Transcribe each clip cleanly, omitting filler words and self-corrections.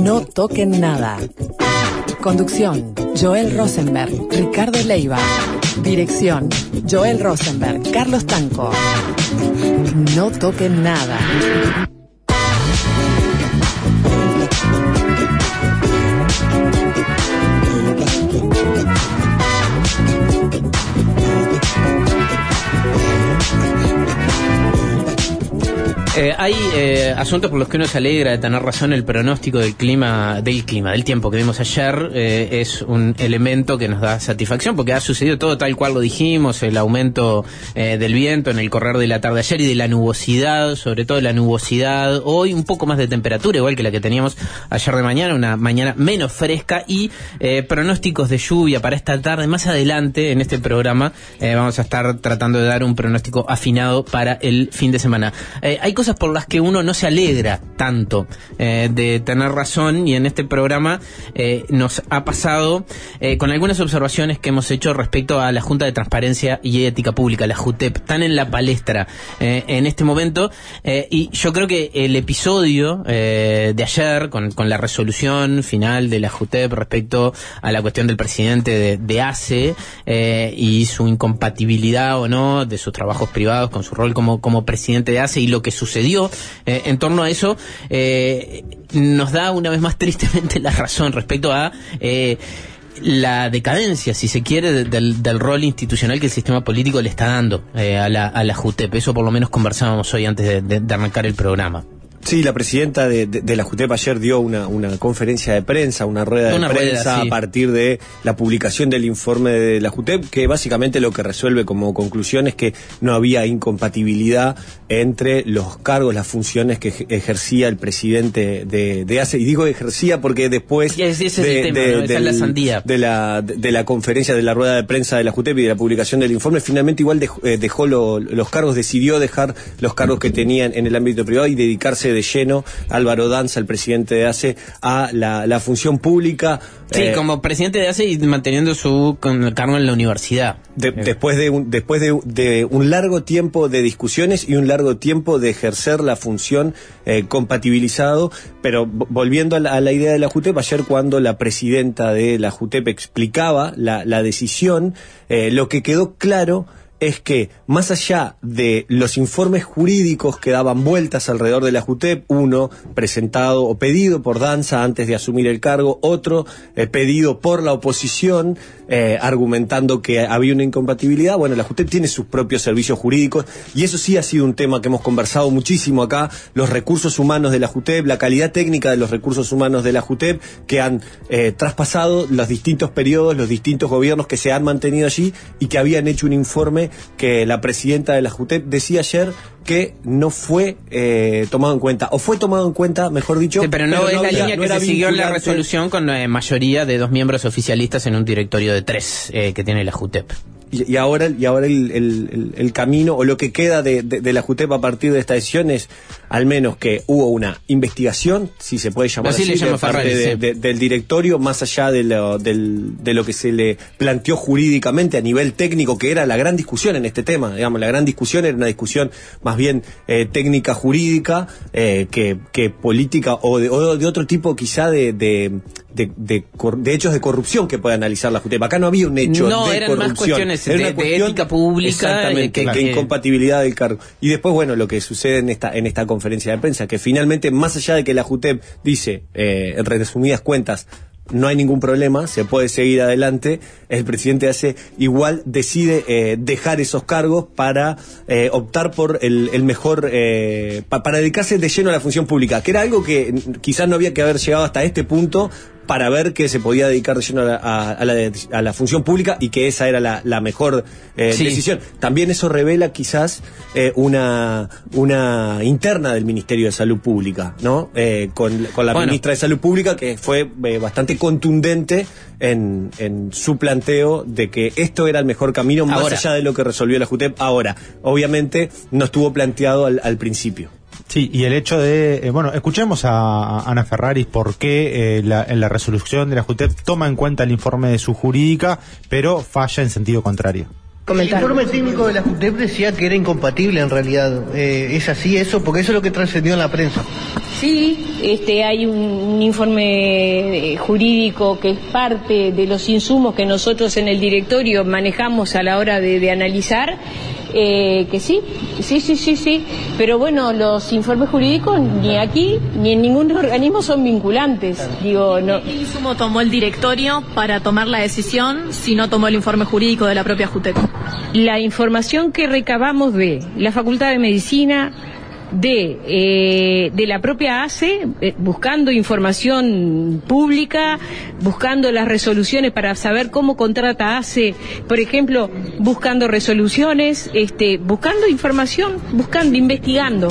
No toquen nada. Conducción, Joel Rosenberg, Ricardo Leiva. Dirección, Joel Rosenberg, Carlos Tanco. No toquen nada. Hay asuntos por los que uno se alegra de tener razón. El pronóstico del tiempo que vimos ayer es un elemento que nos da satisfacción porque ha sucedido todo tal cual lo dijimos. El aumento del viento en el correr de la tarde ayer y de la nubosidad, sobre todo la nubosidad. Hoy un poco más de temperatura, igual que la que teníamos ayer de mañana, una mañana menos fresca, y pronósticos de lluvia para esta tarde. Más adelante en este programa vamos a estar tratando de dar un pronóstico afinado para el fin de semana. Hay cosas por las que uno no se alegra tanto de tener razón, y en este programa nos ha pasado con algunas observaciones que hemos hecho respecto a la Junta de Transparencia y Ética Pública, la JUTEP, tan en la palestra en este momento, y yo creo que el episodio de ayer con la resolución final de la JUTEP respecto a la cuestión del presidente de ACE y su incompatibilidad o no de sus trabajos privados con su rol como presidente de ACE y lo que sucedió en torno a eso, nos da una vez más tristemente la razón respecto a la decadencia, si se quiere, del rol institucional que el sistema político le está dando a la JUTEP. Eso por lo menos conversábamos hoy antes de arrancar el programa. Sí, la presidenta de la JUTEP ayer dio una conferencia de prensa, una rueda de prensa sí, a partir de la publicación del informe de la JUTEP, que básicamente lo que resuelve como conclusión es que no había incompatibilidad entre los cargos, las funciones que ejercía el presidente de ACE. Y digo ejercía porque después de la conferencia, de la rueda de prensa de la JUTEP y de la publicación del informe, finalmente igual dejó los cargos, decidió dejar los cargos que tenía en el ámbito privado y dedicarse de lleno, Álvaro Danza, el presidente de ACE, a la función pública. Sí, como presidente de ACE y manteniendo su cargo en la universidad. Después de un largo tiempo de discusiones y un largo tiempo de ejercer la función compatibilizado. Pero volviendo a la idea de la JUTEP, ayer cuando la presidenta de la JUTEP explicaba la decisión, lo que quedó claro es que, más allá de los informes jurídicos que daban vueltas alrededor de la JUTEP, uno presentado o pedido por Danza antes de asumir el cargo, otro pedido por la oposición, argumentando que había una incompatibilidad. Bueno, la JUTEP tiene sus propios servicios jurídicos, y eso sí ha sido un tema que hemos conversado muchísimo acá, los recursos humanos de la JUTEP, la calidad técnica de los recursos humanos de la JUTEP, que han traspasado los distintos periodos, los distintos gobiernos que se han mantenido allí, y que habían hecho un informe que la presidenta de la JUTEP decía ayer que no fue tomado en cuenta, o fue tomado en cuenta, mejor dicho. Sí, pero no es la línea que se siguió en la resolución con mayoría de 2 miembros oficialistas en un directorio de 3 que tiene la JUTEP. Y ahora el camino, o lo que queda de la JUTEP a partir de esta decisión, es al menos que hubo una investigación, si se puede llamar así, de parte del directorio, más allá de lo que se le planteó jurídicamente a nivel técnico, que era la gran discusión en este tema. Digamos, la gran discusión era una discusión más bien técnica jurídica que política, o de otro tipo quizá de hechos de corrupción que puede analizar la JUTEP. Acá no había un hecho de corrupción. Eran más cuestiones de ética pública. Exactamente, que incompatibilidad del cargo. Y después, bueno, lo que sucede en esta conferencia de prensa, que finalmente, más allá de que la JUTEP dice, en resumidas cuentas, no hay ningún problema, se puede seguir adelante, el presidente ACE igual decide dejar esos cargos para optar por el mejor, para dedicarse de lleno a la función pública, que era algo que quizás no había que haber llegado hasta este punto, para ver que se podía dedicar de lleno a la función pública, y que esa era la mejor decisión. También eso revela quizás una interna del Ministerio de Salud Pública, ¿no? Con la ministra de Salud Pública, que fue bastante contundente en su planteo de que esto era el mejor camino, más allá de lo que resolvió la JUTEP. Ahora, obviamente no estuvo planteado al principio. Sí, y el hecho de... escuchemos a Ana Ferraris por qué en la resolución de la JUTEP toma en cuenta el informe de su jurídica, pero falla en sentido contrario. comentar. El informe técnico de la JUTEP decía que era incompatible en realidad. ¿Es así eso? Porque eso es lo que trascendió en la prensa. Sí, hay un informe jurídico que es parte de los insumos que nosotros en el directorio manejamos a la hora de analizar, que sí, pero bueno, los informes jurídicos ni aquí ni en ningún organismo son vinculantes. Digo, no. ¿Qué insumo tomó el directorio para tomar la decisión si no tomó el informe jurídico de la propia JUTEP? La información que recabamos de la Facultad de Medicina, de la propia ACE, buscando información pública, buscando las resoluciones para saber cómo contrata ACE, por ejemplo, buscando resoluciones, buscando información, investigando.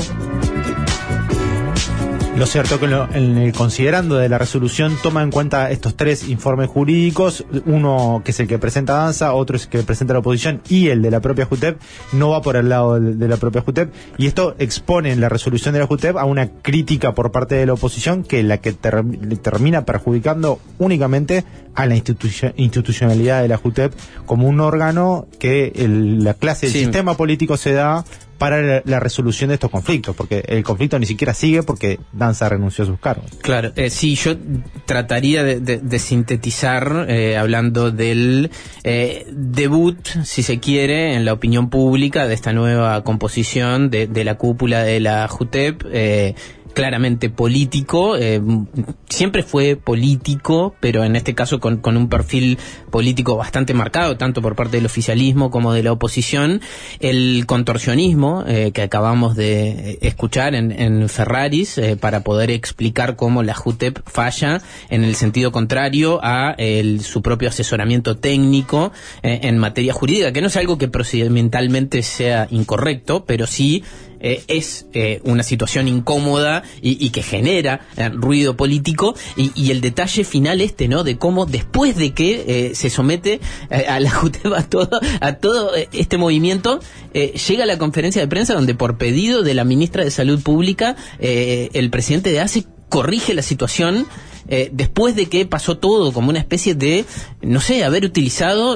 Lo cierto que en el considerando de la resolución toma en cuenta estos 3 informes jurídicos, uno que es el que presenta Danza, otro es el que presenta la oposición y el de la propia JUTEP, no va por el lado de la propia JUTEP, y esto expone en la resolución de la JUTEP a una crítica por parte de la oposición que la que termina perjudicando únicamente a la institucionalidad de la JUTEP como un órgano que la clase del sistema político se da para la resolución de estos conflictos, porque el conflicto ni siquiera sigue porque Danza renunció a sus cargos. Claro, sí, yo trataría de sintetizar hablando del debut, si se quiere, en la opinión pública de esta nueva composición de la cúpula de la JUTEP, claramente político, siempre fue político, pero en este caso con un perfil político bastante marcado, tanto por parte del oficialismo como de la oposición. El contorsionismo que acabamos de escuchar en Ferraris, para poder explicar cómo la JUTEP falla en el sentido contrario a su propio asesoramiento técnico en materia jurídica, que no es algo que procedimentalmente sea incorrecto, pero sí es una situación incómoda y que genera ruido político, y el detalle final ¿no? De cómo después de que se somete a la JUTEP a todo este movimiento, llega a la conferencia de prensa donde por pedido de la ministra de Salud Pública el presidente de ACE corrige la situación, después de que pasó todo como una especie de, no sé, haber utilizado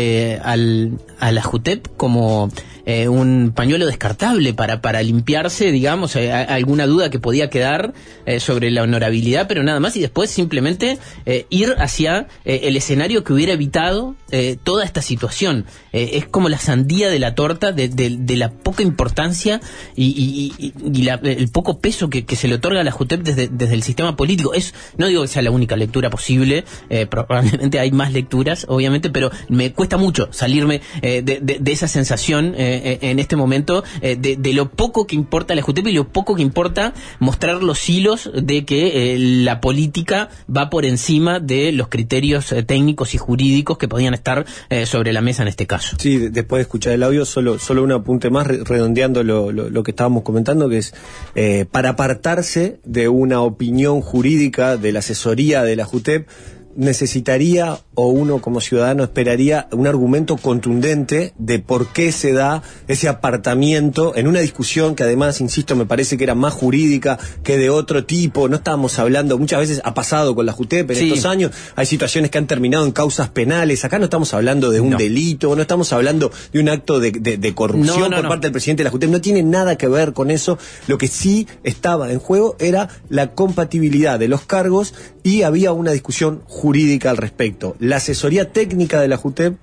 a la JUTEP como un pañuelo descartable para limpiarse, digamos, alguna duda que podía quedar sobre la honorabilidad, pero nada más, y después simplemente ir hacia el escenario que hubiera evitado toda esta situación. Es como la sandía de la torta de la poca importancia y el poco peso que se le otorga a la JUTEP desde el sistema político. No digo que sea la única lectura posible, probablemente hay más lecturas, obviamente, pero me cuesta mucho salirme de esa sensación en este momento de lo poco que importa la JUTEP y lo poco que importa mostrar los hilos de que la política va por encima de los criterios técnicos y jurídicos que podían estar sobre la mesa en este caso. Sí, después de escuchar el audio, solo un apunte más, redondeando lo que estábamos comentando, que es para apartarse de una opinión jurídica de la asesoría de la JUTEP, necesitaría, o uno como ciudadano esperaría, un argumento contundente de por qué se da ese apartamiento en una discusión que además, insisto, me parece que era más jurídica que de otro tipo. No estábamos hablando, muchas veces ha pasado con la JUTEP en estos años, hay situaciones que han terminado en causas penales. Acá no estamos hablando de un delito, no estamos hablando de un acto de corrupción por parte del presidente de la JUTEP, no tiene nada que ver con eso. Lo que sí estaba en juego era la compatibilidad de los cargos, y había una discusión jurídica al respecto. La asesoría técnica de la JUTEP,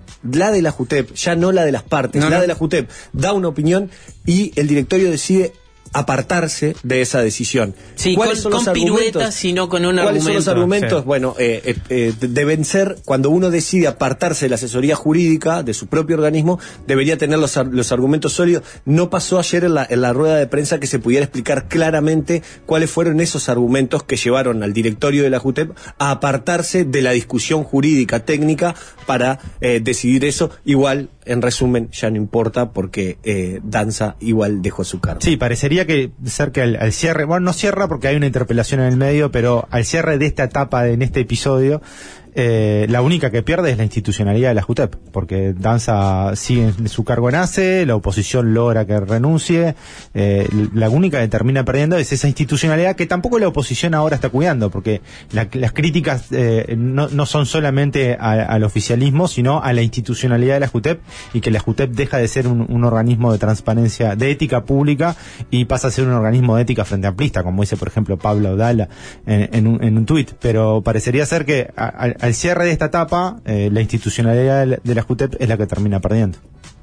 ya no la de las partes, de la JUTEP, da una opinión y el directorio decide apartarse de esa decisión. Sí, ¿Cuáles son los piruetas, sino con un argumento. ¿Cuáles son los argumentos? Sí. Bueno, deben ser, cuando uno decide apartarse de la asesoría jurídica de su propio organismo, debería tener los argumentos sólidos. No pasó ayer en la rueda de prensa que se pudiera explicar claramente cuáles fueron esos argumentos que llevaron al directorio de la JUTEP a apartarse de la discusión jurídica técnica para decidir eso. Igual, en resumen, ya no importa porque Danza igual dejó su cargo. Sí, parecería que cerca al cierre, bueno, no cierra porque hay una interpelación en el medio, pero al cierre de esta etapa, en este episodio, la única que pierde es la institucionalidad de la JUTEP, porque Danza sigue en su cargo en ACE, la oposición logra que renuncie, la única que termina perdiendo es esa institucionalidad que tampoco la oposición ahora está cuidando, porque las críticas no son solamente al oficialismo, sino a la institucionalidad de la JUTEP, y que la JUTEP deja de ser un organismo de transparencia, de ética pública, y pasa a ser un organismo de ética frente amplista, como dice por ejemplo Pablo Audala en un tuit. Pero parecería ser que al cierre de esta etapa, la institucionalidad de la JUTEP es la que termina perdiendo.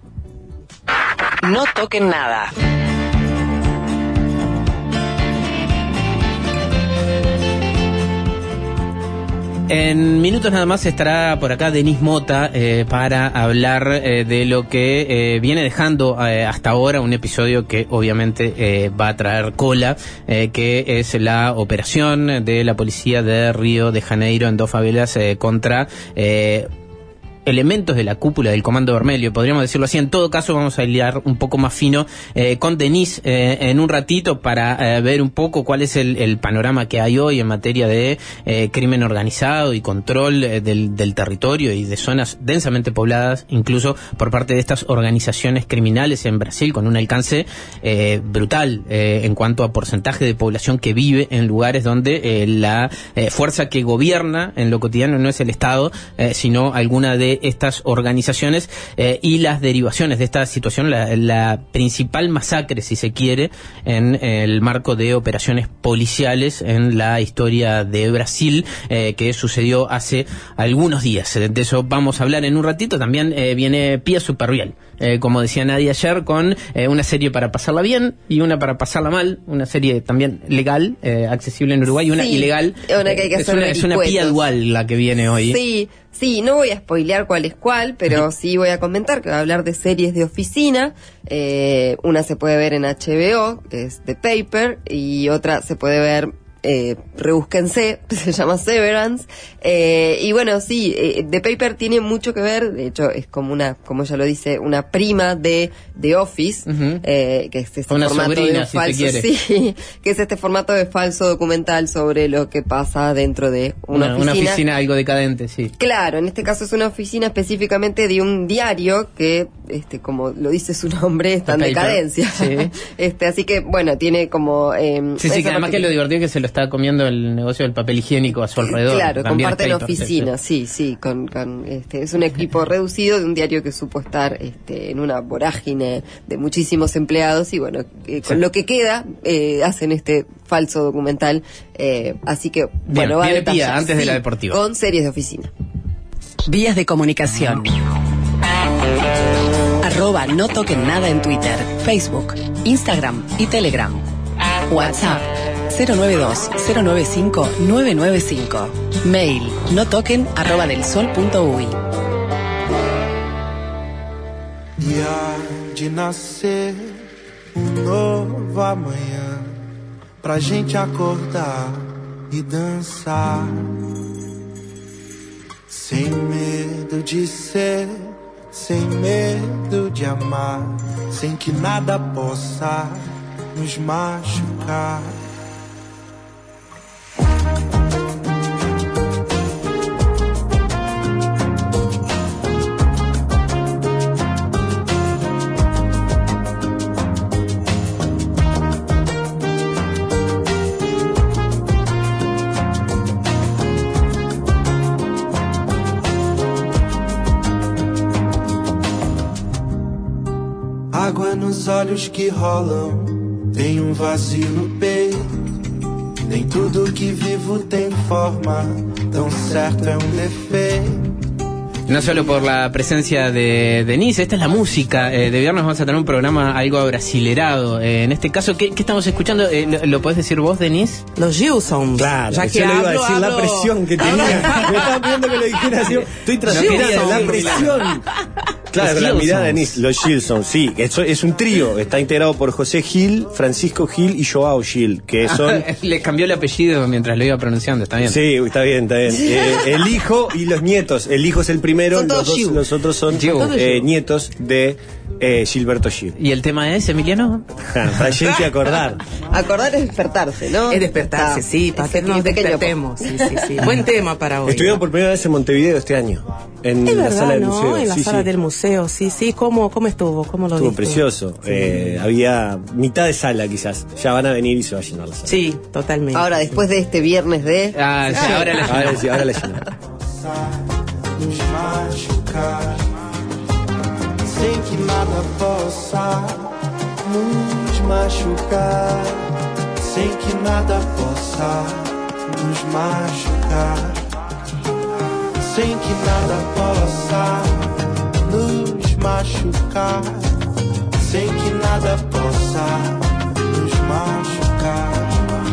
No toquen nada. En minutos nada más estará por acá Denis Mota para hablar de lo que viene dejando hasta ahora un episodio que obviamente va a traer cola, que es la operación de la policía de Río de Janeiro en 2 favelas contra elementos de la cúpula del Comando Vermelho, podríamos decirlo así. En todo caso, vamos a hilar un poco más fino con Denis en un ratito para ver un poco cuál es el panorama que hay hoy en materia de crimen organizado y control del territorio y de zonas densamente pobladas, incluso por parte de estas organizaciones criminales en Brasil, con un alcance brutal en cuanto a porcentaje de población que vive en lugares donde la fuerza que gobierna en lo cotidiano no es el Estado, sino alguna de estas organizaciones, y las derivaciones de esta situación, la principal masacre, si se quiere, en el marco de operaciones policiales en la historia de Brasil, que sucedió hace algunos días. De eso vamos a hablar en un ratito. También viene Pía Superviel, como decía Nadia ayer, con una serie para pasarla bien y una para pasarla mal, una serie también legal, accesible en Uruguay, y una ilegal. Una que hay que hacer es una Pía dual la que viene hoy. Sí, no voy a spoilear cuál es cuál, pero sí voy a comentar que va a hablar de series de oficina. Una se puede ver en HBO, que es The Paper, y otra se puede ver, rebúsquense, se llama Severance. Y bueno, sí, The Paper tiene mucho que ver, de hecho es como ella lo dice, una prima de The Office, que es este una formato sobrina, de falso, sí, que es este formato de falso documental sobre lo que pasa dentro de una oficina. Una oficina algo decadente, sí. Claro, en este caso es una oficina específicamente de un diario que, como lo dice su nombre, está en decadencia. Sí. Así que, bueno, tiene como... sí, que además que lo divertido es que se lo está comiendo el negocio del papel higiénico a su alrededor. Claro, comparten oficina, sí, es un equipo reducido de un diario que supo estar en una vorágine de muchísimos empleados, y bueno, con lo que queda hacen este falso documental, así que bueno, va a viene Pía antes de la deportiva. Con series de oficina. Vías de comunicación. @no toquen nada en Twitter, Facebook, Instagram y Telegram. WhatsApp 092-095-995. Mail notoquen@delsol.uy. E há de nascer novo amanhã pra gente acordar e dançar, sem medo de ser, sem medo de amar, sem que nada possa nos machucar. Água nos olhos que rolam, tem vazio no peito. Nem tudo que vivo tem forma, tão certo é defeito. No solo por la presencia de Denise, esta es la música. De viernes vamos a tener un programa algo abrasilerado. En este caso, ¿qué estamos escuchando? ¿Lo podés decir vos, Denise? Los Gilson. Claro, ya que yo le iba a decir la presión que tenía. Me estaban pidiendo que lo dijera así. Estoy transpirando la presión. Claro, con la mirada de Denise, los Gilson, sí, eso es un trío, está integrado por José Gil, Francisco Gil y Joao Gil, que son... Le cambió el apellido mientras lo iba pronunciando, está bien. Sí, está bien. El hijo y los nietos, el hijo es el primero, los otros son nietos de Gilberto Gil. ¿Y el tema es, Emiliano? Para gente acordar. Acordar es despertarse, ¿no? Es despertarse, sí, para que nos despertemos. Sí. Buen tema para hoy. Estuvimos por primera vez en Montevideo este año, en es la verdad, sala del ¿no? museo. En la sala del museo, sí. ¿Cómo estuvo? ¿Cómo lo Estuvo viste? precioso. Había mitad de sala quizás. Ya van a venir y se va a llenar la sala. Sí, totalmente. Ahora, después de este viernes de... Sí, ahora la llenamos. Ahora la llenamos. Nos machucar, sem que nada possa nos machucar, sem que nada possa nos machucar, sem que nada possa nos machucar, sem que nada possa nos machucar.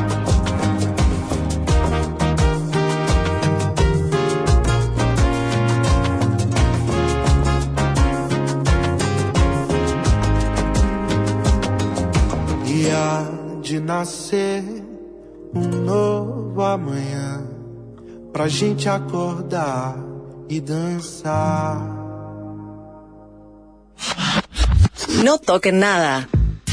E há de nascer novo amanhã pra gente acordar e dançar. No toquen nada.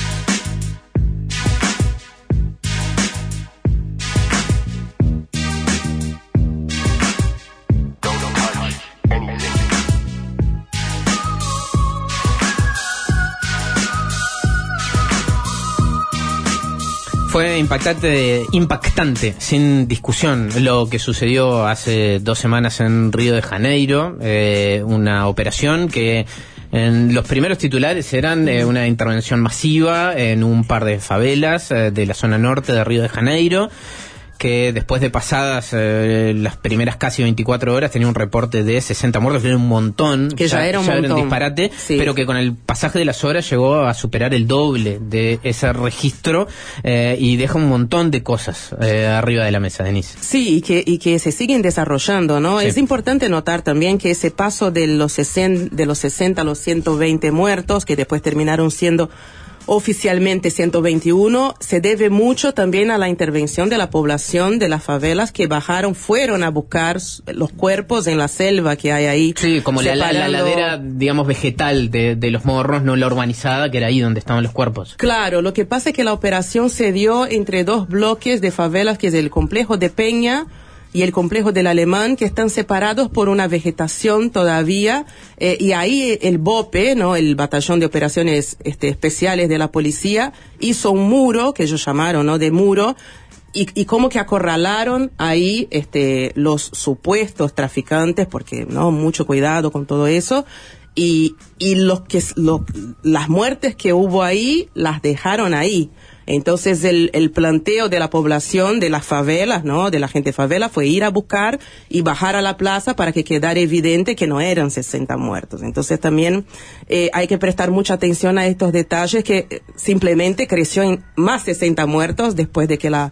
Fue impactante, sin discusión, lo que sucedió hace 2 semanas en Río de Janeiro, una operación que en los primeros titulares eran una intervención masiva en un par de favelas de la zona norte de Río de Janeiro, que después de pasadas las primeras casi 24 horas tenía un reporte de 60 muertos, que era un montón. Que ya era un montón. Era un disparate, sí. Pero que con el pasaje de las horas llegó a superar el doble de ese registro y deja un montón de cosas arriba de la mesa, Denise. Sí, y que se siguen desarrollando, ¿no? Sí. Es importante notar también que ese paso de los 60 a los 120 muertos, que después terminaron siendo oficialmente 121, se debe mucho también a la intervención de la población de las favelas que fueron a buscar los cuerpos en la selva que hay ahí. Sí, como la ladera, digamos, vegetal de los morros, no la urbanizada, que era ahí donde estaban los cuerpos. Claro, lo que pasa es que la operación se dio entre 2 bloques de favelas, que es el complejo de Peña y el complejo del Alemán, que están separados por una vegetación todavía, y ahí el BOPE, ¿no? El Batallón de Operaciones Especiales de la Policía, hizo un muro, que ellos llamaron, ¿no? De muro, y como que acorralaron ahí los supuestos traficantes, porque no, mucho cuidado con todo eso, y las muertes que hubo ahí las dejaron ahí. Entonces el planteo de la población de las favelas, ¿no? De la gente favela fue ir a buscar y bajar a la plaza para que quedara evidente que no eran 60 muertos. Entonces también hay que prestar mucha atención a estos detalles, que simplemente creció en más 60 muertos después de que la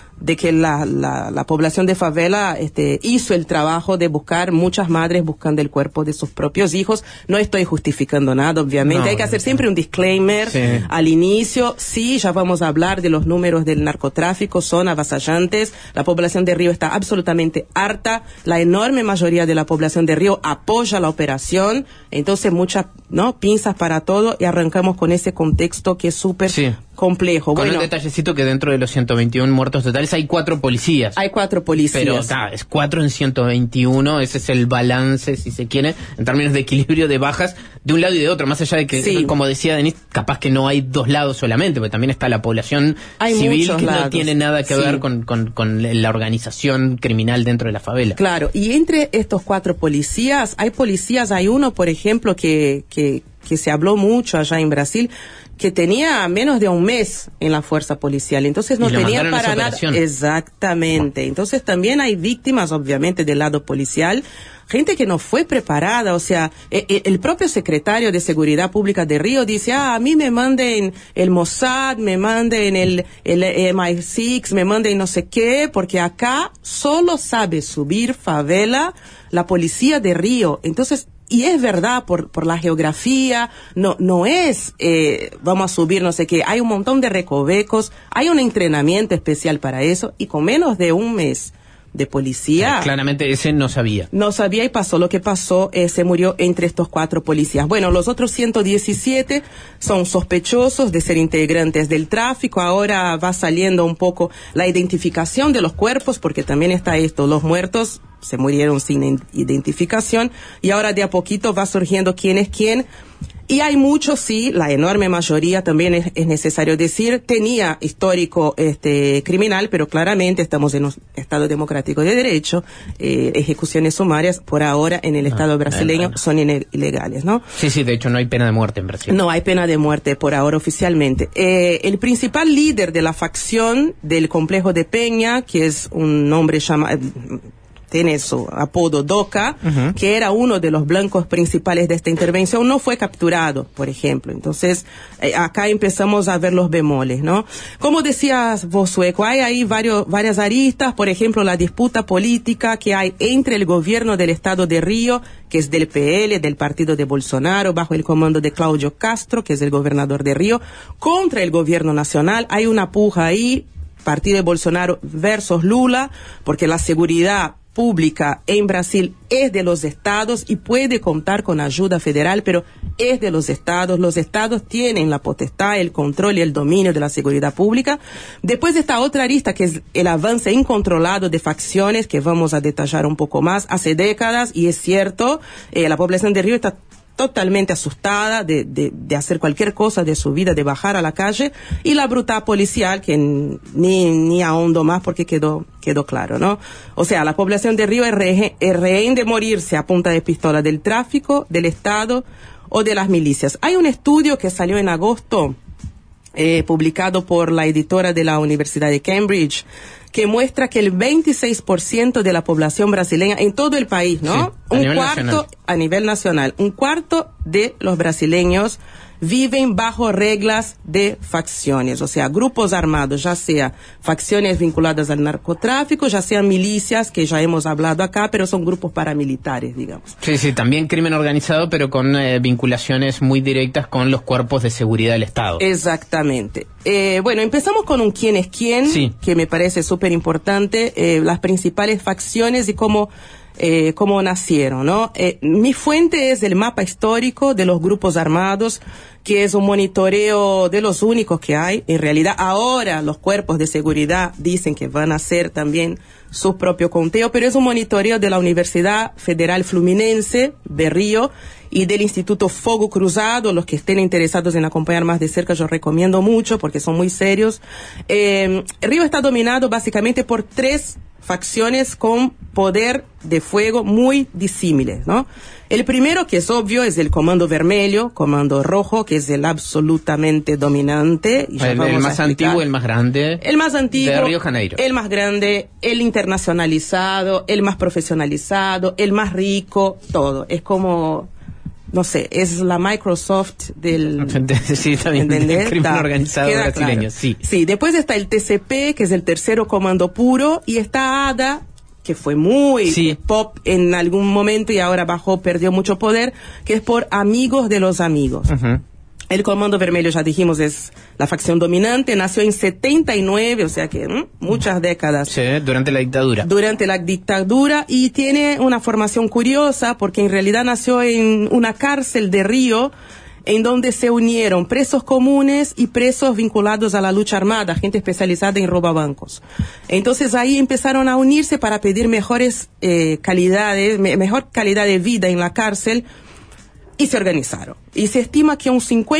población de favela hizo el trabajo de buscar, muchas madres buscando el cuerpo de sus propios hijos. No estoy justificando nada, obviamente. No, hay que hacer siempre un disclaimer al inicio. Sí, ya vamos a hablar de los números del narcotráfico, son avasallantes. La población de Río está absolutamente harta. La enorme mayoría de la población de Río apoya la operación. Entonces, muchas, ¿no? Pinzas para todo, y arrancamos con ese contexto que es súper complejo. Con un detallecito, que dentro de los 121 muertos totales hay 4 policías. Hay 4 policías. Pero es 4 en 121, ese es el balance, si se quiere, en términos de equilibrio de bajas de un lado y de otro, más allá de que, como decía Denise, capaz que no hay 2 lados solamente, porque también está la población civil que no tiene nada que ver con la organización criminal dentro de la favela. Claro, y entre estos 4 policías, hay uno, por ejemplo, que se habló mucho allá en Brasil, que tenía menos de un mes en la fuerza policial, entonces no tenía para nada. Exactamente. Entonces también hay víctimas, obviamente, del lado policial, gente que no fue preparada. O sea, el propio secretario de Seguridad Pública de Río dice: a mí me manden el Mossad, me manden el MI6, me manden no sé qué, porque acá solo sabe subir favela la policía de Río. Entonces, y es verdad, por la geografía, no es, vamos a subir no sé qué, hay un montón de recovecos, hay un entrenamiento especial para eso, y con menos de un mes de policía. Claramente ese no sabía. No sabía y pasó lo que pasó, se murió entre estos 4 policías. Bueno, los otros 117 son sospechosos de ser integrantes del tráfico. Ahora va saliendo un poco la identificación de los cuerpos, porque también está esto, los muertos se murieron sin identificación, y ahora de a poquito va surgiendo quién es quién. Y hay muchos, sí, la enorme mayoría, también es necesario decir, tenía histórico criminal, pero claramente estamos en un Estado democrático de derecho, ejecuciones sumarias por ahora en el Estado brasileño son ilegales, ¿no? Sí, de hecho no hay pena de muerte en Brasil. No hay pena de muerte por ahora oficialmente. El principal líder de la facción del complejo de Peña, que es un nombre tiene su apodo Doca, que era uno de los blancos principales de esta intervención, no fue capturado, por ejemplo. Entonces, acá empezamos a ver los bemoles, ¿no? Como decías vos, Sueco, hay ahí varias aristas, por ejemplo, la disputa política que hay entre el gobierno del estado de Río, que es del PL, del partido de Bolsonaro, bajo el comando de Cláudio Castro, que es el gobernador de Río, contra el gobierno nacional. Hay una puja ahí, partido de Bolsonaro versus Lula, porque la seguridad pública en Brasil es de los estados y puede contar con ayuda federal, pero es de los estados. Los estados tienen la potestad, el control y el dominio de la seguridad pública. Después está otra arista, que es el avance incontrolado de facciones, que vamos a detallar un poco más. Hace décadas, y es cierto, la población de Río está totalmente asustada de hacer cualquier cosa de su vida, de bajar a la calle, y la brutalidad policial, que ni ahondo más porque quedó claro, ¿no? O sea, la población de Río es rehén de morirse a punta de pistola del tráfico, del Estado o de las milicias. Hay un estudio que salió en agosto, publicado por la editora de la Universidad de Cambridge, que muestra que el 26% de la población brasileña en todo el país, ¿no? Sí, a nivel nacional, un cuarto de los brasileños viven bajo reglas de facciones, o sea, grupos armados, ya sea facciones vinculadas al narcotráfico, ya sean milicias, que ya hemos hablado acá, pero son grupos paramilitares, digamos. Sí, también crimen organizado, pero con vinculaciones muy directas con los cuerpos de seguridad del Estado. Exactamente. Bueno, empezamos con un quién es quién, que me parece súper importante, las principales facciones y cómo nacieron, ¿no? Mi fuente es el mapa histórico de los grupos armados, que es un monitoreo de los únicos que hay. En realidad, ahora los cuerpos de seguridad dicen que van a hacer también su propio conteo, pero es un monitoreo de la Universidad Federal Fluminense de Río y del Instituto Fogo Cruzado. Los que estén interesados en acompañar más de cerca, yo recomiendo mucho porque son muy serios. Río está dominado básicamente por 3 facciones con poder de fuego muy disímiles, ¿no? El primero, que es obvio, es el Comando Vermelho, Comando Rojo, que es el absolutamente dominante. Y el más antiguo, el más grande. El más antiguo. De Río de Janeiro. El más grande, el internacionalizado, el más profesionalizado, el más rico, todo. Es como, no sé, es la Microsoft del... Sí, también del crimen organizado brasileño, claro. sí. Sí, después está el TCP, que es el tercero comando puro, y está ADA, que fue muy pop en algún momento y ahora bajó, perdió mucho poder, que es por Amigos de los Amigos. El Comando Vermelho, ya dijimos, es la facción dominante, nació en 79, o sea que muchas décadas. Sí, durante la dictadura. Durante la dictadura, y tiene una formación curiosa porque en realidad nació en una cárcel de Río, en donde se unieron presos comunes y presos vinculados a la lucha armada, gente especializada en robabancos. Entonces ahí empezaron a unirse para pedir mejores mejor calidad de vida en la cárcel, y se organizaron. Y se estima que un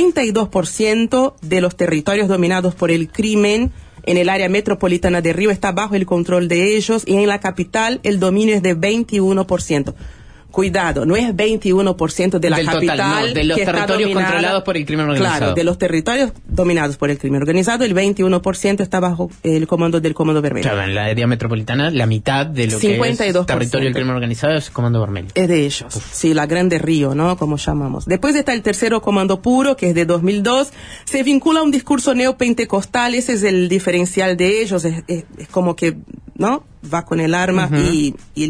52% de los territorios dominados por el crimen en el área metropolitana de Río está bajo el control de ellos, y en la capital el dominio es de 21%. Cuidado, no es 21% de la capital. Total, no, de los territorios controlados por el crimen organizado. Claro, de los territorios dominados por el crimen organizado, el 21% está bajo el comando del Comando Vermelho. Claro, en la área metropolitana, la mitad de lo 52%. Que es territorio del crimen organizado es Comando Vermelho. Es de ellos. Sí, la Grande Río, ¿no? Como llamamos. Después está el tercero Comando Puro, que es de 2002. Se vincula a un discurso neopentecostal, ese es el diferencial de ellos. Es como que, ¿no? Va con el arma y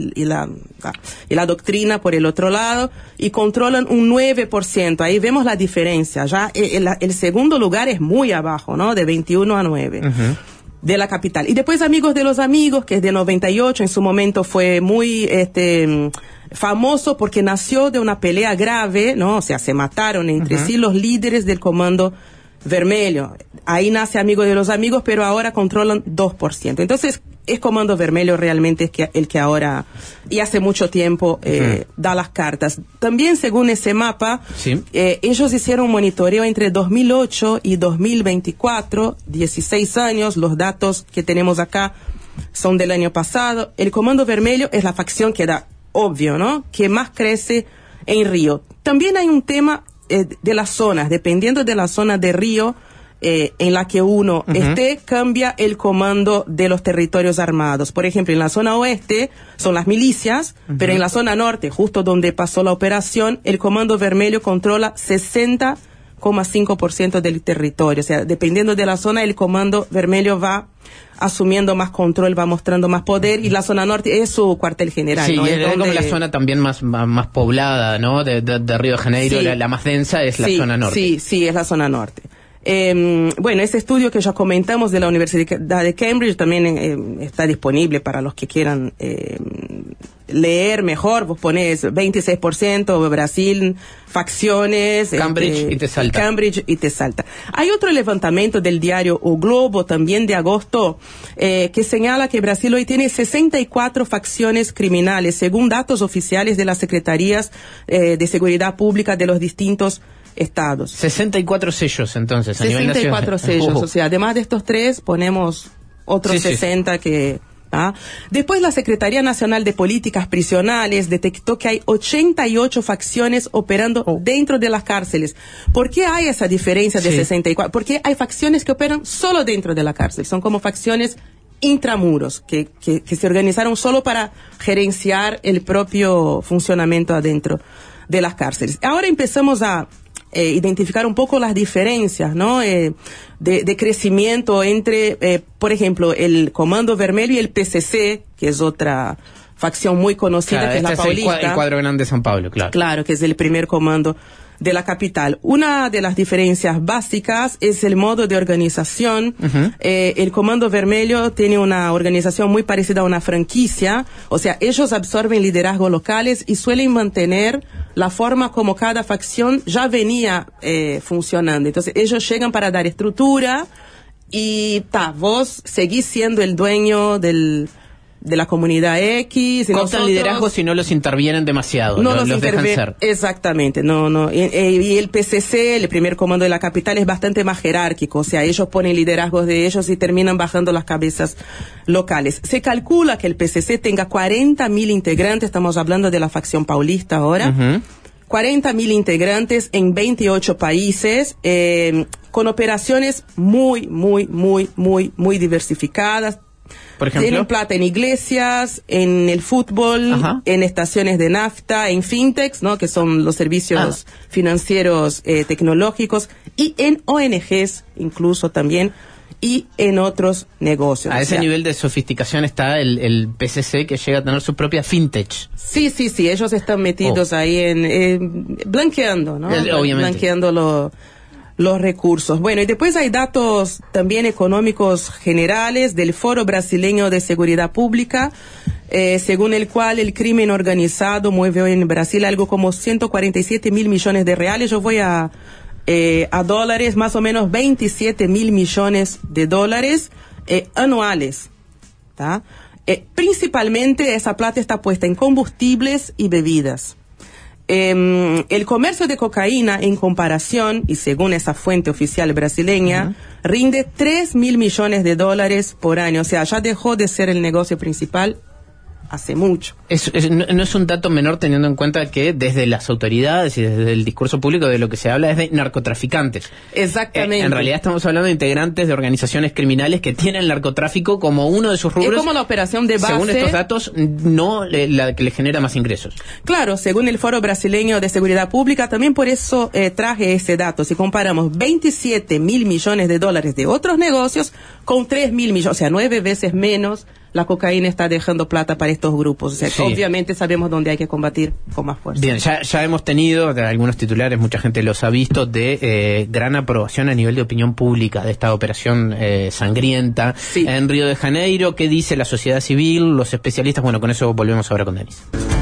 la doctrina por el otro lado, y controlan un 9%. Ahí vemos la diferencia. Ya el segundo lugar es muy abajo, ¿no? De 21 a 9. de la capital. Y después Amigos de los Amigos, que es de 98, en su momento fue muy famoso porque nació de una pelea grave, ¿no? O sea, se mataron entre sí los líderes del Comando Vermelho. Ahí nace Amigos de los Amigos, pero ahora controlan 2%. Entonces, es Comando Vermelho realmente el que ahora, y hace mucho tiempo, da las cartas. También, según ese mapa, ellos hicieron un monitoreo entre 2008 y 2024, 16 años. Los datos que tenemos acá son del año pasado. El Comando Vermelho es la facción que da, obvio, ¿no?, que más crece en Río. También hay un tema de las zonas. Dependiendo de la zona de Río en la que uno esté, cambia el comando de los territorios armados. Por ejemplo, en la zona oeste son las milicias, pero en la zona norte, justo donde pasó la operación, el Comando Vermelho controla 60,5% del territorio. O sea, dependiendo de la zona, el Comando Vermelho va asumiendo más control, va mostrando más poder, y la zona norte es su cuartel general. Sí, ¿no? es como la zona también más poblada, ¿no? De Río de Janeiro, sí, la más densa es la zona norte. Sí, es la zona norte. Bueno, ese estudio que ya comentamos de la Universidad de Cambridge también está disponible para los que quieran leer mejor. Vos ponés 26%, Brasil, facciones. Cambridge y te salta. Cambridge y te salta. Hay otro levantamiento del diario O Globo, también de agosto, que señala que Brasil hoy tiene 64 facciones criminales, según datos oficiales de las Secretarías de Seguridad Pública de los distintos estados. 64 sellos, entonces, a nivel nacional. 64 sellos, o sea, además de estos 3, ponemos otros 60 que... Después la Secretaría Nacional de Políticas Prisionales detectó que hay 88 facciones operando dentro de las cárceles. ¿Por qué hay esa diferencia de 64? Porque hay facciones que operan solo dentro de la cárcel, son como facciones intramuros, que se organizaron solo para gerenciar el propio funcionamiento adentro de las cárceles. Ahora empezamos a identificar un poco las diferencias, ¿no? De crecimiento entre, por ejemplo, el Comando Vermelho y el PCC, que es otra facción muy conocida, que es la paulista. El cuadro grande de San Pablo, claro. Claro, que es el primer comando de la capital. Una de las diferencias básicas es el modo de organización. El Comando Vermelho tiene una organización muy parecida a una franquicia, o sea, ellos absorben liderazgos locales y suelen mantener la forma como cada facción ya venía funcionando. Entonces, ellos llegan para dar estructura y vos seguís siendo el dueño de la comunidad X. Cortan liderazgos si no los intervienen demasiado, no los dejan ser. Exactamente, no. Y el PCC, el primer comando de la capital, es bastante más jerárquico, o sea, ellos ponen liderazgos de ellos y terminan bajando las cabezas locales. Se calcula que el PCC tenga 40.000 integrantes, estamos hablando de la facción paulista ahora, 40.000 integrantes en 28 países, con operaciones muy diversificadas. Por ejemplo, tienen plata en iglesias, en el fútbol, en estaciones de nafta, en fintechs, ¿no?, que son los servicios financieros tecnológicos, y en ONGs incluso también, y en otros negocios. A ese nivel de sofisticación está el PCC, que llega a tener su propia fintech. Sí, ellos están metidos ahí en blanqueando, ¿no? Obviamente. Blanqueando los recursos. Bueno, y después hay datos también económicos generales del Foro Brasileño de Seguridad Pública, según el cual el crimen organizado mueve hoy en Brasil algo como 147 mil millones de reales. Yo voy a dólares, más o menos 27 mil millones de dólares anuales. Principalmente esa plata está puesta en combustibles y bebidas. El comercio de cocaína, en comparación, y según esa fuente oficial brasileña, rinde 3 mil millones de dólares por año. O sea, ya dejó de ser el negocio principal hace mucho. No es un dato menor, teniendo en cuenta que desde las autoridades y desde el discurso público de lo que se habla es de narcotraficantes. Exactamente. En realidad estamos hablando de integrantes de organizaciones criminales que tienen el narcotráfico como uno de sus rubros. Es como la operación de base. Según estos datos, no la que le genera más ingresos. Claro, según el Foro Brasileño de Seguridad Pública, también por eso traje ese dato. Si comparamos 27 mil millones de dólares de otros negocios con 3 mil millones, o sea, 9 veces menos la cocaína está dejando plata para estos grupos. O sea, Sí. obviamente sabemos dónde hay que combatir con más fuerza. Bien, ya hemos tenido de algunos titulares, mucha gente los ha visto, de gran aprobación a nivel de opinión pública de esta operación sangrienta en Río de Janeiro. ¿Qué dice la sociedad civil, los especialistas? Bueno, con eso volvemos ahora con Denis.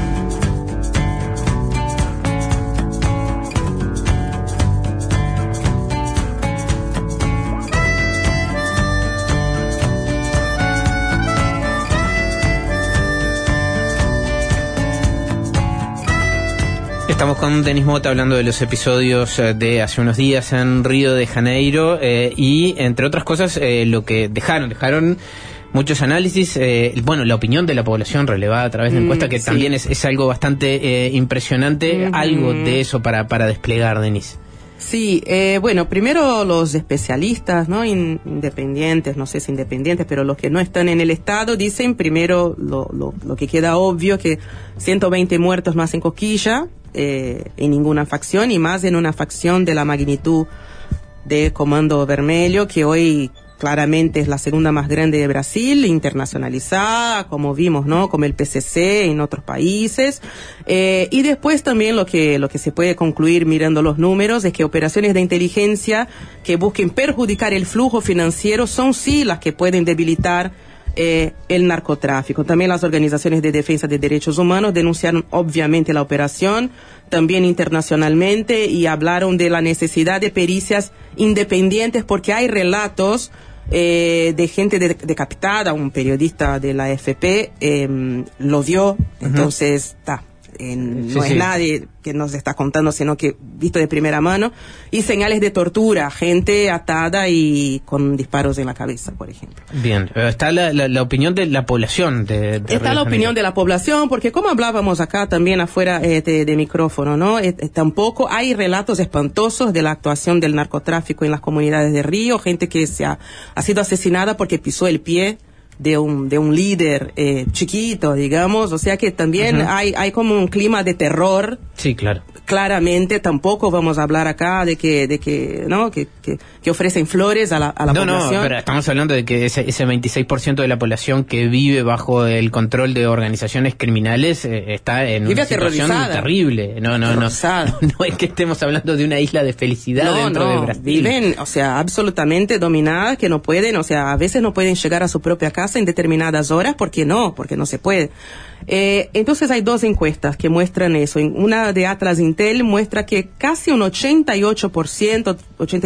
Estamos con Denis Mota hablando de los episodios de hace unos días en Río de Janeiro y, entre otras cosas, lo que dejaron muchos análisis, la opinión de la población relevada a través de encuestas, que también es algo bastante impresionante. Algo de eso para desplegar, Denis. Sí, primero los especialistas, ¿no? Independientes, no sé si independientes, pero los que no están en el Estado dicen primero lo que queda obvio, que 120 muertos no hacen cosquilla en ninguna facción, y más en una facción de la magnitud de Comando Vermelho, que hoy claramente es la segunda más grande de Brasil, internacionalizada, como vimos, ¿no? Como el PCC en otros países. Y después también lo que se puede concluir mirando los números es que operaciones de inteligencia que busquen perjudicar el flujo financiero son sí las que pueden debilitar el narcotráfico. También las organizaciones de defensa de derechos humanos denunciaron obviamente la operación, también internacionalmente, y hablaron de la necesidad de pericias independientes, porque hay relatos de gente decapitada. Un periodista de la AFP lo vio, entonces no es nadie que nos está contando, sino que visto de primera mano, y señales de tortura, gente atada y con disparos en la cabeza, por ejemplo. Bien, está la opinión de la población está la opinión de la población, porque como hablábamos acá también afuera de micrófono, ¿no? Tampoco hay relatos espantosos de la actuación del narcotráfico en las comunidades de Río, gente que ha sido asesinada porque pisó el pie de un líder chiquito, digamos. O sea que también hay como un clima de terror. Sí, claro. Claramente tampoco vamos a hablar acá de que ¿no? que ofrecen flores a la población. No, pero estamos hablando de que ese 26% de la población que vive bajo el control de organizaciones criminales está en una situación terrible. No es que estemos hablando de una isla de felicidad dentro de Brasil. Viven, absolutamente dominadas, que no pueden, a veces no pueden llegar a su propia casa en determinadas horas porque no se puede. Entonces hay dos encuestas que muestran eso. Una de Atlas Intel muestra que casi un 88%,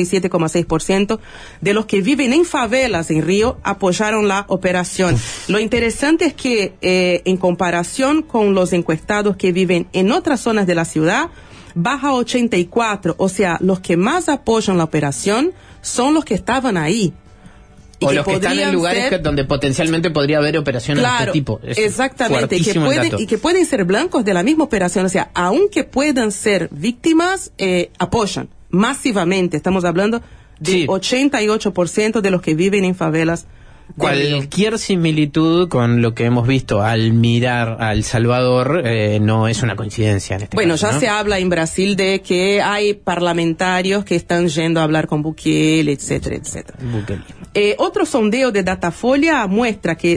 87,6% de los que viven en favelas en Río apoyaron la operación. Lo interesante es que en comparación con los encuestados que viven en otras zonas de la ciudad, baja a 84%. O sea, los que más apoyan la operación son los que estaban ahí. O los que están en lugares donde potencialmente podría haber operaciones de este tipo. Exactamente, y que pueden ser blancos de la misma operación. O sea, aunque puedan ser víctimas, apoyan masivamente. Estamos hablando de 88% de los que viven en favelas. Cualquier similitud con lo que hemos visto al mirar a El Salvador no es una coincidencia en este caso, ya ¿no? se habla en Brasil de que hay parlamentarios que están yendo a hablar con Bukele, etcétera, etcétera. Otro sondeo de Datafolha muestra que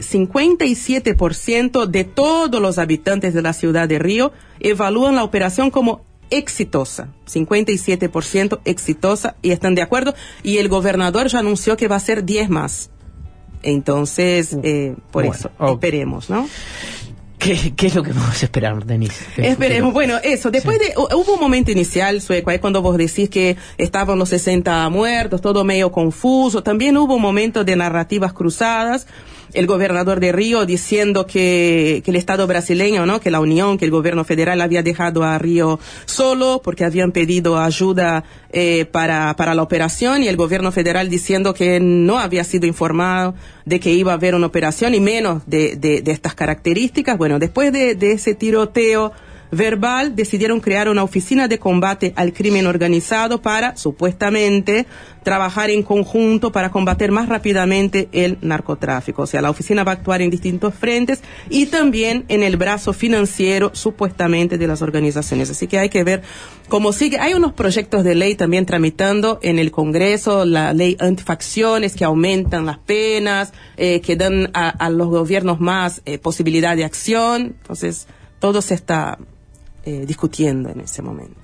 57% de todos los habitantes de la ciudad de Río evalúan la operación como exitosa, 57% exitosa, y están de acuerdo, y el gobernador ya anunció que va a ser 10 más. Entonces, eso, esperemos, ¿no? ¿Qué es lo que vamos a esperar, Denis? Esperemos, eso, después hubo un momento inicial, Sueco, ahí cuando vos decís que estaban los 60 muertos, todo medio confuso, también hubo un momento de narrativas cruzadas, el gobernador de Río diciendo que el Estado brasileño, ¿no? Que la Unión, que el gobierno federal había dejado a Río solo porque habían pedido ayuda para la operación, y el gobierno federal diciendo que no había sido informado de que iba a haber una operación, y menos de estas características. Bueno, después de ese tiroteo verbal, decidieron crear una oficina de combate al crimen organizado para, supuestamente, trabajar en conjunto para combater más rápidamente el narcotráfico. O sea, la oficina va a actuar en distintos frentes y también en el brazo financiero, supuestamente, de las organizaciones. Así que hay que ver cómo sigue. Hay unos proyectos de ley también tramitando en el Congreso, la ley antifacciones, que aumentan las penas, que dan a los gobiernos más posibilidad de acción. Entonces, todo se está discutiendo en ese momento.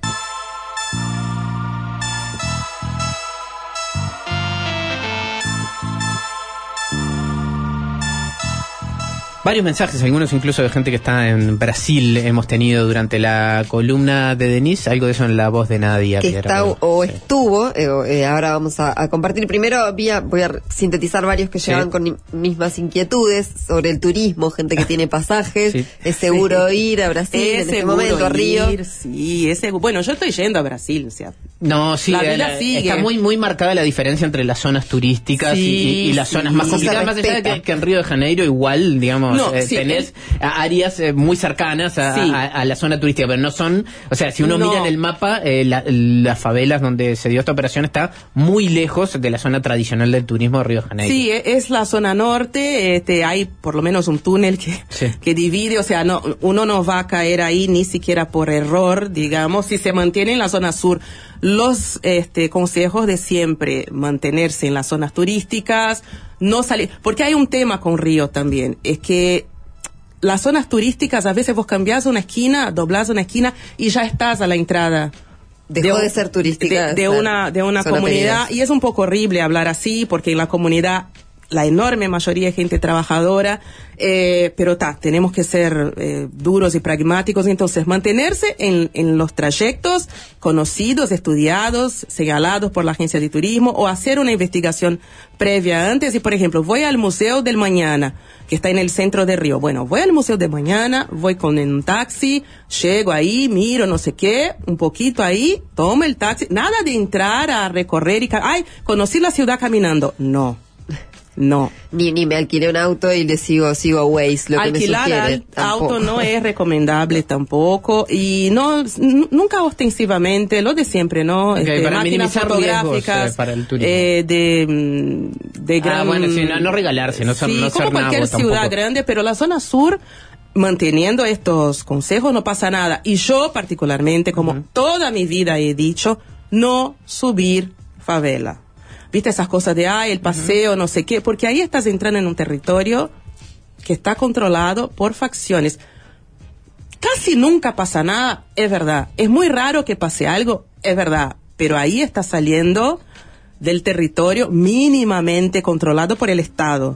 Varios mensajes, algunos incluso de gente que está en Brasil hemos tenido durante la columna de Denise, algo de eso en la voz de Nadia. Que está o estuvo, ahora vamos a compartir. Primero voy a sintetizar varios que llevan con mismas inquietudes sobre el turismo, gente que tiene pasajes, es seguro ir a Brasil en este momento, a Río. Sí, bueno, yo estoy yendo a Brasil, o sea. No, sí, está muy marcada la diferencia entre las zonas turísticas y las zonas más complicadas, más allá de que en Río de Janeiro igual, digamos, tenés áreas muy cercanas a la zona turística, pero no son, o sea, si uno mira en el mapa, las favelas donde se dio esta operación está muy lejos de la zona tradicional del turismo de Río de Janeiro. Sí, es la zona norte, hay por lo menos un túnel que divide, o sea, uno no va a caer ahí ni siquiera por error, digamos, si se mantiene en la zona sur. Los consejos de siempre: mantenerse en las zonas turísticas, no salir, porque hay un tema con Río también, es que las zonas turísticas, a veces vos cambiás una esquina, doblás una esquina y ya estás a la entrada. Dejó de ser turística. De una comunidad, y es un poco horrible hablar así, porque en la comunidad la enorme mayoría es gente trabajadora, pero tenemos que ser duros y pragmáticos. Entonces, mantenerse en los trayectos conocidos, estudiados, señalados por la agencia de turismo, o hacer una investigación previa antes. Y, por ejemplo, voy al Museo del Mañana, que está en el centro de Río. Bueno, voy al Museo del Mañana, voy con un taxi, llego ahí, miro no sé qué, un poquito ahí, tomo el taxi. Nada de entrar a recorrer y... conocí la ciudad caminando. No. Ni me alquilé un auto y le sigo a Waze, lo que me sugiere. Alquilar auto no es recomendable tampoco, y nunca ostensivamente, lo de siempre, ¿no? Para máquinas fotográficas, para el turismo. de gran... bueno, sí, no regalarse, no ser como cualquier ciudad grande, pero la zona sur, manteniendo estos consejos, no pasa nada. Y yo particularmente, como toda mi vida he dicho, no subir favela. ¿Viste esas cosas de, el paseo, no sé qué? Porque ahí estás entrando en un territorio que está controlado por facciones. Casi nunca pasa nada, es verdad. Es muy raro que pase algo, es verdad. Pero ahí estás saliendo del territorio mínimamente controlado por el Estado.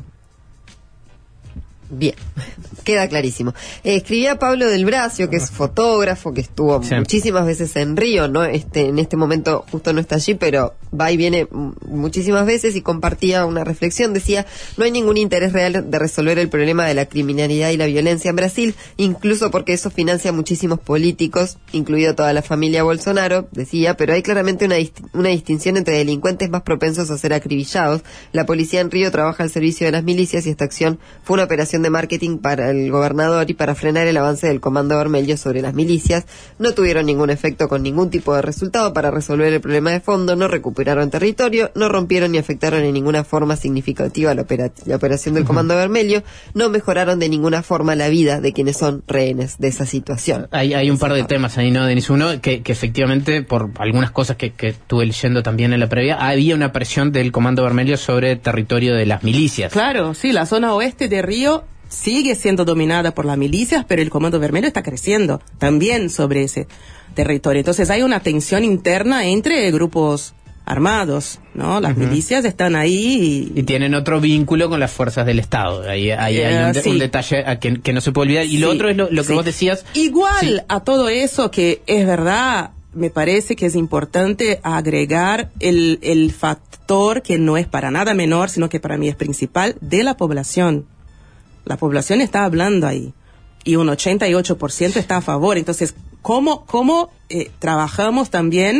Bien, queda clarísimo. Escribía Pablo del Bracio, que es fotógrafo, que estuvo muchísimas veces en Río, ¿no? En este momento justo no está allí, pero va y viene muchísimas veces, y compartía una reflexión. Decía: no hay ningún interés real de resolver el problema de la criminalidad y la violencia en Brasil, incluso porque eso financia a muchísimos políticos, incluido toda la familia Bolsonaro, decía, pero hay claramente una distinción entre delincuentes más propensos a ser acribillados. La policía en Río trabaja al servicio de las milicias, y esta acción fue una operación de marketing para el gobernador y para frenar el avance del Comando Vermelho sobre las milicias. No tuvieron ningún efecto con ningún tipo de resultado para resolver el problema de fondo, no recuperaron territorio, no rompieron ni afectaron en ninguna forma significativa la operación del Comando Vermelho, no mejoraron de ninguna forma la vida de quienes son rehenes de esa situación. Hay un par de temas ahí, ¿no, Denis? Uno, que efectivamente, por algunas cosas que estuve leyendo también en la previa, había una presión del Comando Vermelho sobre el territorio de las milicias. Claro, sí, la zona oeste de Río sigue siendo dominada por las milicias, pero el Comando Vermelho está creciendo también sobre ese territorio. Entonces hay una tensión interna entre grupos armados, ¿no? Las milicias están ahí y tienen otro vínculo con las fuerzas del Estado. Hay un detalle que no se puede olvidar. Y lo otro es lo que vos decías. Igual a todo eso, que es verdad, me parece que es importante agregar el factor que no es para nada menor, sino que para mí es principal, de la población. La población está hablando ahí, y un 88% está a favor. Entonces, ¿cómo trabajamos también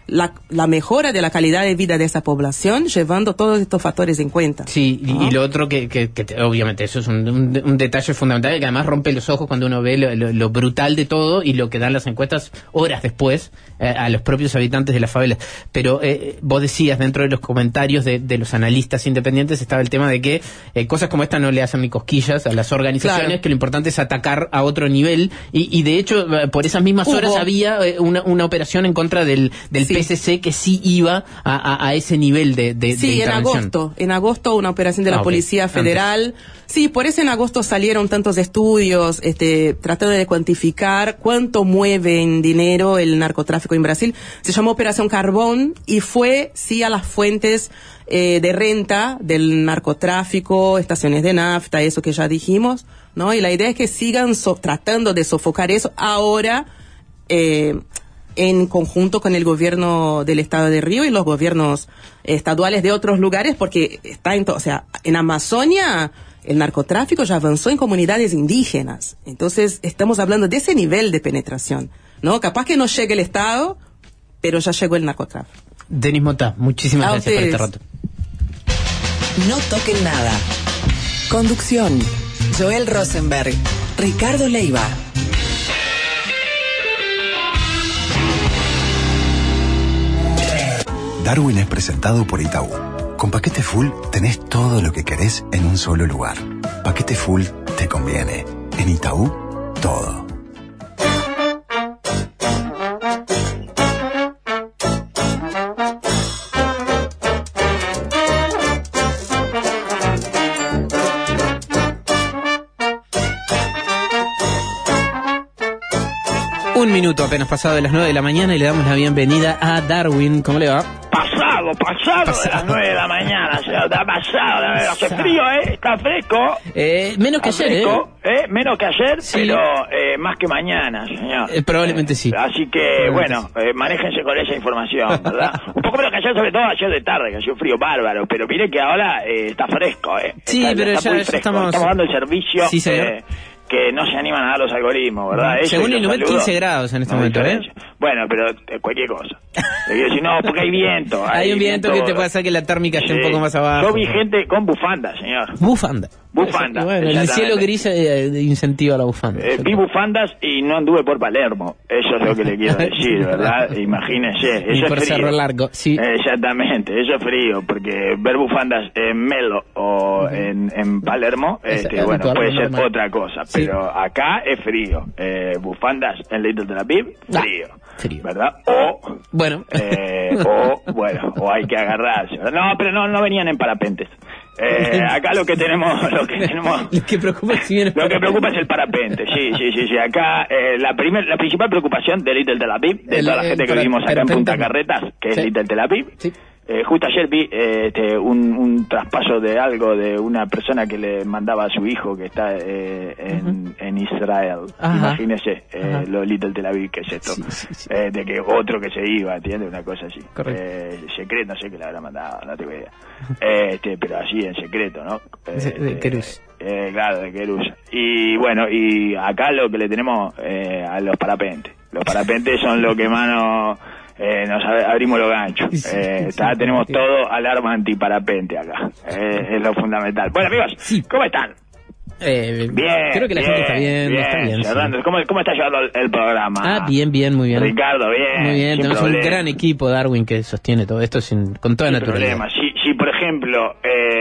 la mejora de la calidad de vida de esa población, llevando todos estos factores en cuenta. Sí, y lo otro que obviamente eso es un detalle fundamental, que además rompe los ojos cuando uno ve lo brutal de todo y lo que dan las encuestas horas después a los propios habitantes de las favelas. Pero vos decías, dentro de los comentarios de los analistas independientes estaba el tema de que cosas como esta no le hacen ni cosquillas a las organizaciones, claro, que lo importante es atacar a otro nivel, y de hecho por esas mismas horas había una operación en contra del PSC que sí iba a ese nivel de intervención. En agosto una operación de la Policía Federal. Antes. Sí, por eso en agosto salieron tantos estudios tratando de cuantificar cuánto mueve en dinero el narcotráfico en Brasil. Se llamó Operación Carbón y fue a las fuentes de renta del narcotráfico, estaciones de nafta, eso que ya dijimos, ¿no? Y la idea es que sigan tratando de sofocar eso ahora en conjunto con el gobierno del estado de Río y los gobiernos estaduales de otros lugares, porque en Amazonia el narcotráfico ya avanzó en comunidades indígenas. Entonces estamos hablando de ese nivel de penetración, ¿no? Capaz que no llegue el Estado, pero ya llegó el narcotráfico. Denis Mota, muchísimas gracias por este rato. No toquen nada. Conducción: Joel Rosenberg, Ricardo Leiva. Darwin es presentado por Itaú. Con Paquete Full tenés todo lo que querés en un solo lugar. Paquete Full te conviene. En Itaú, todo. Un minuto apenas pasado de las 9 de la mañana y le damos la bienvenida a Darwin. ¿Cómo le va? Pasado de las 9 de la mañana, está pasado, hace frío, está fresco. Menos que ayer, menos que ayer, sí, pero más que mañana, señor. Probablemente sí. Así que, bueno, manéjense con esa información, ¿verdad? Un poco menos que ayer, sobre todo ayer de tarde, que hacía un frío bárbaro, pero mire que ahora está fresco, Sí, pero está muy fresco. Estamos dando el servicio. Sí, señor. Que no se animan a dar los algoritmos, ¿verdad? Según el nivel, 15 grados en este momento, Bueno, pero cualquier cosa. Si no, porque hay viento. Hay un viento que te puede hacer que la térmica esté un poco más abajo. Yo vi gente con bufanda, señor. Bufanda. Bueno, el cielo gris incentiva la bufanda. Vi bufandas y no anduve por Palermo. Eso es lo que le quiero decir, ¿verdad? Imagínese. Eso por es frío. Cerro Largo, sí. Exactamente, eso es frío, porque ver bufandas en Melo o en Palermo, bueno, puede ser otra cosa. Sí. Pero acá es frío. Bufandas en Little Tel Aviv, frío. ¿Verdad? O hay que agarrarse. No, pero no venían en parapentes. Acá lo que preocupa es el parapente. Sí. Acá la principal preocupación de Little Tel Aviv, de toda la gente que vivimos acá en Punta Carretas, que es Little Tel Aviv. Sí. Justo ayer vi un traspaso de algo de una persona que le mandaba a su hijo que está en Israel. Imagínese lo Little Tel Aviv que es esto. Sí. De que otro que se iba, ¿entiendes? Una cosa así. Secreto, no sé qué le habrá mandado, no tengo idea. Pero así en secreto, ¿no? De Querús. Claro, de Querús. Y bueno, y acá lo que le tenemos a los parapentes. Los parapentes son lo que más nos abrimos los ganchos. Tenemos todo alarma antiparapente acá. Es lo fundamental. Bueno, amigos, ¿cómo están? Bien. Creo que la gente está bien. Sí. ¿Cómo está llevando el programa? Bien, muy bien. Ricardo, bien. Muy bien, tenemos un gran equipo, Darwin, que sostiene todo esto con toda naturalidad. Si por ejemplo,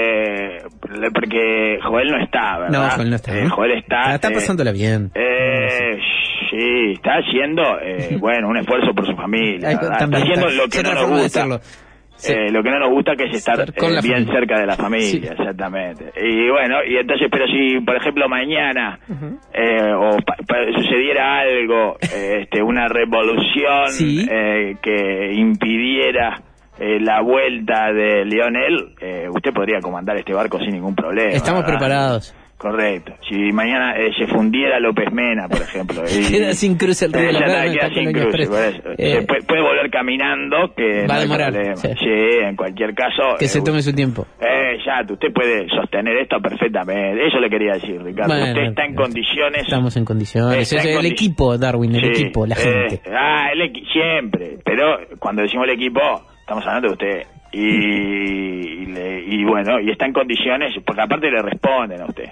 porque Joel no está, ¿verdad? No, Joel no está. Joel está. Está pasándola bien. Sí, está haciendo, un esfuerzo por su familia. Está haciendo lo que no nos gusta. Lo que no nos gusta que es estar bien cerca de la familia, exactamente. Y bueno, y entonces, pero si por ejemplo mañana sucediera algo, una revolución que impidiera la vuelta de Lionel, usted podría comandar este barco sin ningún problema. Estamos preparados. Correcto. Si mañana se fundiera López Mena, por ejemplo. Queda sin cruce el Río de la Plata. Queda sin cruce, por eso. Puede volver caminando, que va a demorar. Sí, en cualquier caso. Que se tome su tiempo. Exacto, usted puede sostener esto perfectamente. Eso le quería decir, Ricardo. Bueno, usted está en condiciones. Estamos en condiciones. El equipo, Darwin, el equipo, la gente. Siempre. Pero cuando decimos el equipo, estamos hablando de usted. Y bueno, y está en condiciones, porque aparte le responden a usted.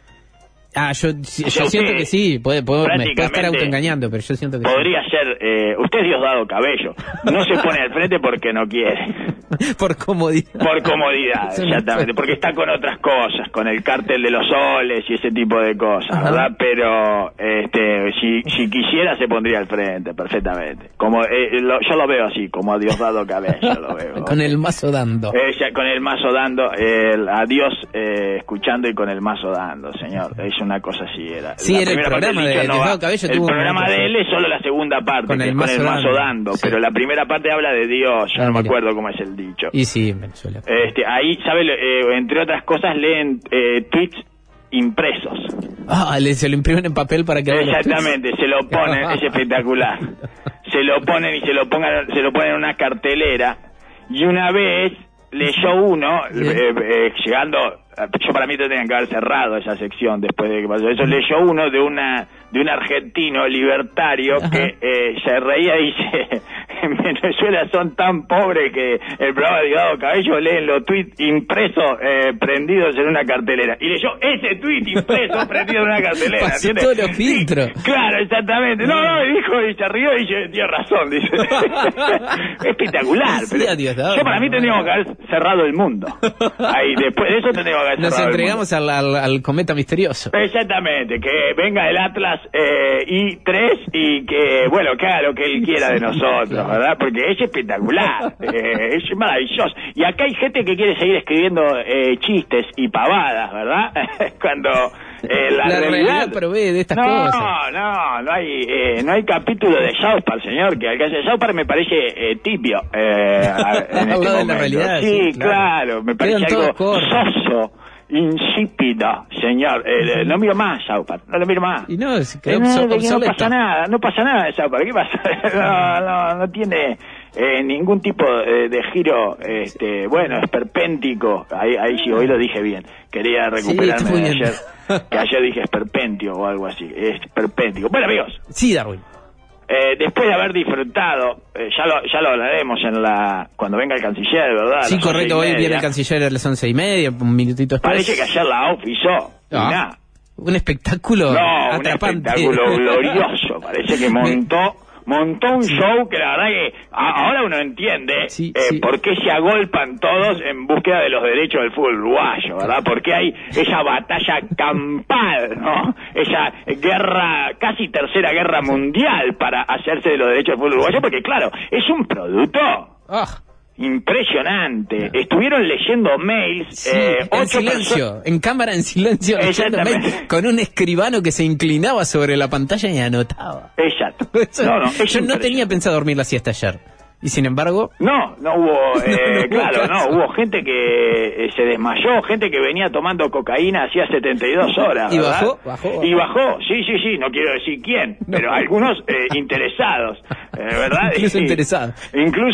Yo siento que sí, me puede estar autoengañando, pero yo siento que podría ser, usted es Diosdado Cabello, no se pone al frente porque no quiere. Por comodidad. Por comodidad, exactamente, porque está con otras cosas, con el cártel de los soles y ese tipo de cosas, ¿verdad? Pero si quisiera se pondría al frente, perfectamente. Como yo lo veo así, como a Diosdado Cabello lo veo. Con el mazo dando. Con el mazo dando, a Dios escuchando y con el mazo dando, señor. Es una cosa así era. Sí, era el programa de Diosdado Cabello. El programa de él es solo la segunda parte, con el mazo dando, sí. Pero la primera parte habla de Dios, yo no me acuerdo cómo es el dicho. Y sí, en Venezuela. Ahí, ¿sabe? Entre otras cosas, leen tweets impresos. Se lo imprimen en papel para que... Exactamente, se lo ponen, es espectacular. Se lo ponen y se lo ponen en una cartelera. Y una vez leyó uno, llegando... Yo para mí tenían que haber cerrado esa sección después de que pasó eso. Leyó uno de un argentino libertario que se reía y dice: en Venezuela son tan pobres que el programa de Diosdado Cabello leen los tweets impresos prendidos en una cartelera. Y leyó ese tweet impreso prendido en una cartelera. Pasó todos los filtros. Sí, claro, exactamente. No, y dijo, y se rió y dice: tiene razón, dice. Espectacular. Sí, pero yo para mí tendríamos que haber cerrado el mundo. Ahí, después de eso tendríamos que haber cerrado. Nos entregamos al cometa misterioso. Exactamente, que venga el Atlas I-3 y que, bueno, que haga lo que él quiera de nosotros, ¿verdad? Porque es espectacular, es maravilloso. Y acá hay gente que quiere seguir escribiendo chistes y pavadas, ¿verdad? Cuando la realidad provee de estas cosas. No hay capítulo de South Park, señor, que alcance. South Park me parece tibio. En este de la realidad. Sí, claro, me parece algo soso. Insípida, señor. No miro más South Park, no lo miro más. Y no pasa nada de South Park. ¿Qué pasa? No tiene ningún tipo de giro, bueno, esperpéntico. Ahí sí, hoy lo dije bien. Quería recuperarme de ayer, que ayer dije esperpentio o algo así. Esperpéntico. Bueno, amigos. Sí, Darwin. Después de haber disfrutado, ya lo hablaremos cuando venga el canciller, ¿verdad? Sí, correcto, hoy viene el canciller a las 11:30, un minutito después. Parece que ayer la AUF hizo un espectáculo atrapante. Un espectáculo glorioso, parece que montó un show que la verdad que ahora uno entiende por qué se agolpan todos en búsqueda de los derechos del fútbol uruguayo, ¿verdad? Porque hay esa batalla campal, ¿no? Esa guerra, casi tercera guerra mundial para hacerse de los derechos del fútbol uruguayo, porque claro, es un producto impresionante. Estuvieron leyendo mails, en silencio, en cámara en silencio, leyendo mails, con un escribano que se inclinaba sobre la pantalla y anotaba. Exacto. Yo no tenía pensado dormir la siesta ayer. Y sin embargo... No hubo, hubo gente que se desmayó, gente que venía tomando cocaína hacía 72 horas, ¿Y ¿verdad? bajó? Y bajó, sí, no quiero decir quién, pero algunos interesados, ¿verdad? Incluso interesados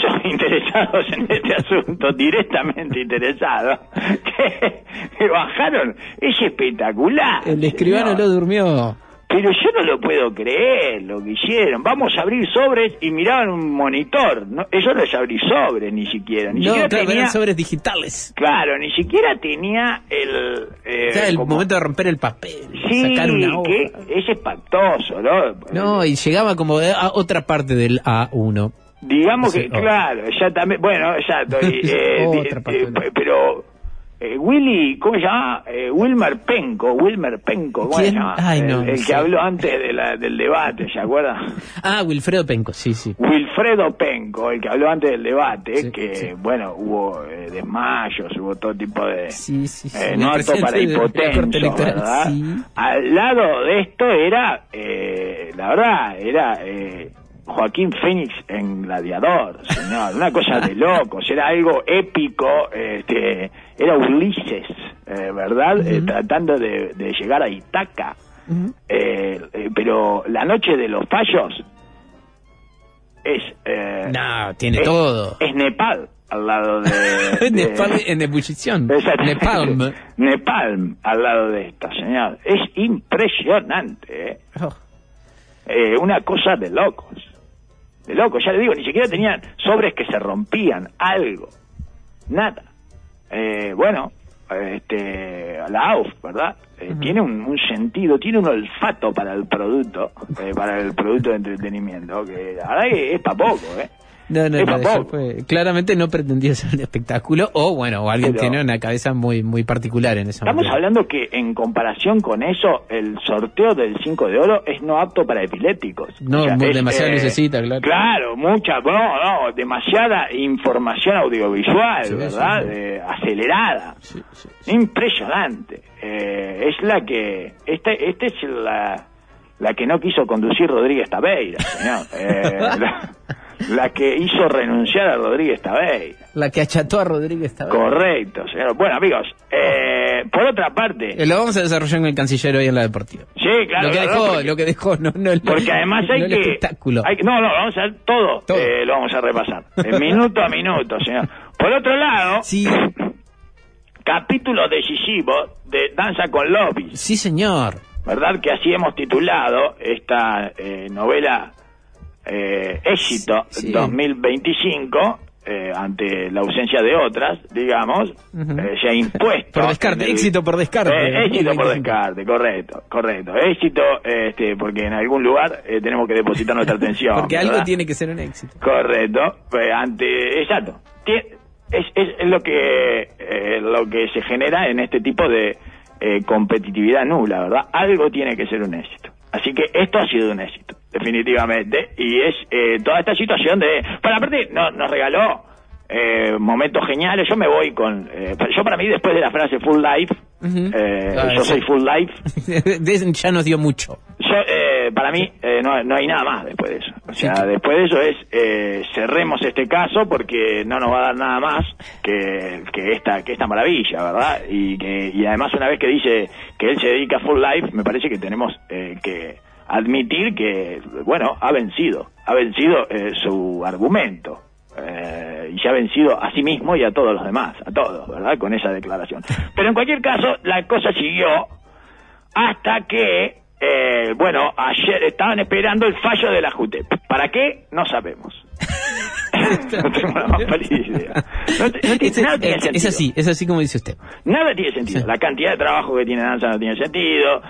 en este asunto, directamente interesados, que bajaron. Es espectacular. El escribano no durmió. Pero yo no lo puedo creer lo que hicieron. Vamos a abrir sobres y miraban un monitor. No, ellos no es abrir sobres ni siquiera. Eran sobres digitales. Claro, ni siquiera tenía el momento de romper el papel. Sí, sacar una hoja. Que es espantoso, ¿no? No, y llegaba como a otra parte del A1. Digamos que, claro, exactamente. Bueno, exacto. Pero... Willy, ¿cómo se llama? Wilmer Penco, ¿cómo se llama? El que habló antes del debate, ¿se acuerda? Wilfredo Penco, sí. Wilfredo Penco, el que habló antes del debate, bueno, hubo desmayos, hubo todo tipo de... no apto para hipotensos, ¿verdad? Sí. Al lado de esto era, la verdad, era Joaquín Phoenix en Gladiador, señor, una cosa de locos, era algo épico, era Ulises, ¿verdad? Tratando de llegar a Ítaca, pero la noche de los fallos es... tiene todo. Es Nepal, al lado de... Nepal en ebullición. Nepalm. Nepalm, al lado de esto, señor. Es impresionante, una cosa de locos. De locos, ya le digo, ni siquiera tenían sobres que se rompían, algo. Nada. La AUF, ¿verdad? Tiene un sentido, tiene un olfato para el producto de entretenimiento, que la verdad que es para poco, No, eso fue, claramente no pretendía ser un espectáculo, o alguien tiene una cabeza muy muy particular en esa Estamos materia. hablando que en comparación con eso, el sorteo del 5 de oro es no apto para epilépticos. No, demasiada lucecita, claro. Claro, demasiada información audiovisual, ¿verdad? Sí. Acelerada. Sí. Impresionante. Es la que... Esta es la que no quiso conducir Rodríguez Taveira, señor. La que hizo renunciar a Rodríguez Taveira. La que acható a Rodríguez Taveira. Correcto, señor. Bueno, amigos, por otra parte... Lo vamos a desarrollar en el Canciller hoy en la Deportiva. Sí, claro. Lo que dejó, no porque además hay que... espectáculo. Vamos a hacer todo. Lo vamos a repasar. Minuto a minuto, señor. Por otro lado... Sí. Capítulo decisivo de Danza con Lobbies. Sí, señor. ¿Verdad? Que así hemos titulado esta novela... éxito 2025 ante la ausencia de otras, digamos, se ha impuesto por descarte, éxito por descarte, éxito por descarte, correcto, éxito, porque en algún lugar tenemos que depositar nuestra atención, porque ¿verdad? Algo tiene que ser un éxito, correcto, exacto, es lo que se genera en este tipo de competitividad nula, ¿verdad? Algo tiene que ser un éxito. Así que esto ha sido un éxito, definitivamente, y es toda esta situación Para aparte, nos regaló momentos geniales. Yo me voy con... yo para mí, después de la frase full life, yo soy full life... ya nos dio mucho. Para mí, no hay nada más después de eso. O sea, después de eso es... cerremos este caso porque no nos va a dar nada más que esta maravilla, ¿verdad? Y además, una vez que dice que él se dedica a full life, me parece que tenemos que admitir que, ha vencido su argumento. Y se ha vencido a sí mismo y a todos los demás, a todos, ¿verdad? Con esa declaración. Pero en cualquier caso, la cosa siguió hasta que, ayer estaban esperando el fallo de la JUTEP. ¿Para qué? No sabemos. No tengo la más pálida idea. Nada tiene sentido. Es así como dice usted. Nada tiene sentido. Sí. La cantidad de trabajo que tiene Danza no tiene sentido.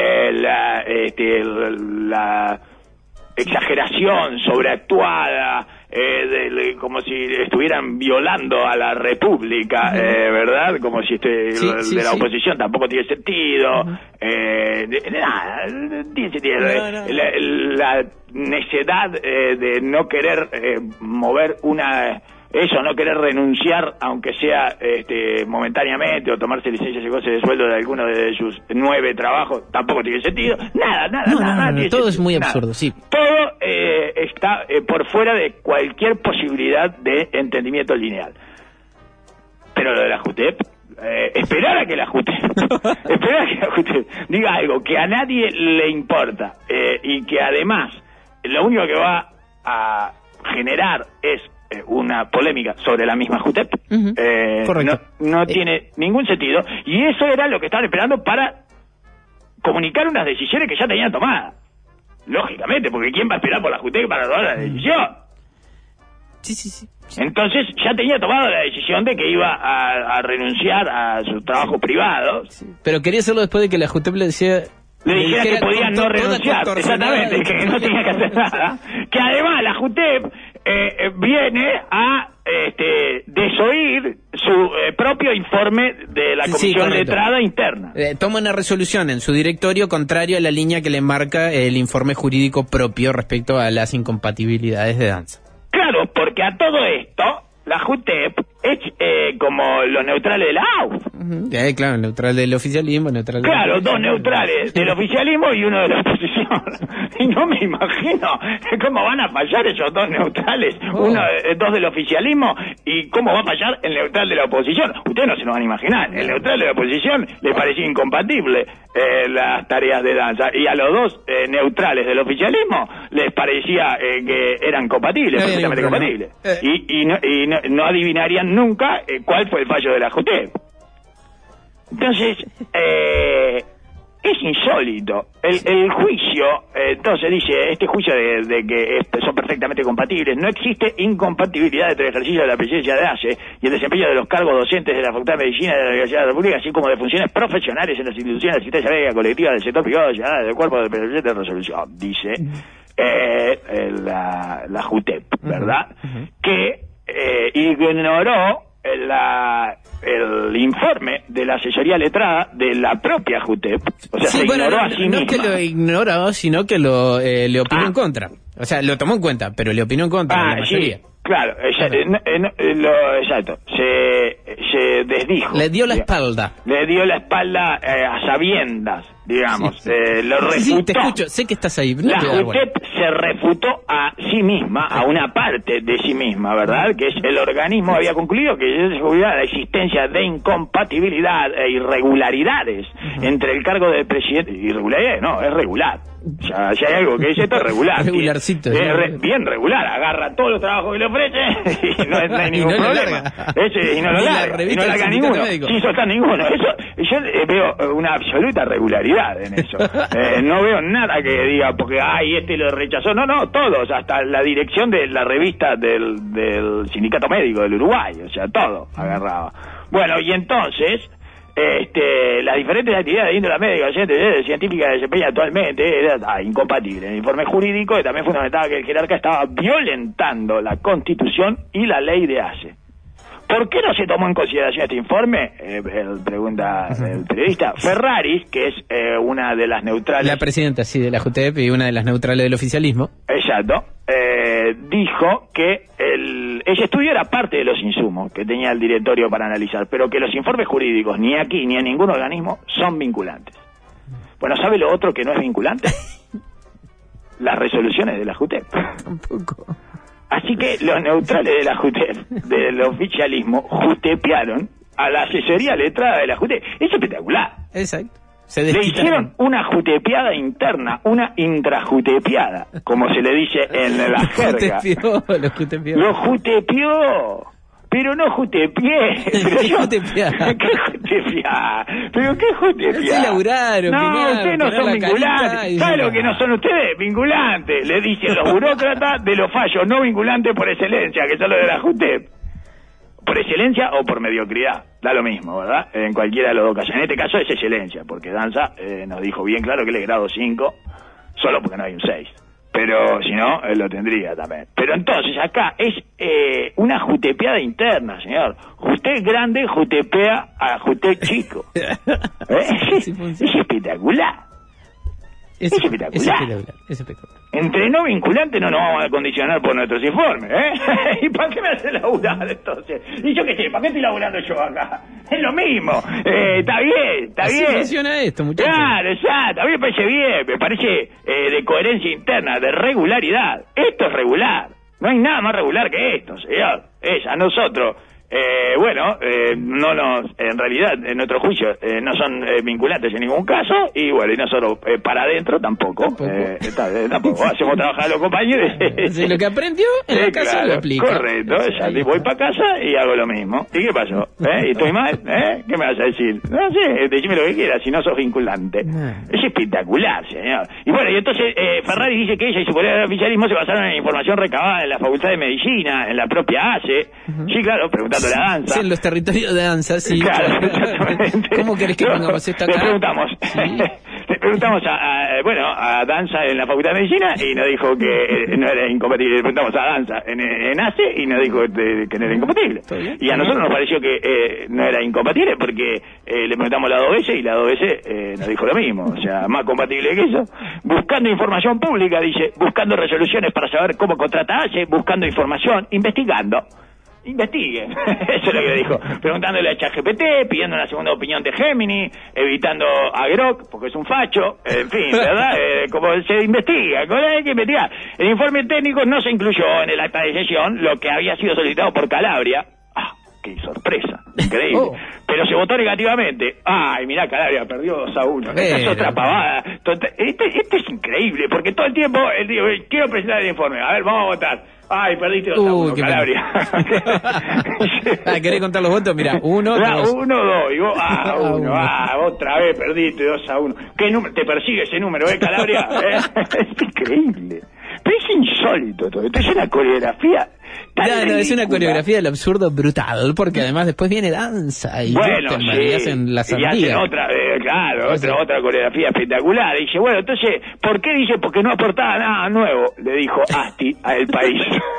La exageración sobreactuada, como si estuvieran violando a la República, ¿verdad? Como si la oposición tampoco tiene sentido. Nada, tiene sentido. La necedad de no querer mover no querer renunciar, aunque sea momentáneamente, o tomarse licencias y cosas de sueldo de alguno de sus 9 trabajos, tampoco tiene sentido. Nada tiene todo sentido. Es muy absurdo, sí. Todo está por fuera de cualquier posibilidad de entendimiento lineal. Pero lo de la JUTEP, esperar a que la JUTEP diga algo que a nadie le importa, y que además lo único que va a generar es una polémica sobre la misma JUTEP. No tiene ningún sentido, y eso era lo que estaban esperando para comunicar unas decisiones que ya tenían tomadas, lógicamente, porque ¿quién va a esperar por la JUTEP para tomar la decisión? Sí. Entonces ya tenía tomado la decisión de que iba a renunciar a sus trabajos privados. Sí. Pero quería hacerlo después de que la JUTEP le dijera que podía no renunciar, exactamente, que no tenía que hacer nada. Que además la JUTEP viene a desoír su propio informe de la Comisión Letrada Interna. Toma una resolución en su directorio contrario a la línea que le marca el informe jurídico propio respecto a las incompatibilidades de Danza. Claro, porque a todo esto la JUTEP es como los neutrales de la AUF. Claro, neutral del oficialismo, neutral del... Claro, dos neutrales del oficialismo y uno de la oposición. Y no me imagino cómo van a fallar esos dos neutrales, dos del oficialismo, y cómo va a fallar el neutral de la oposición. Ustedes no se lo van a imaginar. El neutral de la oposición le parecía incompatible las tareas de Danza, y a los dos neutrales del oficialismo les parecía que eran compatibles, perfectamente compatibles. Y no adivinarían nunca cuál fue el fallo de la JUTEP. Entonces, es insólito. El juicio, entonces dice, este juicio de que son perfectamente compatibles, no existe incompatibilidad entre el ejercicio de la presidencia de ACE y el desempeño de los cargos docentes de la Facultad de Medicina de la Universidad de la República, así como de funciones profesionales en las instituciones de asistencia médica colectiva del sector privado del cuerpo de de resolución, dice la JUTEP, ¿verdad? Que ignoró el informe de la asesoría letrada de la propia JUTEP, o sea, se ignoró a sí misma. No es que lo ignoró, sino que le opinó en contra. O sea, lo tomó en cuenta, pero le opinó en contra la mayoría. Sí, claro, exacto. Se desdijo. Le dio la espalda. Le dio la espalda a sabiendas, digamos. Lo refutó. Sí, te escucho, sé que estás ahí. La JUTEP se refutó a sí misma, a una parte de sí misma, ¿verdad? Que es el organismo había concluido que la existencia de incompatibilidad e irregularidades entre el cargo del presidente. Irregularidades, no, es regular. Ya, si hay algo que dice esto es regular. Regularcito. Bien regular, agarra todos los trabajos que le ofrece y no hay ningún problema. Y no lo larga. Y no larga ninguno. Sin soltar ninguno. Yo veo una absoluta regularidad en eso. No veo nada que diga, porque este lo rechazó. No, todos, hasta la dirección de la revista del Sindicato Médico del Uruguay. O sea, todo agarraba. Bueno, y entonces... las diferentes actividades de índole médica, científica que desempeña actualmente era incompatible. El informe jurídico también fundamentaba que el jerarca estaba violentando la Constitución y la ley de ACE. ¿Por qué no se tomó en consideración este informe? Pregunta el periodista. Ferraris, que es una de las neutrales... La presidenta, sí, de la JUTEP y una de las neutrales del oficialismo. Exacto. Dijo que ese estudio era parte de los insumos que tenía el directorio para analizar, pero que los informes jurídicos, ni aquí ni en ningún organismo, son vinculantes. Bueno, ¿sabe lo otro que no es vinculante? Las resoluciones de la JUTEP. Tampoco. Así que los neutrales de la JUTEP, del oficialismo, jutepearon a la asesoría letrada de la JUTEP. Es espectacular. Exacto. Le hicieron una jutepeada interna, una intrajutepeada, como se le dice en la jerga. Lo jutepeó. Lo jutepeó. Pero no jutepié. ¿Qué jutepiá? ¿Qué jutepiá? ¿Pero qué jutepiá? Sí, laburar, no, ustedes no son vinculantes. ¿Sabe lo que no son ustedes? Vinculantes. Le dicen los burócratas de los fallos no vinculantes por excelencia, que son los de la JUTEP. Por excelencia o por mediocridad, da lo mismo, ¿verdad? En cualquiera de los dos casos. En este caso es excelencia, porque Danza nos dijo bien claro que él es grado 5, solo porque no hay un 6. Pero si no, él lo tendría también. Pero entonces acá es una jutepeada interna, señor. Justé grande jutepea a Juté chico. Es espectacular. Es espectacular. Entre no vinculantes no nos vamos a condicionar por nuestros informes, ¿Y para qué me hace laburar entonces? Y yo qué sé, ¿para qué estoy laburando yo acá? Es lo mismo. Está bien. Así funciona esto, muchachos. Claro, exacto. A mí me parece bien, me parece de coherencia interna, de regularidad. Esto es regular. No hay nada más regular que esto, señor. A nosotros... en realidad, en nuestro juicio, no son vinculantes en ningún caso, y bueno, y nosotros para adentro tampoco. Tampoco. Hacemos trabajar a los compañeros. Sí, lo que aprendió en la casa lo aplica. Correcto, voy para casa y hago lo mismo. ¿Y qué pasó? ¿Y estoy mal? ¿Qué me vas a decir? No sé, decime lo que quieras, si no sos vinculante. Es espectacular, señor. Y bueno, y entonces Ferrari dice que ella y su colega del oficialismo se basaron en información recabada en la Facultad de Medicina, en la propia ACE. Sí, claro, preguntando la Danza. Sí, en los territorios de Danza, sí. Claro, exactamente. ¿Cómo querés que pongamos esto acá? Le preguntamos a Danza en la Facultad de Medicina y nos dijo que no era incompatible. Le preguntamos a Danza en ACE y nos dijo que no era incompatible. Y a nosotros nos pareció que no era incompatible porque le preguntamos la 2 veces y la 2 veces nos dijo lo mismo. O sea, más compatible que eso. Buscando información pública, dice, buscando resoluciones para saber cómo contrata ACE, buscando información, investigando. investiguen. Eso es lo que dijo. Preguntándole a ChatGPT, pidiendo una segunda opinión de Gemini, evitando a Grok, porque es un facho, en fin, ¿verdad? Como se investiga, hay que investigar. El informe técnico no se incluyó en el acta de sesión, lo que había sido solicitado por Calabria. ¡Qué sorpresa! Increíble. Pero se votó negativamente. ¡Ay, mirá, Calabria perdió 2-1! Esta es otra pavada. Este es increíble, porque todo el tiempo él dijo, quiero presentar el informe. A ver, vamos a votar. ¡Ay, perdiste 2-1, Calabria! ¿Querés contar los votos? Mira, 1, 2. 1, 2. Y vos, 1. Otra vez perdiste 2-1. ¿Qué número? Te persigue ese número, Calabria? Es increíble. Pero es insólito todo esto. Es una coreografía. Es una coreografía del absurdo brutal, porque además después viene danza y hacen la sandía. Y hacen otra, otra coreografía espectacular. Y dice, bueno, entonces, ¿por qué? Dice, porque no aportaba nada nuevo, le dijo Asti a El País.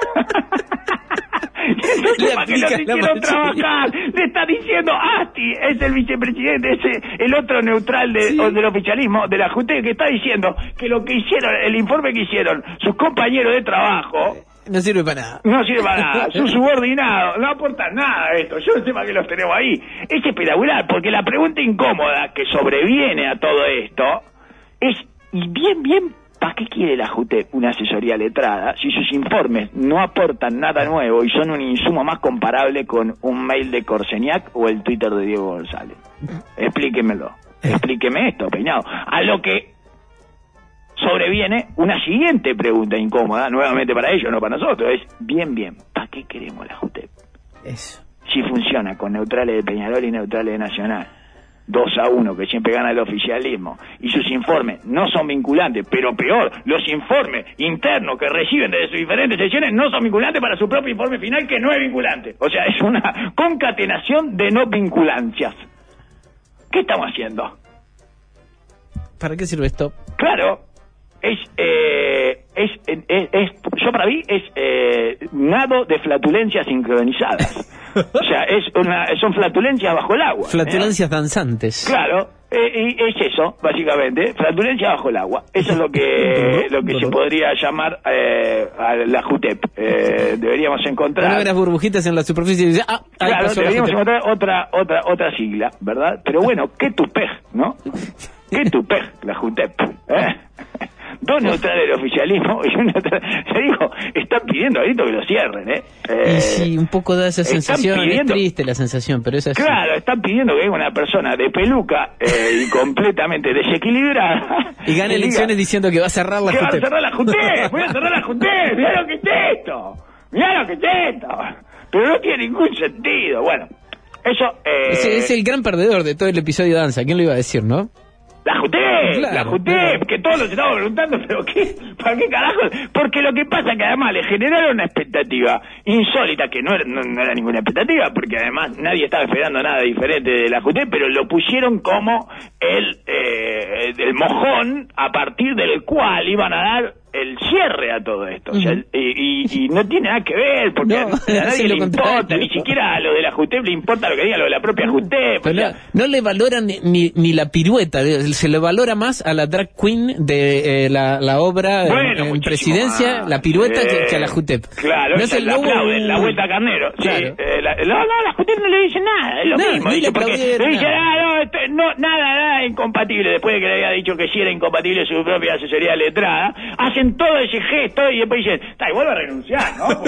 Entonces, para que lo hicieron trabajar, le está diciendo Asti, es el vicepresidente, es el otro neutral del oficialismo, de la JUTEP, que está diciendo que lo que hicieron, el informe que hicieron sus compañeros de trabajo, no sirve para nada. No sirve para nada. Sus subordinados no aportan nada a esto. Yo no sé para qué los tenemos ahí. Es espectacular, porque la pregunta incómoda que sobreviene a todo esto es, y bien, ¿para qué quiere la JUTEP una asesoría letrada si sus informes no aportan nada nuevo y son un insumo más comparable con un mail de Corseniak o el Twitter de Diego González? Explíquemelo. Explíqueme esto, Peinado. A lo que sobreviene una siguiente pregunta incómoda, nuevamente para ellos, no para nosotros, es, bien, ¿para qué queremos la JUTEP? Eso. Si funciona con neutrales de Peñarol y neutrales de Nacional, 2-1, que siempre gana el oficialismo, y sus informes no son vinculantes, pero peor, los informes internos que reciben desde sus diferentes sesiones no son vinculantes para su propio informe final, que no es vinculante. O sea, es una concatenación de no vinculancias. ¿Qué estamos haciendo? ¿Para qué sirve esto? Claro. Yo para mí es nado de flatulencias sincronizadas. O sea, son flatulencias bajo el agua. Flatulencias danzantes. Claro, es eso, básicamente, flatulencia bajo el agua. Eso es lo que se podría llamar a la JUTEP. Deberíamos encontrar unas burbujitas en la superficie y dice, claro, deberíamos encontrar otra sigla, ¿verdad? Pero bueno, qué tupej, ¿no? Qué tupej la JUTEP, Dos neutrales del oficialismo y un neutral. Se dijo, están pidiendo ahorita que lo cierren, y sí, un poco da esa sensación, es triste la sensación, pero es así. Claro, están pidiendo que venga una persona de peluca y completamente desequilibrada. Y gane elecciones diciendo que va a cerrar la JUTEP. Va a cerrar la JUTEP, voy a cerrar la JUTEP, mirá lo que es esto. Mirá lo que es esto. Pero no tiene ningún sentido. Bueno, eso... es el gran perdedor de todo el episodio de danza, ¿quién lo iba a decir, no? La JUTEP, la JUTEP, que todos nos estamos preguntando, pero ¿para qué carajo? Porque lo que pasa es que además le generaron una expectativa insólita, que no era ninguna expectativa, porque además nadie estaba esperando nada diferente de la JUTEP, pero lo pusieron como el mojón a partir del cual iban a dar el cierre a todo esto. O sea, y no tiene nada que ver, porque a nadie le importa, ni siquiera a lo de la JUTEP le importa lo que diga lo de la propia JUTEP. Pero no le valoran ni la pirueta, se le valora más a la drag queen de la obra en Presidencia, la pirueta, que a la JUTEP. Claro, no se le aplauden, la vuelta a Carnero. Claro. Sí, la JUTEP no le dice nada, es lo mismo. Dice, porque le dice, nada incompatible, después de que le había dicho que sí era incompatible su propia asesoría letrada, hacen todo ese gesto y después dicen, igual va a renunciar, ¿no?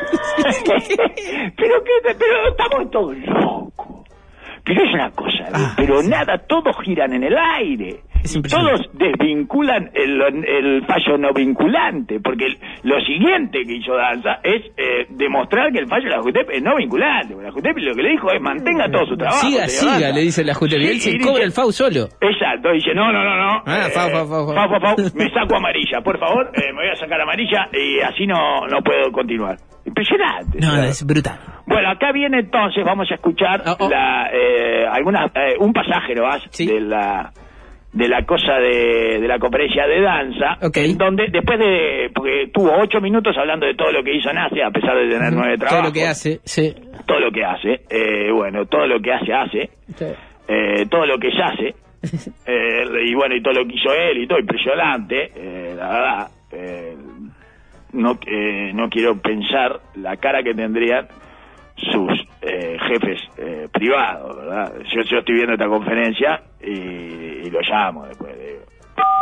Pero estamos todos locos. Pero es una cosa, pero nada, todos giran en el aire. Todos desvinculan el fallo no vinculante, porque lo siguiente que hizo Danza es demostrar que el fallo de la JUTEP es no vinculante. La JUTEP lo que le dijo es mantenga todo su trabajo. Siga, le dice la JUTEP, y él se cobra el FAU solo. Exacto, dice no. FAU, me saco amarilla, por favor, me voy a sacar amarilla y así no puedo continuar. Impresionante. No, es brutal. Bueno, acá viene entonces, vamos a escuchar un pasaje, ¿no? de la cosa de la conferencia de Danza, donde después porque tuvo 8 minutos hablando de todo lo que hizo Nace, a pesar de tener 9 trabajos. Todo lo que hace, sí. Todo lo que hace, todo lo que hace, sí. Todo lo que se hace, y todo lo que hizo él y todo, impresionante, la verdad, no quiero pensar la cara que tendrían sus jefes privados, ¿verdad? Yo estoy viendo esta conferencia y lo llamo después, le digo,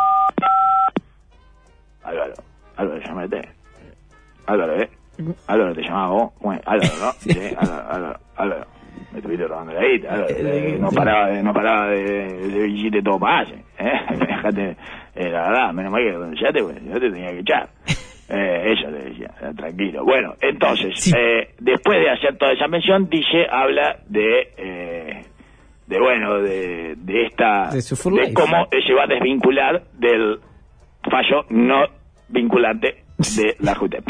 Álvaro, llámate. Álvaro, te llamaba vos. Bueno, Álvaro, ¿no? Sí, Álvaro. Me estuviste robando la guita, Álvaro. No paraba de hiciste todo pase, Dejate, la verdad, menos mal que renunciaste, pues yo te tenía que echar. Ella le decía, tranquilo. Bueno, entonces, sí. Después de hacer toda esa mención, habla de cómo se va a desvincular del fallo no vinculante de la JUTEP.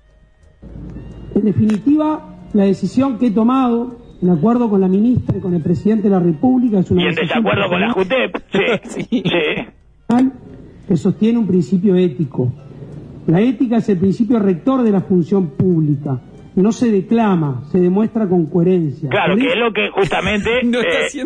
En definitiva, la decisión que he tomado, en acuerdo con la ministra y con el presidente de la República, es una y en desacuerdo con la JUTEP, sí. Que sostiene un principio ético. La ética es el principio rector de la función pública. No se declama, se demuestra con coherencia. Claro, que es lo que justamente no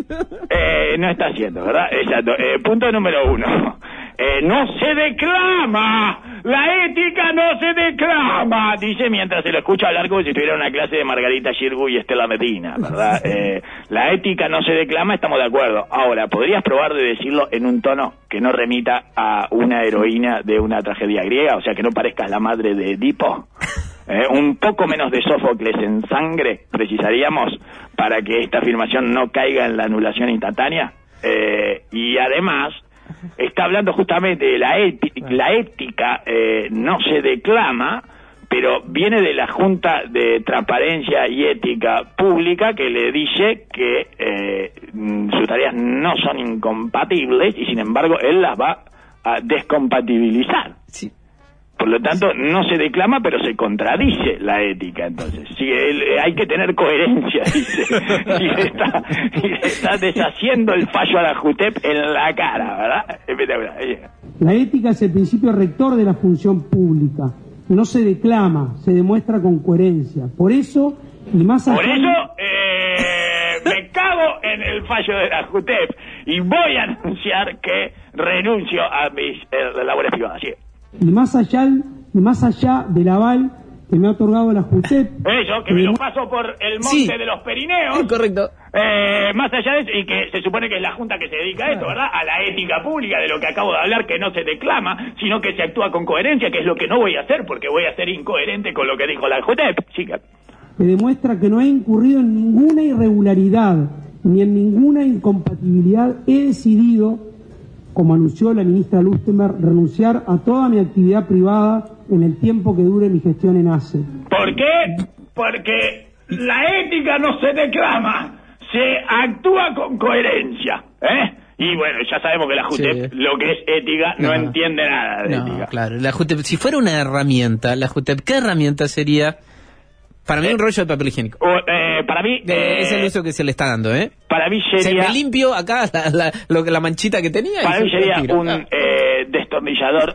está haciendo, ¿verdad? Exacto. Punto número 1. No se declama, la ética no se declama, dice mientras se lo escucha hablar como si estuviera en una clase de Margarita Xirgu y Estela Medina, ¿verdad? La ética no se declama, estamos de acuerdo. Ahora, ¿podrías probar de decirlo en un tono que no remita a una heroína de una tragedia griega? O sea, que no parezcas la madre de Edipo. Un poco menos de Sófocles en sangre precisaríamos para que esta afirmación no caiga en la anulación instantánea. Y además está hablando justamente de la ética no se declama, pero viene de la Junta de Transparencia y Ética Pública, que le dice que sus tareas no son incompatibles y sin embargo él las va a descompatibilizar. Sí. Por lo tanto, no se declama, pero se contradice la ética, entonces. Sí, hay que tener coherencia, dice. Y le está deshaciendo el fallo a la JUTEP en la cara, ¿verdad? Espectacular. La ética es el principio rector de la función pública. No se declama, se demuestra con coherencia. Por eso, y más allá... Por eso, me cago en el fallo de la JUTEP y voy a anunciar que renuncio a mis labores privadas, ¿sí? Y más allá del aval que me ha otorgado la JUTEP. Eso, que me lo paso por el monte de los Pirineos. Correcto. Más allá de eso, y que se supone que es la Junta que se dedica a esto, ¿verdad? A la ética pública, de lo que acabo de hablar, que no se declama, sino que se actúa con coherencia, que es lo que no voy a hacer, porque voy a ser incoherente con lo que dijo la JUTEP. Chica. Que demuestra que no he incurrido en ninguna irregularidad, ni en ninguna incompatibilidad. He decidido, como anunció la ministra Lustenberg, renunciar a toda mi actividad privada en el tiempo que dure mi gestión en ACE. ¿Por qué? Porque la ética no se declama, se actúa con coherencia, Y bueno, ya sabemos que la JUTEP, lo que es ética, no entiende nada de ética. Claro, la JUTEP, si fuera una herramienta, la JUTEP, ¿qué herramienta sería? Para mí un rollo de papel higiénico. Para mí... es el uso que se le está dando, Para mí sería... Se me limpio acá la manchita que tenía. Para mí sería un destornillador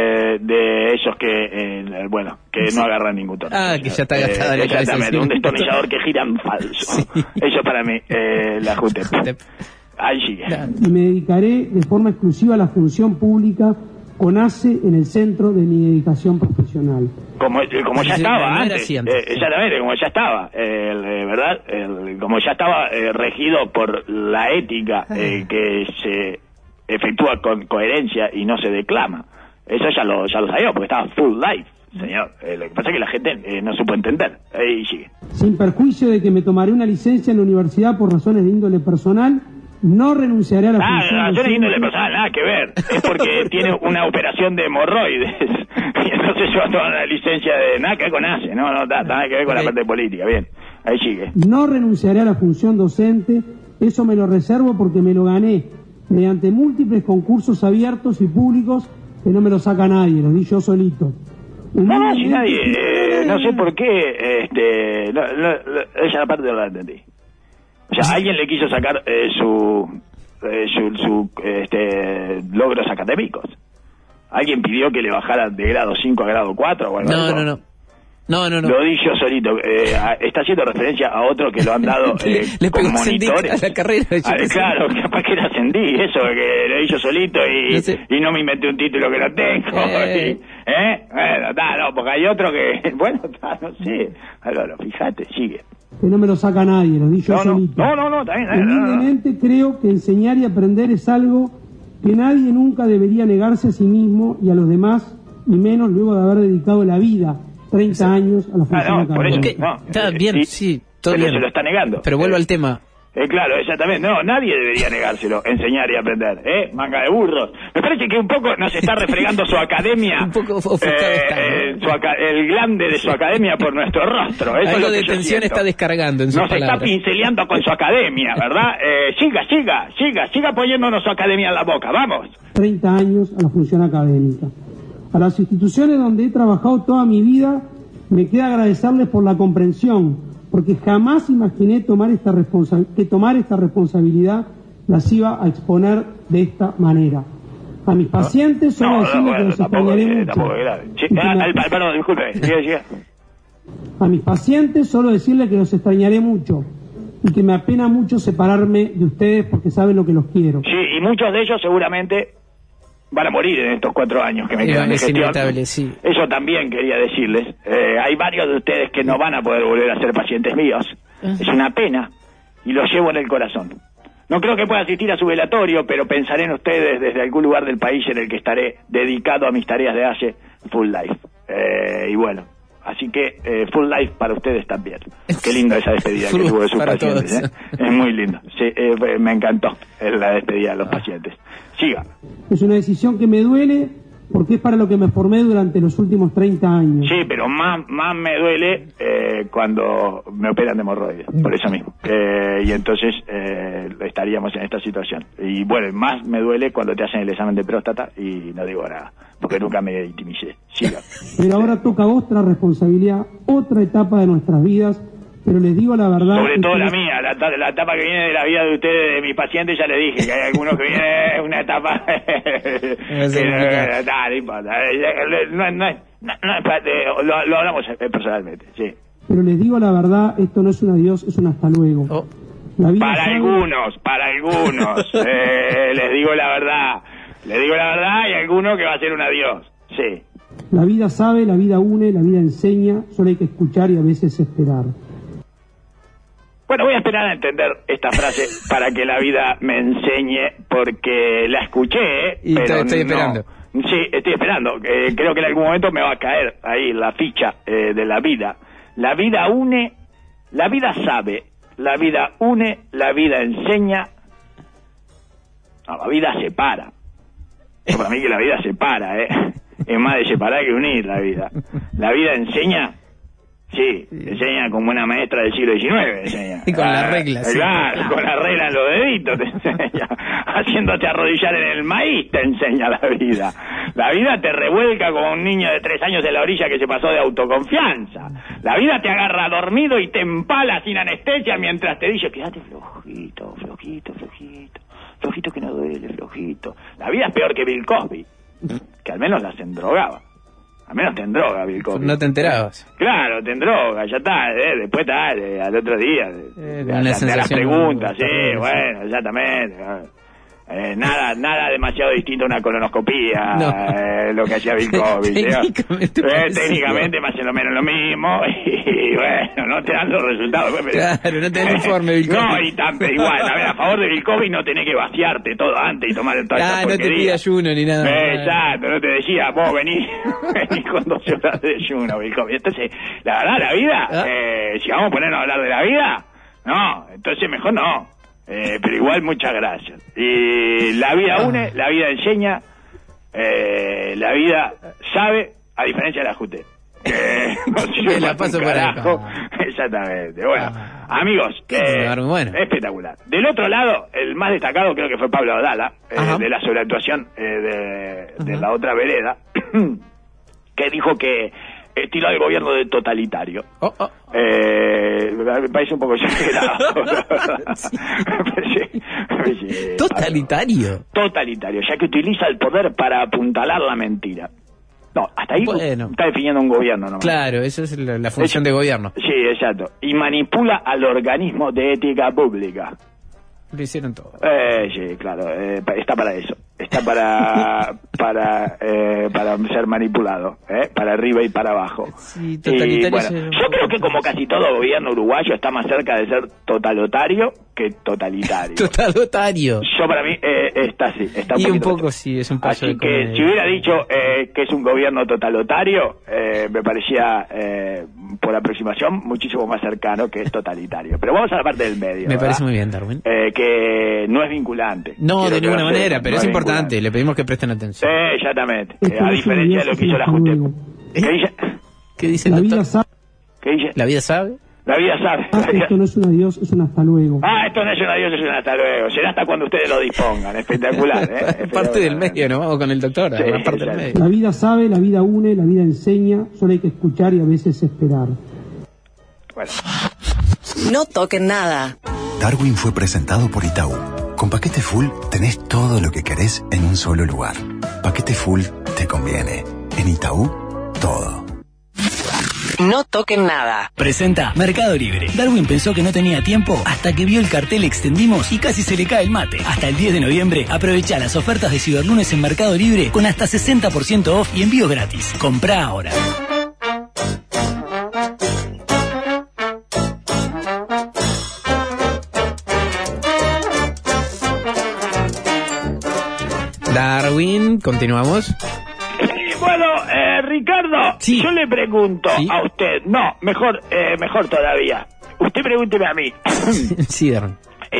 de esos que, que no agarran ningún tornillo. Que ya está gastada la cabeza. Exactamente, un destornillador que gira en falso. Sí. Eso para mí, la JUTEP. Ahí sigue. Y me dedicaré de forma exclusiva a la función pública con ACE en el centro de mi dedicación profesional. Como ya estaba antes, exactamente, como ya estaba, ¿verdad? Como ya estaba regido por la ética que se efectúa con coherencia y no se declama. Eso ya lo sabía, porque estaba full life, señor. Lo que pasa es que la gente no supo entender. Ahí sigue. Sin perjuicio de que me tomaré una licencia en la universidad por razones de índole personal, no renunciaré a la función. Razones de índole personal, nada que ver. Es porque tiene una operación de hemorroides. Y entonces yo tomo una licencia de nada que ver con ACE, no nada que ver con la parte política. Bien, ahí sigue. No renunciaré a la función docente, eso me lo reservo porque me lo gané mediante múltiples concursos abiertos y públicos que no me lo saca nadie, lo di yo solito. No, si nadie, no sé por qué, esa parte no la entendí. O sea, alguien le quiso sacar sus logros académicos. Alguien pidió que le bajaran de grado 5 a grado 4 o algo así. No. Lo di yo solito. Está haciendo referencia a otro que lo han dado le con a monitores. la carrera. Claro, capaz que le ascendí. Eso, que lo di yo solito y no me inventé un título que no tengo. Bueno, no, porque hay otro que, bueno, no sé. Álvaro, fíjate, sigue. Que no me lo saca nadie, lo di yo solito. No, también. Humildemente creo que enseñar y aprender es algo que nadie nunca debería negarse a sí mismo y a los demás, y menos luego de haber dedicado la vida, 30 años, a la función académica. Está bien, sí, todo bien. Se lo está negando. Pero vuelvo al tema. Claro, exactamente. No, nadie debería negárselo, enseñar y aprender. Manga de burros. Me parece que un poco nos está refregando su academia. Un poco ofuscado está. El glande de su academia por nuestro rostro. Eso algo es lo de que tensión está descargando en sus palabras. Nos está pinceleando con su academia, ¿verdad? Siga poniéndonos su academia en la boca. Vamos. 30 años a la función académica. A las instituciones donde he trabajado toda mi vida, me queda agradecerles por la comprensión, porque jamás imaginé que tomar esta responsabilidad las iba a exponer de esta manera. A mis pacientes solo decirles que los extrañaré mucho. Perdón, disculpe. Sigue. A mis pacientes solo decirles que los extrañaré mucho y que me apena mucho separarme de ustedes porque saben lo que los quiero. Sí, y muchos de ellos seguramente van a morir en estos 4 años que me quedan de gestión. Inevitable, sí. Eso también quería decirles. Hay varios de ustedes que no van a poder volver a ser pacientes míos. Es una pena y lo llevo en el corazón. No creo que pueda asistir a su velatorio, pero pensaré en ustedes desde algún lugar del país en el que estaré dedicado a mis tareas de AYE Full Life. Y bueno, así que Full Life para ustedes también. Qué lindo esa despedida que tuvo de sus pacientes. Es muy lindo. Sí, me encantó la despedida de los pacientes. Siga. Es una decisión que me duele porque es para lo que me formé durante los últimos 30 años. Sí, pero más me duele cuando me operan de hemorroides, por eso mismo. Y entonces estaríamos en esta situación. Y bueno, más me duele cuando te hacen el examen de próstata y no digo nada, porque nunca me intimicé. Siga. Pero ahora toca otra responsabilidad, otra etapa de nuestras vidas. Pero les digo la verdad... Sobre todo la mía, la etapa que viene de la vida de ustedes, de mis pacientes, ya les dije, que hay algunos que viene una etapa... no importa. Lo hablamos personalmente, sí. Pero les digo la verdad, esto no es un adiós, es un hasta luego. La vida para algunos, les digo la verdad. Les digo la verdad y alguno que va a ser un adiós, sí. La vida sabe, la vida une, la vida enseña, solo hay que escuchar y a veces esperar. Bueno, voy a esperar a entender esta frase para que la vida me enseñe, porque la escuché, y pero estoy esperando. Sí, estoy esperando. Creo que en algún momento me va a caer ahí la ficha de la vida. La vida une, la vida sabe, la vida une, la vida enseña. No, la vida separa. Para mí que la vida separa, es más de separar que unir la vida. La vida enseña. Sí, enseña como una maestra del siglo XIX, enseña. Y con las reglas. Claro, con las reglas en los deditos te enseña. Haciéndote arrodillar en el maíz te enseña la vida. La vida te revuelca como un niño de 3 años en la orilla que se pasó de autoconfianza. La vida te agarra dormido y te empala sin anestesia mientras te dice, quédate flojito, flojito, flojito. Flojito que no duele, flojito. La vida es peor que Bill Cosby, que al menos las endrogaba. Al menos te endroga, Bill Cosby. No te enterabas. Claro, te endroga, ya está, después está, al otro día, de las preguntas, sí, bueno, exactamente. Nada demasiado distinto a una colonoscopía, no. Lo que hacía Bill Cosby. Técnicamente más o menos lo mismo, y bueno, no te dan los resultados. Claro, no te dan informe, Bill Cosby. No, y igual, a favor de Bill Cosby no tenés que vaciarte todo antes y tomar toda esa porquería. No te pide ayuno ni nada. Exacto, no te decía, vos venís con 12 horas de ayuno, Bill Cosby. Entonces, la verdad, la vida, si vamos a ponernos a hablar de la vida, no, entonces mejor no. Pero igual muchas gracias. Y la vida une, la vida enseña, la vida sabe, a diferencia de la JUTEP, que no sirve la paso carajo. Exactamente. Bueno, amigos, espectacular. Del otro lado, el más destacado creo que fue Pablo Abdala, de la sobreactuación de la otra vereda, que dijo que estilo de gobierno de totalitario. Me parece un poco exagerado. ¿Totalitario? Totalitario, ya que utiliza el poder para apuntalar la mentira. No, hasta ahí está definiendo un gobierno, ¿no? Claro, eso es la función de gobierno. Sí, exacto. Y manipula al organismo de ética pública. Lo hicieron todo. Sí, claro, está para eso. está para ser manipulado, para arriba y para abajo. Sí, totalitario. Y, bueno, yo creo que como casi todo gobierno uruguayo está más cerca de ser totalitario que totalitario. Totalitario. Yo para mí está así. Está y un poco sí, es un paso. Así que si hubiera dicho que es un gobierno totalitario, me parecía por aproximación muchísimo más cercano que es totalitario. Pero vamos a la parte del medio. Me ¿verdad? parece muy bien, Darwin. Que no es vinculante. No, de ninguna manera, pero es importante. Vinculante. Le pedimos que presten atención. Sí, exactamente. A diferencia de lo que hizo la JUTEP. ¿Qué dice el La doctor? vida sabe. ¿Qué dice? ¿La vida sabe? La vida sabe. Esto no es un adiós, es un hasta luego. Esto no es un adiós, es un hasta luego. Será hasta cuando ustedes lo dispongan. Espectacular, Parte del medio, ¿no? Vamos con el doctor. Sí, parte del medio. La vida sabe, la vida une, la vida enseña, solo hay que escuchar y a veces esperar. Bueno. No toquen nada. Darwin fue presentado por Itaú. Con Paquete Full tenés todo lo que querés en un solo lugar. Paquete Full te conviene. En Itaú, todo. No toquen nada. Presenta Mercado Libre. Darwin pensó que no tenía tiempo hasta que vio el cartel Extendimos y casi se le cae el mate. Hasta el 10 de noviembre, aprovecha las ofertas de Ciberlunes en Mercado Libre con hasta 60% off y envío gratis. Comprá ahora. Darwin, continuamos. Bueno, Ricardo, yo le pregunto a usted, no, mejor todavía. Usted pregúnteme a mí. Sí, Darwin.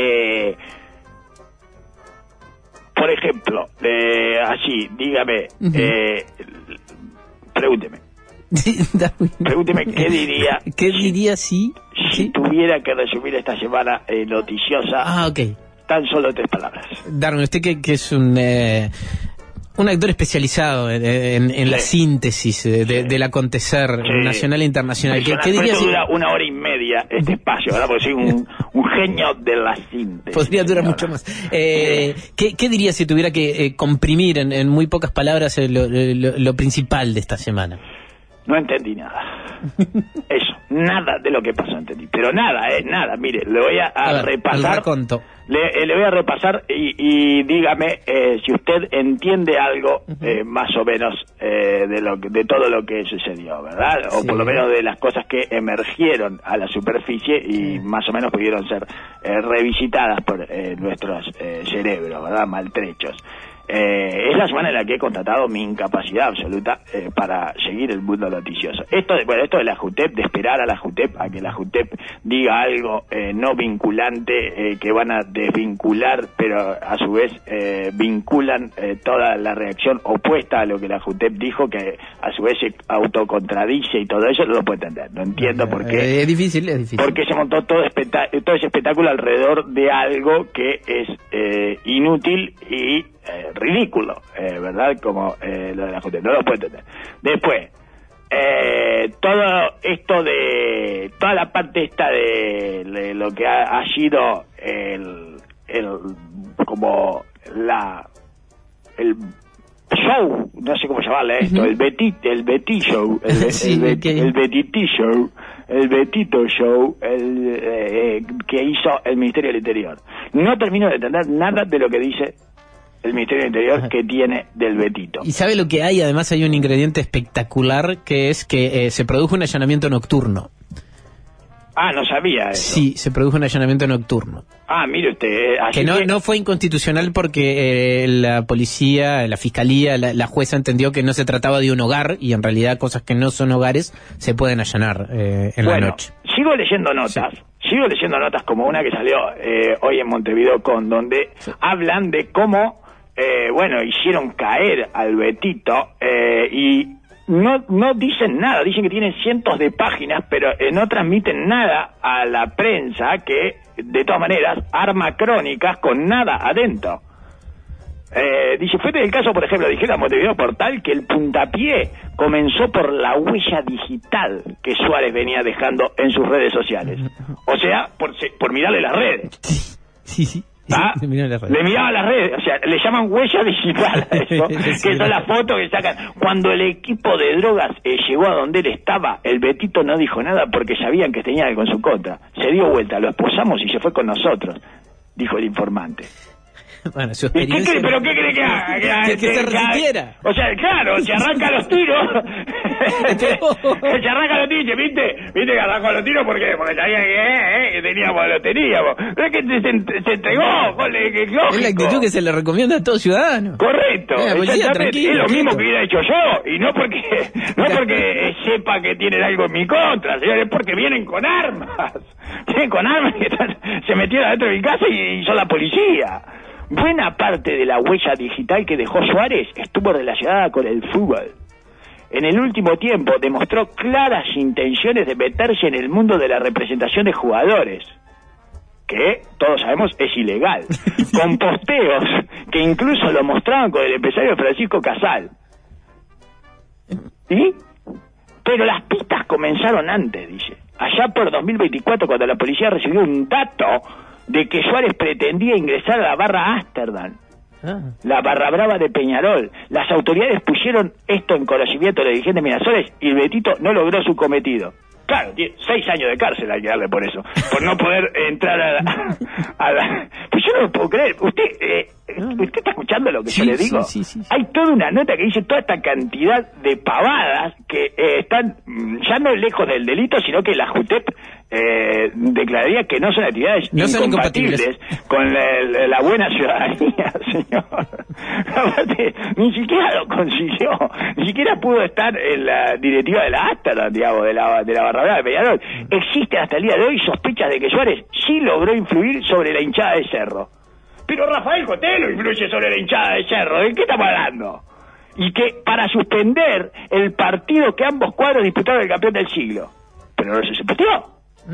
Por ejemplo, así, dígame, pregúnteme. Pregúnteme qué diría. ¿Qué diría si tuviera que resumir esta semana noticiosa? Ok. Tan solo 3 palabras. Darwin, usted que es un actor especializado en la síntesis del acontecer nacional e internacional. ¿Qué diría si dura 1 hora y media este espacio, ¿verdad? Porque soy un genio de la síntesis. Podría durar mucho más. ¿Qué diría si tuviera que comprimir en muy pocas palabras lo principal de esta semana? No entendí nada. Eso, nada de lo que pasó entendí. Pero nada, nada. Mire, le voy a repasar. Le voy a repasar y dígame si usted entiende algo más o menos de todo lo que sucedió, ¿verdad? O por lo menos de las cosas que emergieron a la superficie y más o menos pudieron ser revisitadas por nuestros cerebros, ¿verdad? Maltrechos. Es la semana en la que he constatado mi incapacidad absoluta para seguir el mundo noticioso. Esto de la JUTEP, de esperar a la JUTEP, a que la JUTEP diga algo no vinculante, que van a desvincular, pero a su vez vinculan toda la reacción opuesta a lo que la JUTEP dijo, que a su vez se autocontradice y todo eso, no lo puedo entender. No entiendo por qué. Es difícil. Porque se montó todo ese espectáculo alrededor de algo que es inútil y ridículo, ¿verdad? Como lo de la JUTEP, no lo puedo entender. Después, todo esto de toda la parte esta de lo que ha sido el show, no sé cómo llamarle esto, el Betty Show, el Betito Show, que hizo el Ministerio del Interior. No termino de entender nada de lo que dice el Ministerio del Interior que tiene del Betito. ¿Y sabe lo que hay? Además hay un ingrediente espectacular, que es que se produjo un allanamiento nocturno. No sabía eso. Sí, se produjo un allanamiento nocturno. Mire usted. Que no fue inconstitucional porque la policía, la fiscalía, la jueza entendió que no se trataba de un hogar y en realidad cosas que no son hogares se pueden allanar en la noche. Sigo leyendo notas. Sigo leyendo notas como una que salió hoy en Montevideo donde hablan de cómo hicieron caer al Betito y no dicen nada, dicen que tienen cientos de páginas, pero no transmiten nada a la prensa, que de todas maneras arma crónicas con nada adentro. Dice, fue el caso, por ejemplo, dijera Montevideo Portal, que el puntapié comenzó por la huella digital que Suárez venía dejando en sus redes sociales. O sea, por mirarle las redes. Sí. Le miraba las redes, o sea, le llaman huella digital a eso, que son las fotos que sacan. Cuando el equipo de drogas llegó a donde él estaba, el Betito no dijo nada porque sabían que tenía algo en su contra. Se dio vuelta, lo esposamos y se fue con nosotros, dijo el informante. Bueno, su ¿Y experiencia... ¿Pero qué cree que haga? Que se resistiera. O sea, claro, se arranca los tiros. Se arranca los tiros, ¿viste? ¿Viste que arrancó los tiros? ¿Por qué? Porque sabía que lo teníamos. Pero es que se entregó, que es lógico. Es la actitud que se le recomienda a todo ciudadano. Correcto, policía, exactamente. Es lo mismo que hubiera hecho yo. Y no porque sepa que tienen algo en mi contra, señores, porque vienen con armas. Vienen con armas que se metieron adentro de mi casa y son la policía. Buena parte de la huella digital que dejó Suárez estuvo relacionada con el fútbol. En el último tiempo demostró claras intenciones de meterse en el mundo de la representación de jugadores, que todos sabemos es ilegal, con posteos que incluso lo mostraban con el empresario Francisco Casal. ¿Sí? Pero las pistas comenzaron antes, dice. Allá por 2024, cuando la policía recibió un dato de que Suárez pretendía ingresar a la barra Ámsterdam, la barra brava de Peñarol. Las autoridades pusieron esto en conocimiento de los dirigentes Mirasol y el Betito no logró su cometido. Claro, tiene 6 años de cárcel hay que darle por eso, por no poder entrar a la... Pues yo no lo puedo creer. ¿Usted está escuchando lo que yo le digo? Sí. Hay toda una nota que dice toda esta cantidad de pavadas que están ya no lejos del delito, sino que la JUTEP declararía que no son actividades incompatibles con la buena ciudadanía, señor. Aparte, ni siquiera lo consiguió, ni siquiera pudo estar en la directiva de la Ámsterdam, digamos, de la barra brava de Peñarol. Existe hasta el día de hoy sospechas de que Suárez sí logró influir sobre la hinchada de Cerro. Pero Rafael Cotelo influye sobre la hinchada de Cerro. ¿De qué estamos hablando? Y que para suspender el partido que ambos cuadros disputaron el campeón del siglo. Pero no se suspendió.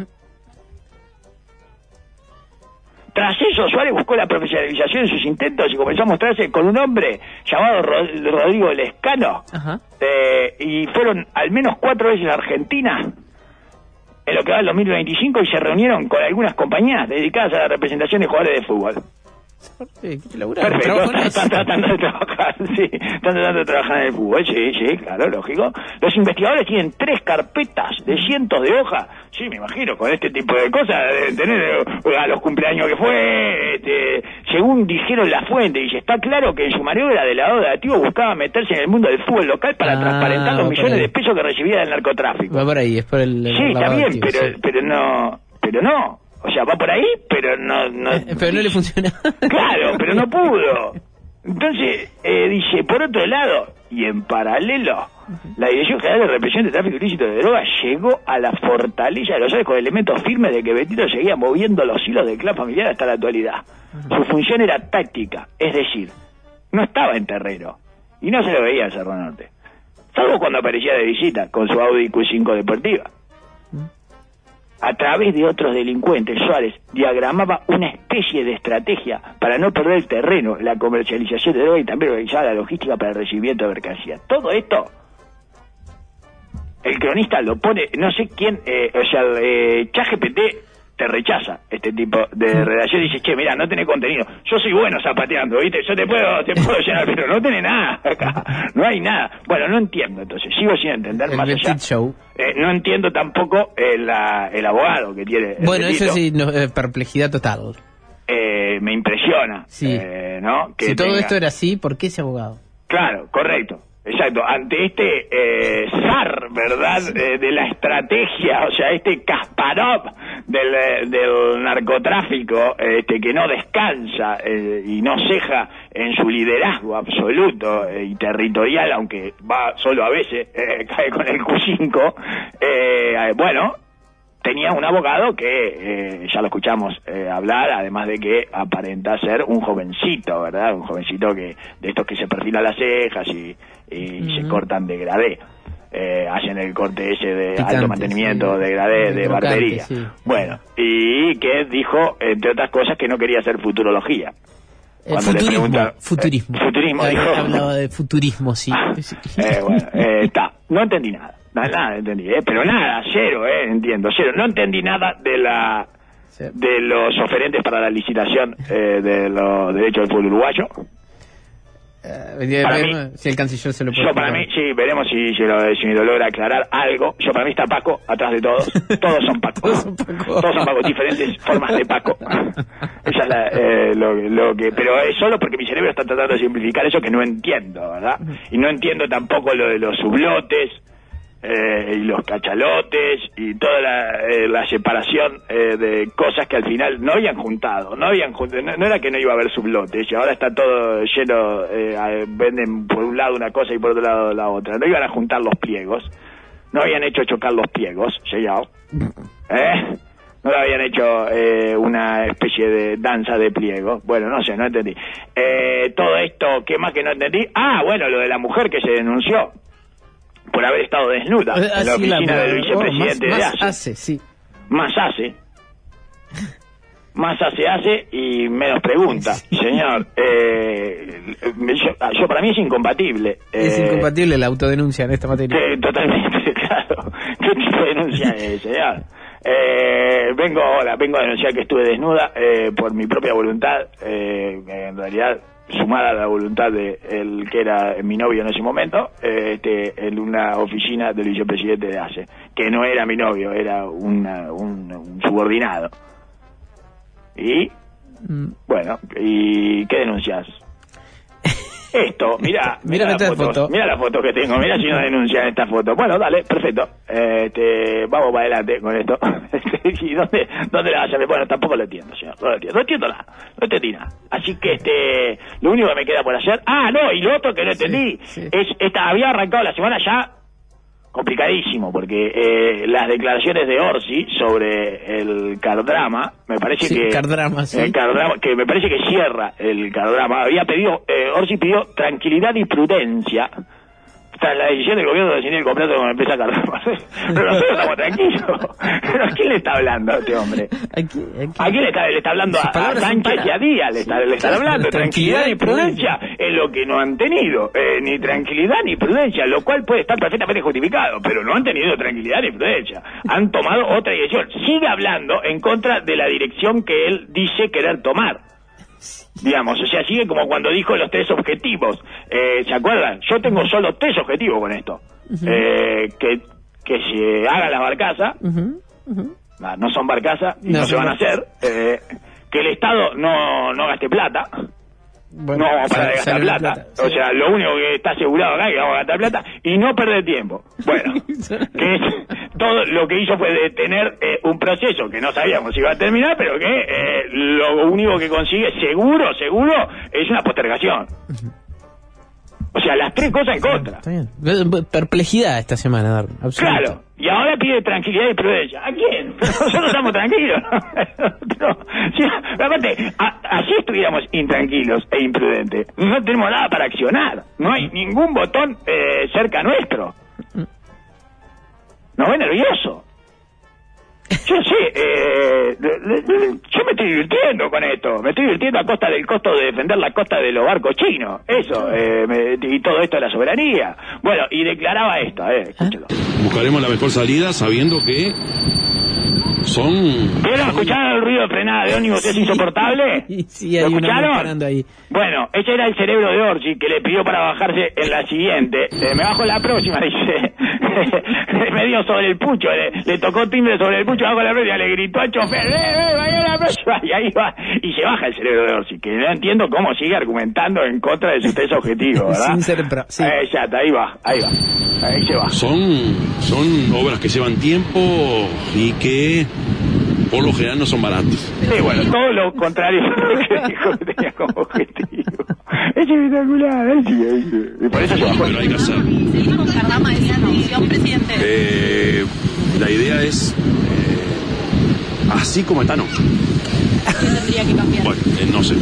Tras eso, Suárez buscó la profesionalización de sus intentos y comenzó a mostrarse con un hombre llamado Rodrigo Lescano. Y fueron al menos 4 veces a Argentina en lo que va del 2025 y se reunieron con algunas compañías dedicadas a la representación de jugadores de fútbol. Perfecto, están tratando de trabajar, están tratando de trabajar en el fútbol, sí, claro, lógico. Los investigadores tienen 3 carpetas de cientos de hojas, sí, me imagino, con este tipo de cosas, deben tener a los cumpleaños que fue, según dijeron la fuente, y está claro que en su maniobra de lavado de activos buscaba meterse en el mundo del fútbol local para transparentar los millones de pesos que recibía del narcotráfico. Va por ahí, es por el sí, está bien, pero no. O sea, va por ahí, pero no... Pero no le funciona. Claro, pero no pudo. Entonces, dice, por otro lado, y en paralelo, la Dirección General de Represión de Tráfico Ilícito de Drogas llegó a la fortaleza de los Suárez con elementos firmes de que Betito seguía moviendo los hilos del clan familiar hasta la actualidad. Su función era táctica, es decir, no estaba en terreno, y no se lo veía en Cerro Norte. Salvo cuando aparecía de visita con su Audi Q5 deportiva. A través de otros delincuentes, Suárez diagramaba una especie de estrategia para no perder el terreno, la comercialización de droga y también organizaba la logística para el recibimiento de mercancía. Todo esto, el cronista lo pone, no sé quién, ChatGPT te rechaza este tipo de redacción y dice, che, mirá, no tenés contenido, yo soy bueno zapateando, ¿viste? Yo te puedo llenar, pero no tenés nada acá, no hay nada. Bueno, no entiendo, entonces, sigo sin entender más allá. No entiendo tampoco el abogado que tiene. Bueno, eso sí, perplejidad total. Me impresiona, sí. ¿no? Que si todo esto era así, ¿por qué ese abogado? Claro, correcto. Exacto, ante este zar, ¿verdad?, de la estrategia, o sea, este Kasparov del narcotráfico, que no descansa y no ceja en su liderazgo absoluto y territorial, aunque va solo a veces, cae con el Q5, bueno, tenía un abogado que, ya lo escuchamos hablar, además de que aparenta ser un jovencito, ¿verdad? Un jovencito de estos que se perfilan las cejas y se cortan degradé. Hacen el corte ese de picante, alto mantenimiento, degradé, de barbería. Sí. Bueno, y que dijo, entre otras cosas, que no quería hacer futurología. Cuando le preguntan, futurismo, dijo. Hablaba de futurismo, sí. Bueno, no entendí nada. Nada entendí, pero nada, cero, entiendo, cero. No entendí nada de los oferentes para la licitación de los derechos del pueblo uruguayo. Para mí, si el canciller se lo puede yo para mí, sí, veremos si lo logra aclarar algo. Yo para mí está Paco atrás de todos. Todos son Paco. Todos son Paco, diferentes formas de Paco. Esa es lo que... Pero es solo porque mi cerebro está tratando de simplificar eso que no entiendo, ¿verdad? Y no entiendo tampoco lo de los sublotes y los cachalotes y toda la separación de cosas que al final no habían juntado. No era que no iba a haber sublotes y ahora está todo lleno, venden por un lado una cosa y por otro lado la otra. No iban a juntar los pliegos, no habían hecho chocar los pliegos, sellado. No habían hecho una especie de danza de pliego. Bueno, no sé, no entendí. Todo esto, ¿qué más que no entendí? Bueno, lo de la mujer que se denunció por haber estado desnuda en la oficina del vicepresidente de ACE. Más hace y menos pregunta. Señor, yo para mí es incompatible. Es incompatible la autodenuncia en esta materia. Totalmente, claro. ¿Qué tipo de denuncia es, señor? Vengo a denunciar que estuve desnuda por mi propia voluntad, en realidad sumada a la voluntad de el que era mi novio en ese momento, en una oficina del vicepresidente de ACE, que no era mi novio, era un subordinado. Y bueno, ¿y qué denuncias? Esto, mira la foto que tengo, mira si no denuncian esta foto. Bueno, dale, perfecto. Vamos para adelante con esto. ¿Y dónde la vas a ver? Bueno, tampoco lo entiendo, señor. No entiendo nada. No entendí nada. Así que lo único que me queda por hacer. Y lo otro que no entendí es había arrancado la semana ya complicadísimo, porque las declaraciones de Orsi sobre el Cardrama, me parece que me parece que cierra el Cardrama. Orsi pidió tranquilidad y prudencia tras la decisión del gobierno de rescindir el contrato con la empresa Cardrama. Pero nosotros estamos tranquilos. ¿Pero a quién le está hablando a este hombre? ¿A quién le está hablando? A Sánchez y a Díaz le están hablando. Tranquilidad y prudencia es lo que no han tenido. Ni tranquilidad ni prudencia, lo cual puede estar perfectamente justificado, pero no han tenido tranquilidad ni prudencia. Han tomado otra dirección. Sigue hablando en contra de la dirección que él dice querer tomar. Digamos, o sea, sigue como cuando dijo los 3 objetivos. ¿Se acuerdan? Yo tengo solo 3 objetivos con esto. Que se hagan las barcazas. No son barcazas y no se van a hacer. Que el Estado no gaste plata. Bueno, no vamos a parar de gastar plata. O sea, lo único que está asegurado acá es que vamos a gastar plata y no perder tiempo. Bueno, que es todo lo que hizo fue detener un proceso que no sabíamos si iba a terminar, pero que lo único que consigue seguro es una postergación. O sea, las 3 cosas en contra. Está bien. Perplejidad esta semana, Darwin. Claro. Y ahora pide tranquilidad y prudencia. ¿A quién? Nosotros estamos tranquilos. Aparte, así estuviéramos intranquilos e imprudentes. No tenemos nada para accionar. No hay ningún botón cerca nuestro. Nos ve nervioso. Yo sé, yo me estoy divirtiendo con esto. Me estoy divirtiendo a costa del costo de defender la costa de los barcos chinos. Eso, y todo esto de la soberanía. Bueno, y declaraba esto, escúchalo. Buscaremos la mejor salida sabiendo que son... ¿Vieron? ¿Escucharon el ruido de frenada de ómnibus? ¿Es insoportable? Sí, ¿Lo escucharon? Ahí. Bueno, ese era el cerebro de Orsi que le pidió para bajarse en la siguiente. Me bajo en la próxima, dice. Me dio sobre el pucho, le tocó timbre sobre el pucho, bajo la próxima, le gritó al chofer, vaya a la próxima, y ahí va, y se baja el cerebro de Orsi, que no entiendo cómo sigue argumentando en contra de sus 3 objetivos, ¿verdad? Sin ser sí. Exacto, ahí se va. Son obras que llevan tiempo y que por lo general no son baratas. Sí, bueno, todo lo contrario a lo que dijo que tenía como objetivo. Es espectacular, y por eso se bajó. Pero hay que hacer. ¿Seguir con Cardama es una opción, presidente? La idea es así como está, no. ¿Qué tendría que cambiar? Bueno, no sé.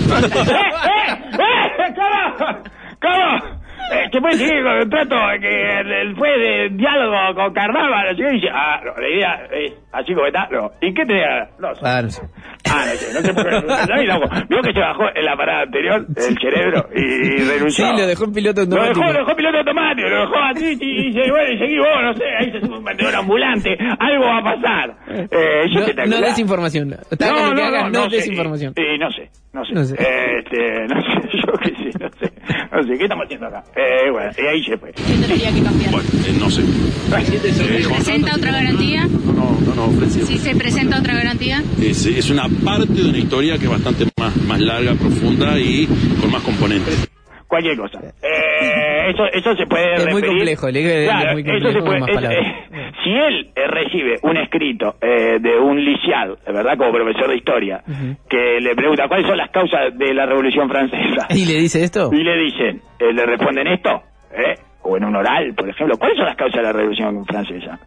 ¿Cómo? ¿Qué puede seguir con el trato que fue de diálogo con Cardama? Y dice, la idea es así como está, no. ¿Y qué tenía? No sé. No sé. No sé por qué. Vio que se bajó en la parada anterior el cerebro y renunció. Sí, lo dejó en piloto automático. Lo dejó en piloto automático, lo dejó así y dice, bueno, y seguí vos, no sé, ahí se sube un vendedor ambulante, algo va a pasar. No desinformación. No desinformación. No sé. No sé, yo qué sé, no sé. No sé, ¿qué estamos haciendo acá? Bueno, y ahí se fue. ¿Qué tendría que cambiar? Bueno, no sé. ¿Se presenta otra garantía? No, ofrecido. Si se presenta otra garantía. Es una parte de una historia que es bastante más larga, profunda y con más componentes. Cualquier cosa. Eso se puede es referir. Muy complejo, claro, es muy complejo, eso se puede, más palabras. si él recibe un escrito de un liciado, ¿verdad? Como profesor de historia, que le pregunta cuáles son las causas de la Revolución Francesa. ¿Y le dice esto? Y le dicen, le responden esto, o en un oral, por ejemplo, ¿cuáles son las causas de la Revolución Francesa?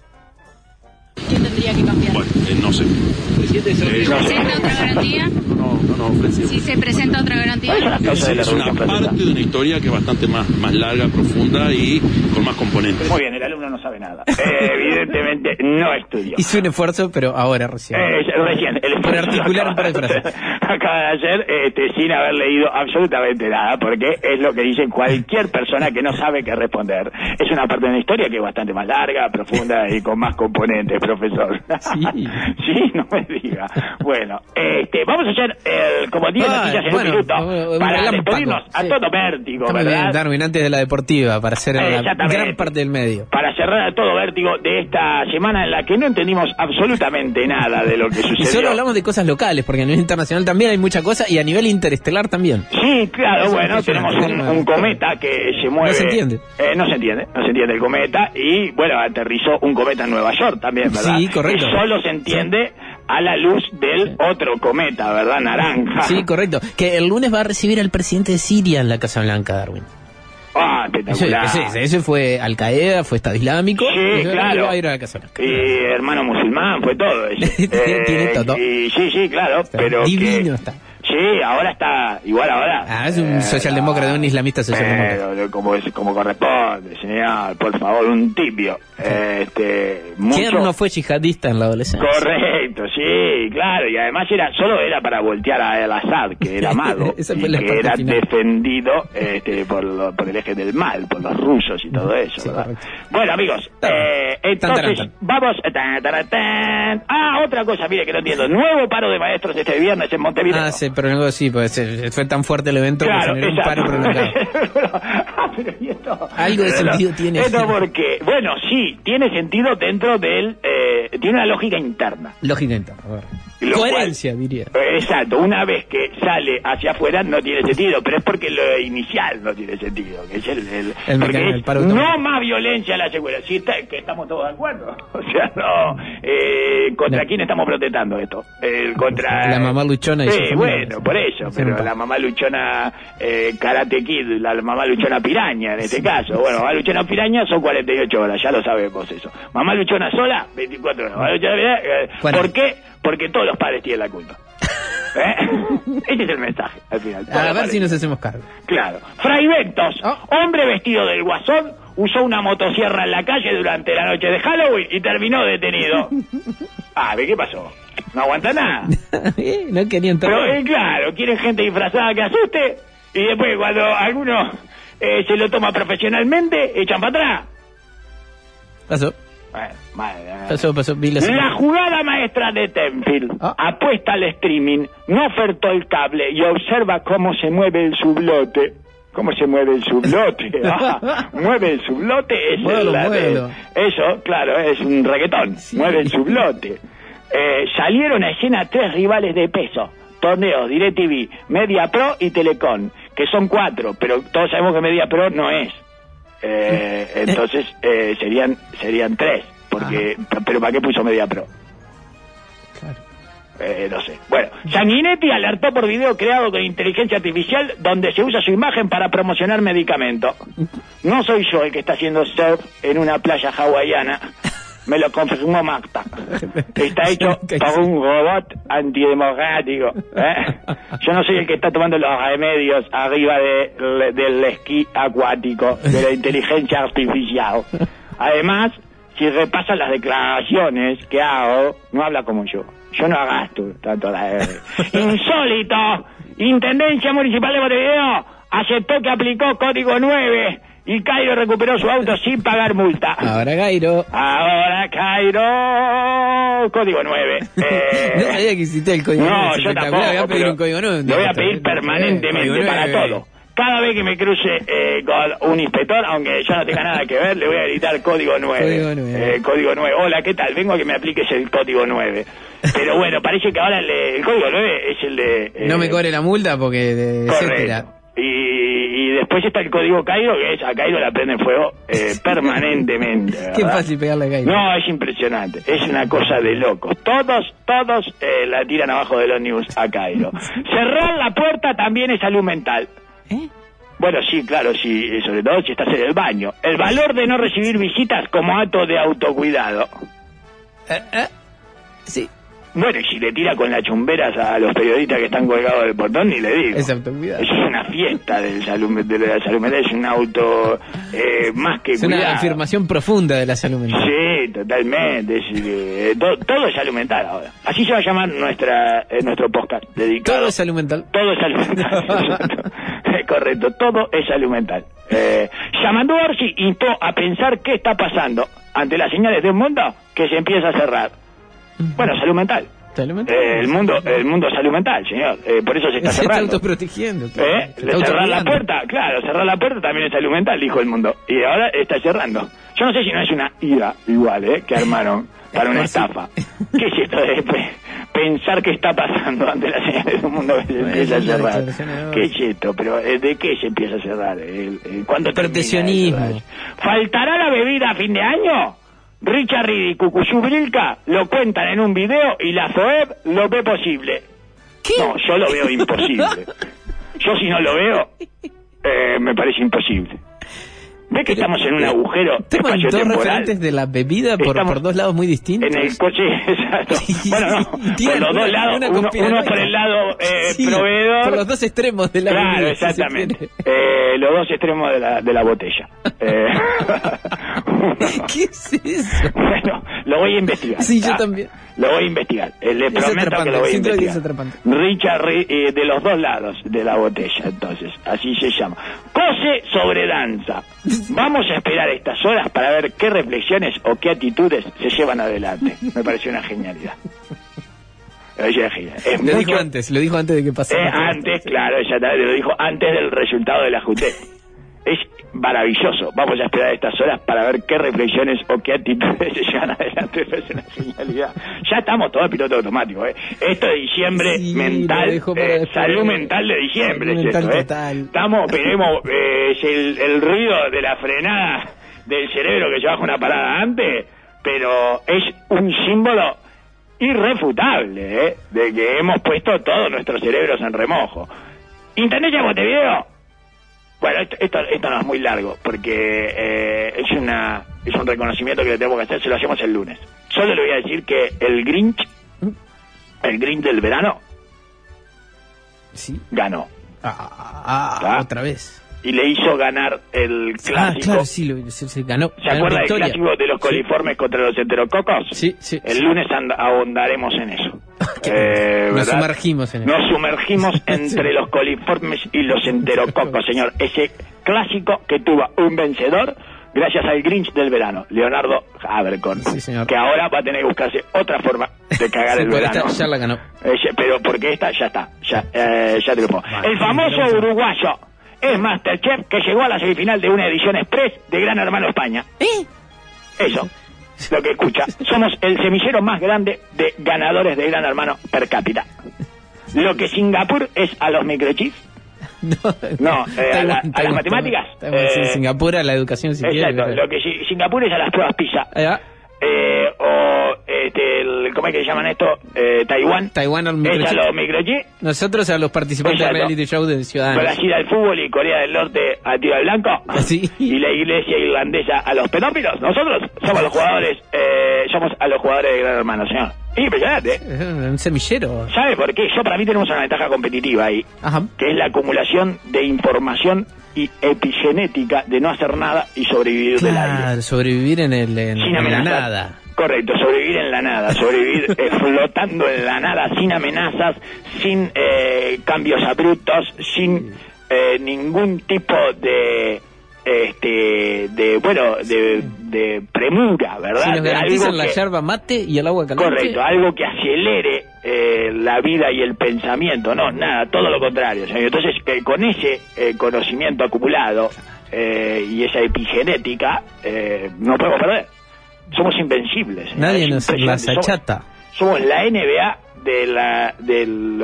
¿Qué tendría que cambiar? Bueno, no sé. ¿Se presenta otra garantía? No, ofrecido. Si se presenta otra garantía. Es una parte de una historia que es bastante más larga, profunda y con más componentes. Muy bien, el alumno no sabe nada. Evidentemente no estudió. Hizo un esfuerzo, pero ahora recién. Recién. Por articular un par de frases. Acaba de hacer sin haber leído absolutamente nada, porque es lo que dice cualquier persona que no sabe qué responder. Es una parte de una historia que es bastante más larga, profunda y con más componentes, profesor. Sí, no me diga. Bueno, vamos a hacer como 10 noticias en un minuto para despedirnos a todo vértigo, ¿verdad? Darwin, antes de la deportiva, para hacer la gran parte del medio. Para cerrar a todo vértigo de esta semana en la que no entendimos absolutamente nada de lo que sucedió. Y solo hablamos de cosas locales, porque a nivel internacional también hay mucha cosa y a nivel interestelar también. Sí, claro, bueno, tenemos un cometa que se mueve. No se entiende. No se entiende el cometa y, bueno, aterrizó un cometa en Nueva York también, ¿verdad? Sí, correcto. Y solo se entiende a la luz del otro cometa, ¿verdad? Naranja. Sí, correcto. Que el lunes va a recibir al presidente de Siria en la Casa Blanca, Darwin. Ah, espectacular. Ese fue Al Qaeda, fue Estado Islámico. Sí, claro. Va a ir a la Casa Blanca. Y hermano musulmán, fue todo eso. Tiene todo. Sí, claro. Pero divino está. Sí, ahora está igual ahora. Es un socialdemócrata, un islamista socialdemócrata. Como corresponde, señor, por favor, un tibio. ¿Quién no fue yihadista en la adolescencia? Correcto, sí, claro, y además solo era para voltear a al-Assad, que era malo, y que era defendido por el eje del mal, por los rusos y todo eso, ¿verdad? Correcto. Bueno, amigos, entonces vamos... otra cosa, mire, que no entiendo. Nuevo paro de maestros este viernes en Montevideo. Pero sí, pues fue tan fuerte el evento que generó un paro prolongado. Pero ¿y esto? Algo de sentido tiene. Esto porque, bueno, sí, tiene sentido dentro del... tiene una lógica interna. Lógica interna, a ver. Coherencia, diría. Exacto, una vez que sale hacia afuera no tiene sentido, pero es porque lo inicial no tiene sentido, que es el paro no más violencia a la seguridad. Sí, que estamos todos de acuerdo. O sea, ¿contra quién estamos protestando esto? Contra... La mamá luchona y sí, bueno, por eso, pero la mamá luchona Karate Kid, la mamá luchona piraña en este caso. Bueno, mamá luchona piraña son 48 horas, ya lo sabemos eso. Mamá luchona sola, 24 horas. Mamá luchona, ¿por qué? Porque todos los padres tienen la culpa. Ese es el mensaje, al final. A ver si nos hacemos cargo. Claro. Fray Ventos, hombre vestido del Guasón, usó una motosierra en la calle durante la noche de Halloween y terminó detenido. ¿Qué pasó? No aguanta nada. No querían pero claro, quieren gente disfrazada que asuste y después cuando alguno se lo toma profesionalmente, echan para atrás. Pasó. Pasó. La jugada maestra de Tenfield apuesta al streaming, no ofertó el cable y observa cómo se mueve el sublote. ¿Cómo se mueve el sublote? Mueve el sublote, eso, claro, es un reggaetón. Sí. Mueve el sublote. Salieron a escena 3 rivales de peso: Torneo, DirecTV, Media Pro y Telecom, que son 4, pero todos sabemos que Media Pro no es. Entonces serían 3, porque pero ¿para qué puso Media Pro? Claro. No sé. Bueno, Sanguinetti alertó por video creado con inteligencia artificial donde se usa su imagen para promocionar medicamentos. No soy yo el que está haciendo surf en una playa hawaiana. Me lo confirmó Magda. Está hecho por un robot antidemocrático. Yo no soy el que está tomando los remedios arriba del esquí acuático, de la inteligencia artificial. Además, si repasan las declaraciones que hago, no habla como yo. Yo no gasto tanto la R. Insólito. Intendencia Municipal de Montevideo aceptó que aplicó código 9 y Cairo recuperó su auto sin pagar multa. Ahora Cairo, código 9. No sabía que existía el código 9. No, yo tampoco. Voy a pedir un código 9. Lo voy a pedir permanentemente para todo. cada vez que me cruce con un inspector, aunque yo no tenga nada que ver, le voy a gritar código 9. Código 9. Hola, ¿qué tal? Vengo a que me apliques el código 9. Pero bueno, parece que ahora el código 9 es el de... no me cobre la multa porque... Correcto. Y después está el código Cairo, que es a Cairo la prende fuego permanentemente. ¿verdad? Qué fácil pegarle a Cairo. No, es impresionante. Es una cosa de locos. Todos la tiran abajo de los news a Cairo. Cerrar la puerta también es salud mental. Bueno, sí, claro, sí, sobre todo si estás en el baño. El valor de no recibir visitas como acto de autocuidado. Sí. Bueno, y si le tira con las chumberas a los periodistas que están colgados del portón, ni le digo. Es autocuidado. Eso es una fiesta de la salud mental, es un auto más que es cuidado. Una afirmación profunda de la salud mental. Sí, totalmente. Todo es salud mental ahora. Así se va a llamar nuestro podcast dedicado. Todo es salud mental. Todo es salud mental. Correcto, todo es salud mental. Yamandu Orsi instó a pensar qué está pasando ante las señales de un mundo que se empieza a cerrar. Bueno, salud mental. ¿Salud mental? El mundo es salud mental, señor. Por eso se está cerrando. Se está autoprotegiendo. Claro. Cerrar la puerta, claro, cerrar la puerta también es salud mental, dijo el mundo. Y ahora está cerrando. Yo no sé si no es una ira igual, que armaron para una estafa. ¿Qué es esto de pensar qué está pasando ante las señales de un mundo que se empieza a cerrar? ¿Qué es esto? Pero ¿de qué se empieza a cerrar? ¿Cuándo proteccionismo? ¿Faltará la bebida a fin de año? Richard Reed y Cucuyú Brilca lo cuentan en un video y la FOEB lo ve posible. ¿Qué? No, yo lo veo imposible. Yo si no lo veo, me parece imposible. ¿Ves que estamos en un agujero espacio-temporal? Dos referentes de la bebida por dos lados muy distintos. En el coche, exacto. Bueno, no, por los dos lados, uno por el lado proveedor. Por los dos extremos de la bebida. Claro, exactamente. Los dos extremos de la botella. ¿Qué es eso? Bueno, lo voy a investigar. Sí, yo también. Lo voy a investigar. Le prometo que lo voy a investigar. Richard Reed, de los dos lados de la botella, entonces, así se llama. Cose sobre danza. Vamos a esperar estas horas para ver qué reflexiones o qué actitudes se llevan adelante. Me pareció una genialidad. Lo dijo antes de que pasara. Antes, claro, lo dijo antes del resultado de la JUTEP. Es maravilloso. Vamos a esperar estas horas para ver qué reflexiones o qué actitudes se llevan adelante. Es una genialidad. Ya estamos todos en piloto automático. Esto de diciembre mental, salud mental de diciembre. Veremos el ruido de la frenada del cerebro que lleva una parada antes, pero es un símbolo irrefutable de que hemos puesto todos nuestros cerebros en remojo. Intendencia de Montevideo. Bueno, esto no es muy largo, porque es un reconocimiento que le tenemos que hacer, se lo hacemos el lunes. Solo le voy a decir que el Grinch del verano, ganó. Otra vez. Y le hizo ganar el clásico. Claro, sí, se ganó. ¿Se acuerda del clásico de los coliformes contra los enterococos? Sí. El lunes ahondaremos en eso. Nos sumergimos en eso. Nos sumergimos entre los coliformes y los enterococos, señor. Ese clásico que tuvo un vencedor gracias al Grinch del verano, Leonardo Abercorn, que ahora va a tener que buscarse otra forma de cagar el verano. Ya la ganó. Pero porque esta ya está, ya triunfó. El famoso uruguayo es Masterchef, que llegó a la semifinal de una edición express de Gran Hermano España. Eso, lo que escucha. Somos el semillero más grande de ganadores de Gran Hermano per cápita. Lo que Singapur es a los microchips. A las matemáticas. Singapur a la educación. Exacto, lo que Singapur es a las pruebas PISA. ¿Cómo es que llaman esto? Taiwán al es a los microchips. Nosotros a los participantes del reality show de Ciudadanos. Brasil al fútbol y Corea del Norte a tiro al blanco. Y la iglesia irlandesa a los pedófilos. Nosotros somos los jugadores, somos a los jugadores de Gran Hermano, señor. Impresionante. Un semillero. ¿Sabe por qué? Para mí tenemos una ventaja competitiva ahí. Que es la acumulación de información y epigenética de no hacer nada y sobrevivir del aire. Sobrevivir en la nada. Correcto, sobrevivir en la nada, sobrevivir flotando en la nada, sin amenazas, sin cambios abruptos, sin ningún tipo de premura, ¿verdad? Si nos garantizan la yerba mate y el agua caliente. Correcto, algo que acelere la vida y el pensamiento, no, nada, todo lo contrario, señor. Entonces, con ese conocimiento acumulado y esa epigenética, no podemos perder. Somos invencibles. Señor. Nadie nos las achata. Somos la NBA de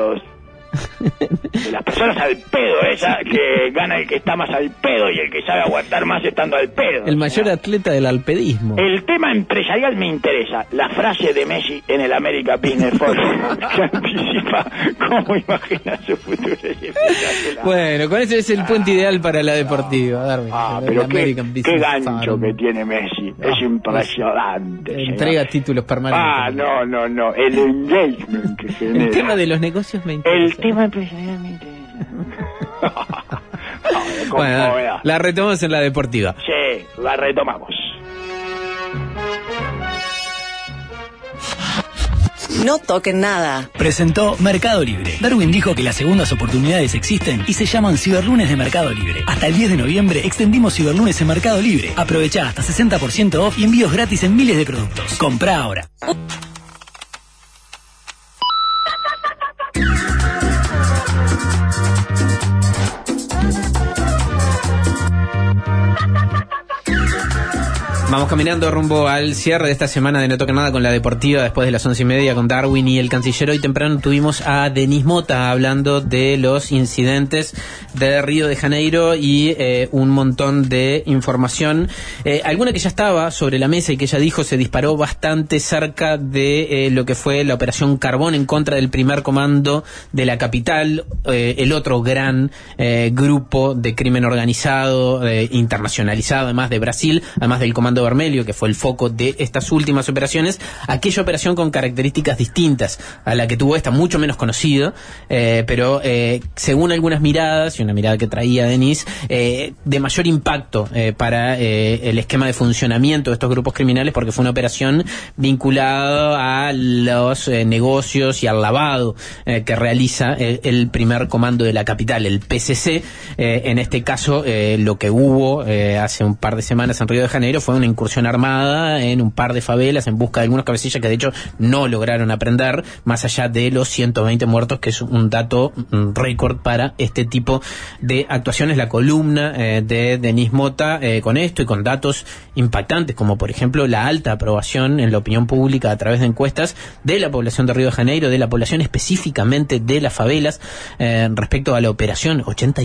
las personas al pedo, esa que gana el que está más al pedo y el que sabe aguantar más estando al pedo. El mayor atleta del alpedismo. El tema empresarial me interesa. La frase de Messi en el America Business Forum que anticipa cómo imagina su futuro. Bueno, con ese es el puente ideal para la deportiva, Darwin. Pero qué gancho que tiene Messi. Es impresionante. Entrega títulos permanentes. No. El engagement que genera. El tema de los negocios me interesa. El tema empresarial me interesa. Bueno, la retomamos en la deportiva. Sí, la retomamos. No toquen nada. Presentó Mercado Libre. Darwin dijo que las segundas oportunidades existen y se llaman Ciberlunes de Mercado Libre. Hasta el 10 de noviembre extendimos Ciberlunes en Mercado Libre. Aprovechá hasta 60% off y envíos gratis en miles de productos. Comprá ahora. Vamos caminando rumbo al cierre de esta semana de No Toca Nada con la deportiva después de las 11:30 con Darwin y el canciller. Hoy temprano tuvimos a Denise Mota hablando de los incidentes de Río de Janeiro y un montón de información. Alguna que ya estaba sobre la mesa y que ella dijo se disparó bastante cerca de lo que fue la operación Carbón en contra del primer comando de la capital, el otro gran grupo de crimen organizado internacionalizado, además de Brasil, además del Comando Vermelho, que fue el foco de estas últimas operaciones. Aquella operación con características distintas a la que tuvo esta, mucho menos conocido, pero según algunas miradas, y una mirada que traía Denise, de mayor impacto para el esquema de funcionamiento de estos grupos criminales, porque fue una operación vinculada a los negocios y al lavado que realiza el primer comando de la capital, el PCC. En este caso, lo que hubo hace un par de semanas en Río de Janeiro fue una incursión armada en un par de favelas en busca de algunos cabecillas que de hecho no lograron aprender, más allá de los 120 muertos, que es un dato récord para este tipo de actuaciones. La columna de Denise Mota con esto y con datos impactantes, como por ejemplo la alta aprobación en la opinión pública a través de encuestas de la población de Río de Janeiro, de la población específicamente de las favelas, respecto a la operación.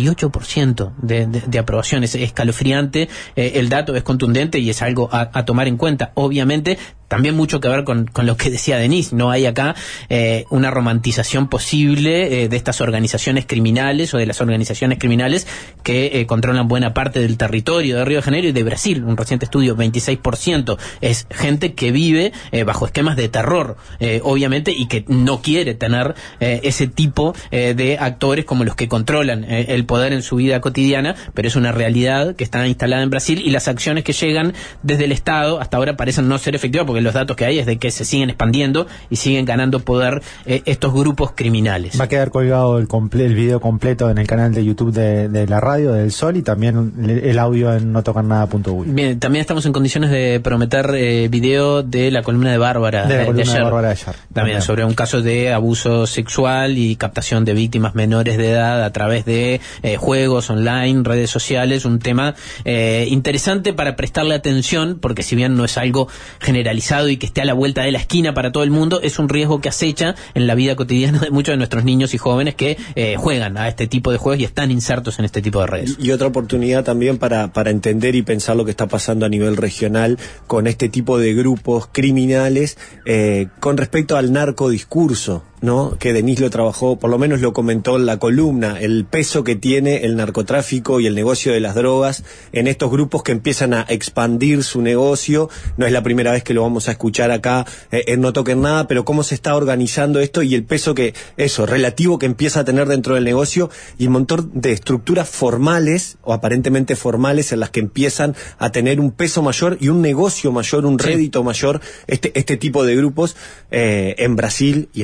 88% de aprobación. Es escalofriante, el dato es contundente y es algo a tomar en cuenta. Obviamente también mucho que ver con lo que decía Denise. No hay acá una romantización posible de estas organizaciones criminales o de las organizaciones criminales que controlan buena parte del territorio de Río de Janeiro y de Brasil. Un reciente estudio, 26%. Es gente que vive bajo esquemas de terror, obviamente, y que no quiere tener ese tipo de actores como los que controlan el poder en su vida cotidiana, pero es una realidad que está instalada en Brasil, y las acciones que llegan desde el Estado hasta ahora parecen no ser efectivas, porque los datos que hay es de que se siguen expandiendo y siguen ganando poder estos grupos criminales. Va a quedar colgado el video completo en el canal de YouTube de la radio, del Sol, y también el audio en notocannada.uy. Bien, también estamos en condiciones de prometer video de la columna de Bárbara de ayer. También sobre un caso de abuso sexual y captación de víctimas menores de edad a través de juegos online, redes sociales. Un tema interesante para prestarle atención, porque si bien no es algo generalizado y que esté a la vuelta de la esquina para todo el mundo, es un riesgo que acecha en la vida cotidiana de muchos de nuestros niños y jóvenes que juegan a este tipo de juegos y están insertos en este tipo de redes. Y otra oportunidad también para entender y pensar lo que está pasando a nivel regional con este tipo de grupos criminales con respecto al narcodiscurso, ¿no? Que Denise lo trabajó, por lo menos lo comentó en la columna, el peso que tiene el narcotráfico y el negocio de las drogas en estos grupos que empiezan a expandir su negocio. No es la primera vez que lo vamos a escuchar acá en No Toquen Nada, pero cómo se está organizando esto y el peso relativo que empieza a tener dentro del negocio, y un montón de estructuras formales o aparentemente formales en las que empiezan a tener un peso mayor y un negocio mayor, un rédito mayor, este tipo de grupos en Brasil y en toda la región.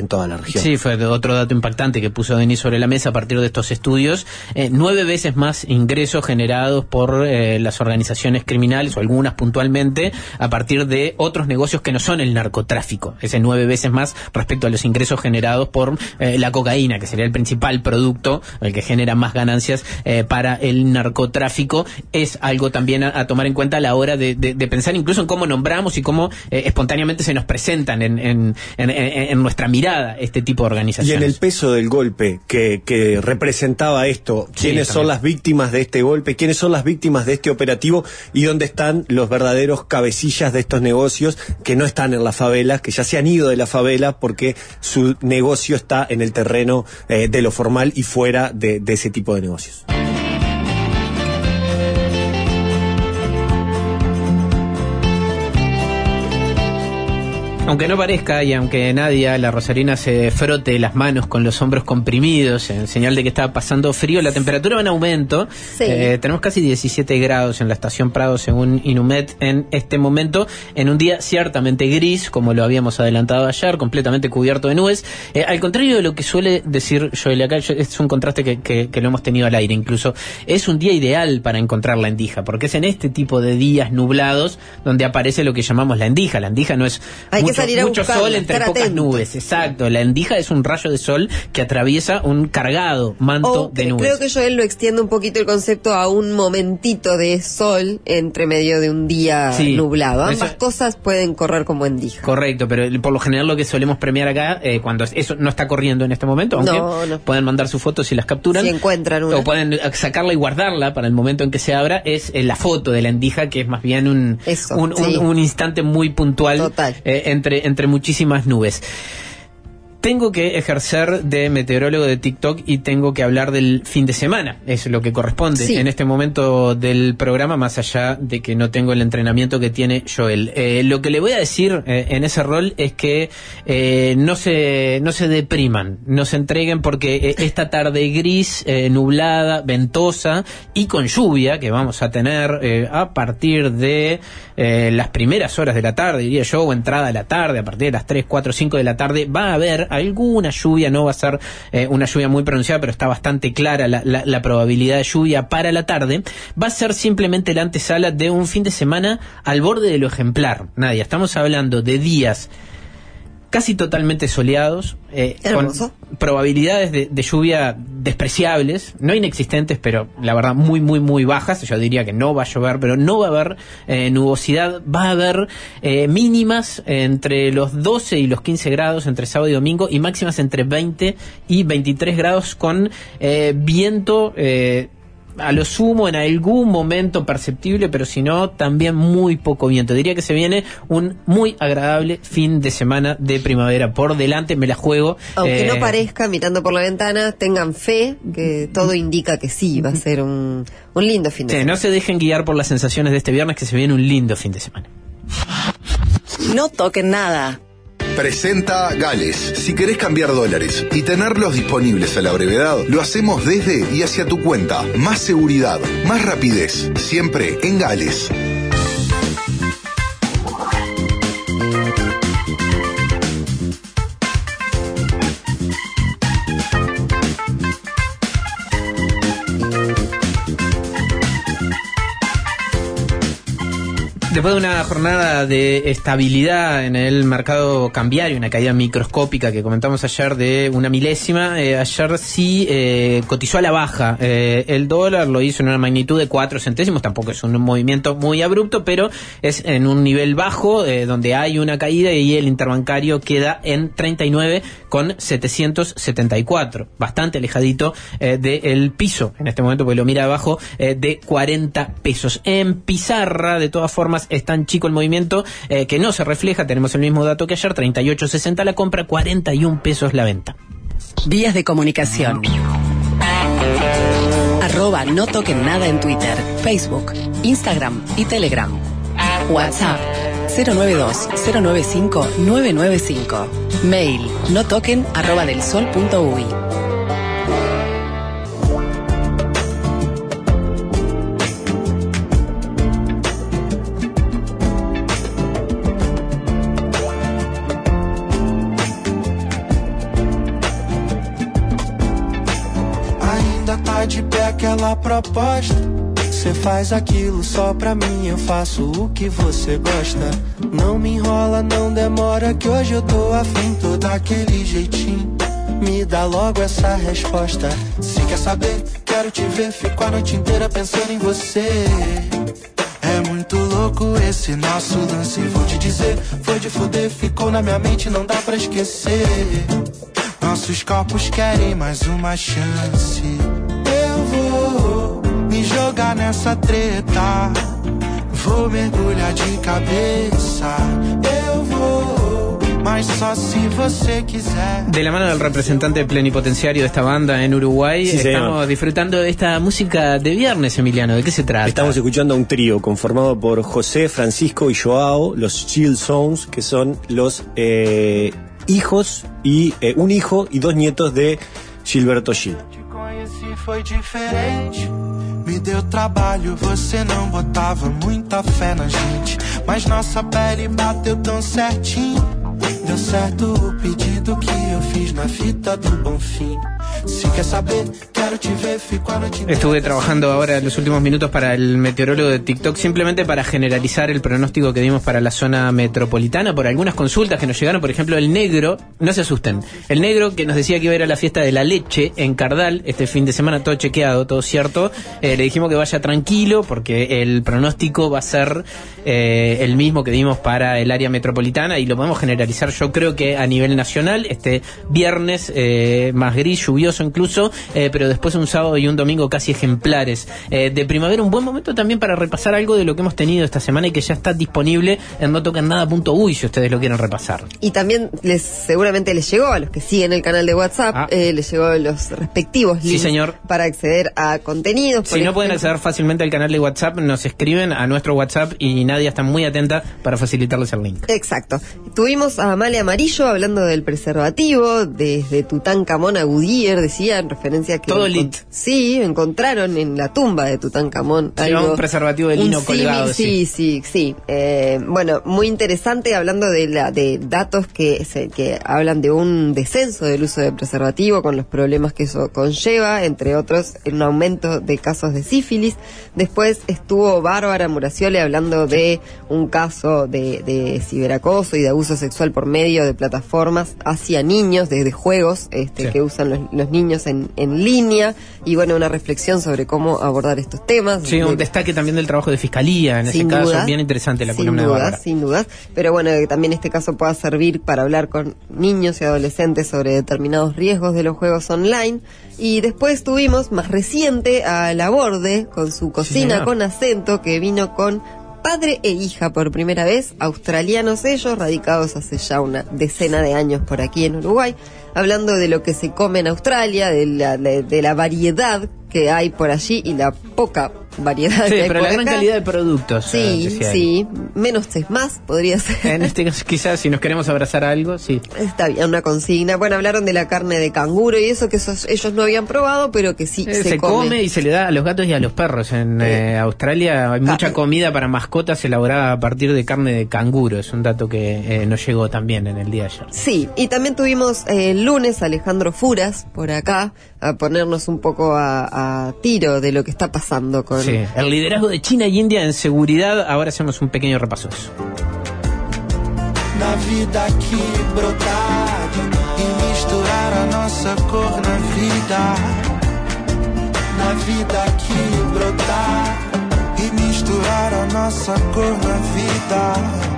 región. Sí, fue otro dato impactante que puso Denis sobre la mesa a partir de estos estudios. 9 veces más ingresos generados por las organizaciones criminales, o algunas puntualmente, a partir de otros negocios que no son el narcotráfico. Ese 9 veces más respecto a los ingresos generados por la cocaína, que sería el principal producto, el que genera más ganancias para el narcotráfico. Es algo también a tomar en cuenta a la hora de pensar incluso en cómo nombramos y cómo espontáneamente se nos presentan en nuestra mirada este tipo de organizaciones. Y en el peso del golpe que representaba esto, quiénes son las víctimas de este golpe, quiénes son las víctimas de este operativo y dónde están los verdaderos cabecillas de estos negocios que no están en las favelas, que ya se han ido de la favela porque su negocio está en el terreno de lo formal y fuera de ese tipo de negocios. Aunque no parezca y aunque Nadia, la rosarina, se frote las manos con los hombros comprimidos en señal de que está pasando frío, la temperatura va en aumento. Sí. Tenemos casi 17 grados en la estación Prado según Inumet en este momento, en un día ciertamente gris, como lo habíamos adelantado ayer, completamente cubierto de nubes. Al contrario de lo que suele decir Joel acá, es un contraste que lo hemos tenido al aire incluso. Es un día ideal para encontrar la endija, porque es en este tipo de días nublados donde aparece lo que llamamos la endija. La endija no es mucho sol entre pocas nubes. Exacto, la endija es un rayo de sol que atraviesa un cargado manto de nubes. Creo que Joel lo extiende un poquito el concepto a un momentito de sol entre medio de un día nublado. Ambas cosas pueden correr como endija. Correcto, pero por lo general lo que solemos premiar acá, cuando eso no está corriendo en este momento, aunque pueden mandar sus fotos si las capturan. Si encuentran una. O pueden sacarla y guardarla para el momento en que se abra, es la foto de la endija, que es más bien un instante muy puntual entre muchísimas nubes. Tengo que ejercer de meteorólogo de TikTok y tengo que hablar del fin de semana. Es lo que corresponde en este momento del programa, más allá de que no tengo el entrenamiento que tiene Joel. Lo que le voy a decir en ese rol es que no se depriman, no se entreguen, porque esta tarde gris, nublada, ventosa y con lluvia que vamos a tener a partir de las primeras horas de la tarde, diría yo, o entrada de la tarde, a partir de las 3, 4, 5 de la tarde, va a haber alguna lluvia. No va a ser una lluvia muy pronunciada, pero está bastante clara la probabilidad de lluvia para la tarde. Va a ser simplemente la antesala de un fin de semana al borde de lo ejemplar. Nadia, estamos hablando de días casi totalmente soleados, con probabilidades de lluvia despreciables, no inexistentes, pero la verdad muy, muy, muy bajas. Yo diría que no va a llover, pero no va a haber nubosidad. Va a haber mínimas entre los 12 y los 15 grados entre sábado y domingo, y máximas entre 20 y 23 grados con viento a lo sumo en algún momento perceptible, pero si no, también muy poco viento. Diría que se viene un muy agradable fin de semana de primavera por delante. Me la juego. Aunque no parezca, mirando por la ventana, tengan fe, que todo indica que sí, va a ser un lindo fin de semana. No se dejen guiar por las sensaciones de este viernes, que se viene un lindo fin de semana. No toquen nada. Presenta Gales. Si querés cambiar dólares y tenerlos disponibles a la brevedad, lo hacemos desde y hacia tu cuenta. Más seguridad, más rapidez, siempre en Gales. Después de una jornada de estabilidad en el mercado cambiario, una caída microscópica que comentamos ayer de una milésima, ayer sí cotizó a la baja. El dólar lo hizo en una magnitud de 4 centésimos, tampoco es un movimiento muy abrupto, pero es en un nivel bajo donde hay una caída, y el interbancario queda en 39,774, bastante alejadito del piso en este momento, porque lo mira abajo, de 40 pesos. En pizarra, de todas formas, es tan chico el movimiento que no se refleja. Tenemos el mismo dato que ayer, 38.60 la compra, 41 pesos la venta. Vías de comunicación. @ no toquen nada en Twitter, Facebook, Instagram y Telegram. WhatsApp 092-095-995. Mail notoquen@delsol.uy. aquela proposta. Cê faz aquilo só pra mim, eu faço o que você gosta. Não me enrola, não demora, que hoje eu tô afim, tô daquele jeitinho. Me dá logo essa resposta. Se quer saber, quero te ver, fico a noite inteira pensando em você. É muito louco esse nosso lance, vou te dizer, foi de fuder, ficou na minha mente, não dá pra esquecer. Nossos corpos querem mais uma chance. Eu vou me jogar nessa treta, vou mergulhar de cabeça. Eu vou, mas só si você quiser. De la mano del representante plenipotenciario de esta banda en Uruguay, sí, estamos disfrutando de esta música de viernes, Emiliano. ¿De qué se trata? Estamos escuchando a un trío conformado por José, Francisco y Joao, los Chill Sounds, que son los hijos y un hijo y dos nietos de Gilberto Gil. Foi diferente, me deu trabalho, você não botava muita fé na gente, mas nossa pele bateu tão certinho, deu certo o pedido que eu fiz na fita do Bonfim. Si quer saber, quiero te ver, fico a noche. Estuve trabajando ahora en los últimos minutos para el meteorólogo de TikTok, simplemente para generalizar el pronóstico que dimos para la zona metropolitana por algunas consultas que nos llegaron. Por ejemplo, el negro, no se asusten, el negro que nos decía que iba a ir a la fiesta de la leche en Cardal este fin de semana, todo chequeado, todo cierto, le dijimos que vaya tranquilo porque el pronóstico va a ser el mismo que dimos para el área metropolitana y lo podemos generalizar, yo creo que a nivel nacional, este viernes más gris, lluvioso incluso, pero después un sábado y un domingo casi ejemplares de primavera, un buen momento también para repasar algo de lo que hemos tenido esta semana y que ya está disponible en notocannada.uy si ustedes lo quieren repasar. Y también seguramente les llegó a los que siguen el canal de WhatsApp, les llegó los respectivos links, sí, señor, para acceder a contenidos. Si no pueden acceder fácilmente al canal de WhatsApp, nos escriben a nuestro WhatsApp y Nadia está muy atenta para facilitarles el link. Exacto. Tuvimos a Amalia Amarillo hablando del preservativo, desde Tutankamón a Goodyear, decía, en referencia a que... Todo lit. Sí, encontraron en la tumba de Tutankamón algo, un preservativo de lino colgado. Sí. Bueno, muy interesante, hablando de datos que hablan de un descenso del uso de preservativo con los problemas que eso conlleva, entre otros un aumento de casos de sífilis. Después estuvo Bárbara Muraciole hablando de un caso de ciberacoso y de abuso sexual por medio de plataformas hacia niños, de juegos que usan los niños en línea, y bueno, una reflexión sobre cómo abordar estos temas. Sí, un destaque también del trabajo de Fiscalía, en ese caso, bien interesante la columna de Bárbara. Sin dudas, pero bueno, que también este caso pueda servir para hablar con niños y adolescentes sobre determinados riesgos de los juegos online. Y después tuvimos, más reciente, a Laborde, con su Cocina con Acento, que vino con padre e hija por primera vez, australianos ellos, radicados hace ya una decena de años por aquí en Uruguay, hablando de lo que se come en Australia, de la variedad que hay por allí y la poca variedad que hay pero por la gran acá. Calidad de productos. Sí, menos es más, podría ser. En este caso, quizás, si nos queremos abrazar a algo, sí. Está bien, una consigna. Bueno, hablaron de la carne de canguro y eso que ellos no habían probado, pero que sí se come y se le da a los gatos y a los perros. En Australia hay mucha comida para mascotas elaborada a partir de carne de canguro. Es un dato que nos llegó también en el día de ayer. Sí, y también tuvimos el lunes a Alejandro Furas por acá, a ponernos un poco a tiro de lo que está pasando con... Sí, el liderazgo de China y India en seguridad. Ahora hacemos un pequeño repaso de eso. Na vida aqui brotar e misturar a nossa cor na vida. Na vida aqui brotar e misturar a nossa cor na vida.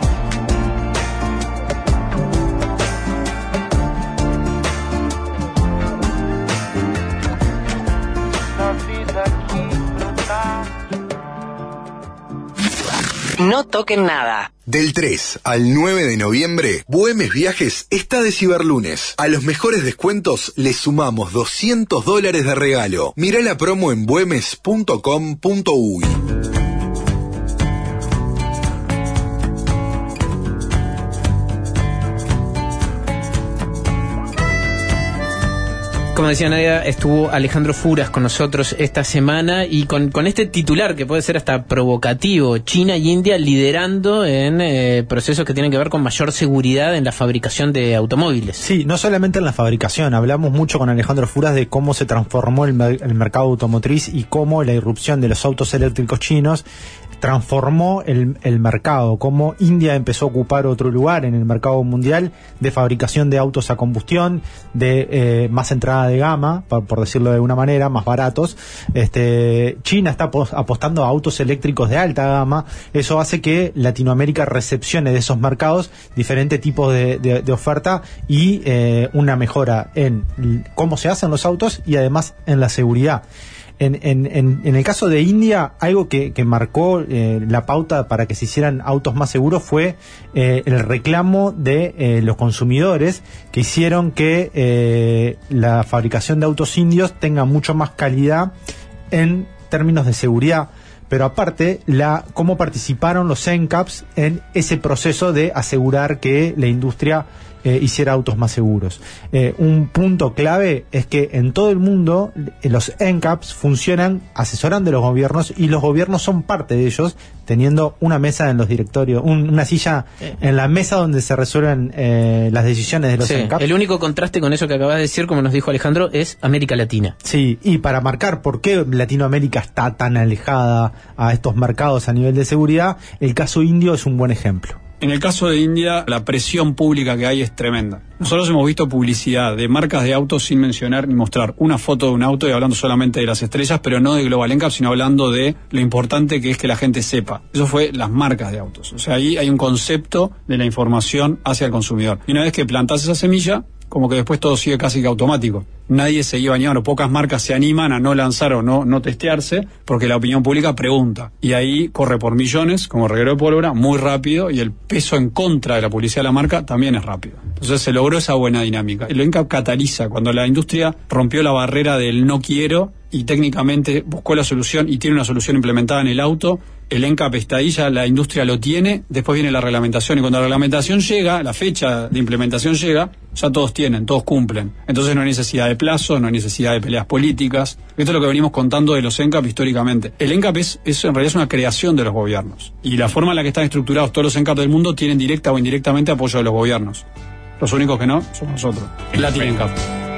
No toquen nada. Del 3 al 9 de noviembre, Güemes Viajes está de Ciberlunes. A los mejores descuentos les sumamos $200 de regalo. Mirá la promo en güemes.com.uy. Como decía Nadia, estuvo Alejandro Furas con nosotros esta semana y con este titular que puede ser hasta provocativo: China y India liderando en procesos que tienen que ver con mayor seguridad en la fabricación de automóviles. Sí, no solamente en la fabricación. Hablamos mucho con Alejandro Furas de cómo se transformó el mercado automotriz y cómo la irrupción de los autos eléctricos chinos transformó el mercado, cómo India empezó a ocupar otro lugar en el mercado mundial de fabricación de autos a combustión, de más entrada de gama, por decirlo de alguna manera, más baratos. China está apostando a autos eléctricos de alta gama. Eso hace que Latinoamérica recepcione de esos mercados diferentes tipos de oferta y una mejora en cómo se hacen los autos y además en la seguridad. En el caso de India, algo que marcó la pauta para que se hicieran autos más seguros fue el reclamo de los consumidores, que hicieron que la fabricación de autos indios tenga mucho más calidad en términos de seguridad. Pero aparte, cómo participaron los NCAPs en ese proceso de asegurar que la industria hiciera autos más seguros. Un punto clave es que en todo el mundo los NCAPs funcionan asesorando a los gobiernos y los gobiernos son parte de ellos, teniendo una mesa en los directorios, una silla en la mesa donde se resuelven las decisiones de los NCAPs. El único contraste con eso que acabas de decir, como nos dijo Alejandro, es América Latina. Sí, y para marcar por qué Latinoamérica está tan alejada a estos mercados a nivel de seguridad, el caso indio es un buen ejemplo. En el caso de India, la presión pública que hay es tremenda. Nosotros hemos visto publicidad de marcas de autos sin mencionar ni mostrar una foto de un auto y hablando solamente de las estrellas, pero no de Global NCAP, sino hablando de lo importante que es que la gente sepa. Eso fue las marcas de autos. O sea, ahí hay un concepto de la información hacia el consumidor. Y una vez que plantás esa semilla, como que después todo sigue casi que automático. Nadie se iba a bañar, o pocas marcas se animan a no lanzar o no testearse, porque la opinión pública pregunta. Y ahí corre por millones, como reguero de pólvora, muy rápido, y el peso en contra de la publicidad de la marca también es rápido. Entonces se logró esa buena dinámica. El NCAP cataliza, cuando la industria rompió la barrera del no quiero, y técnicamente buscó la solución y tiene una solución implementada en el auto, el NCAP está ahí, ya la industria lo tiene, después viene la reglamentación, y cuando la reglamentación llega, la fecha de implementación llega, ya todos tienen, todos cumplen. Entonces no hay necesidad de plazo, no hay necesidad de peleas políticas. Esto es lo que venimos contando de los NCAP históricamente. El NCAP es en realidad es una creación de los gobiernos, y la forma en la que están estructurados todos los NCAP del mundo tienen directa o indirectamente apoyo de los gobiernos. Los únicos que no somos nosotros. Latin NCAP.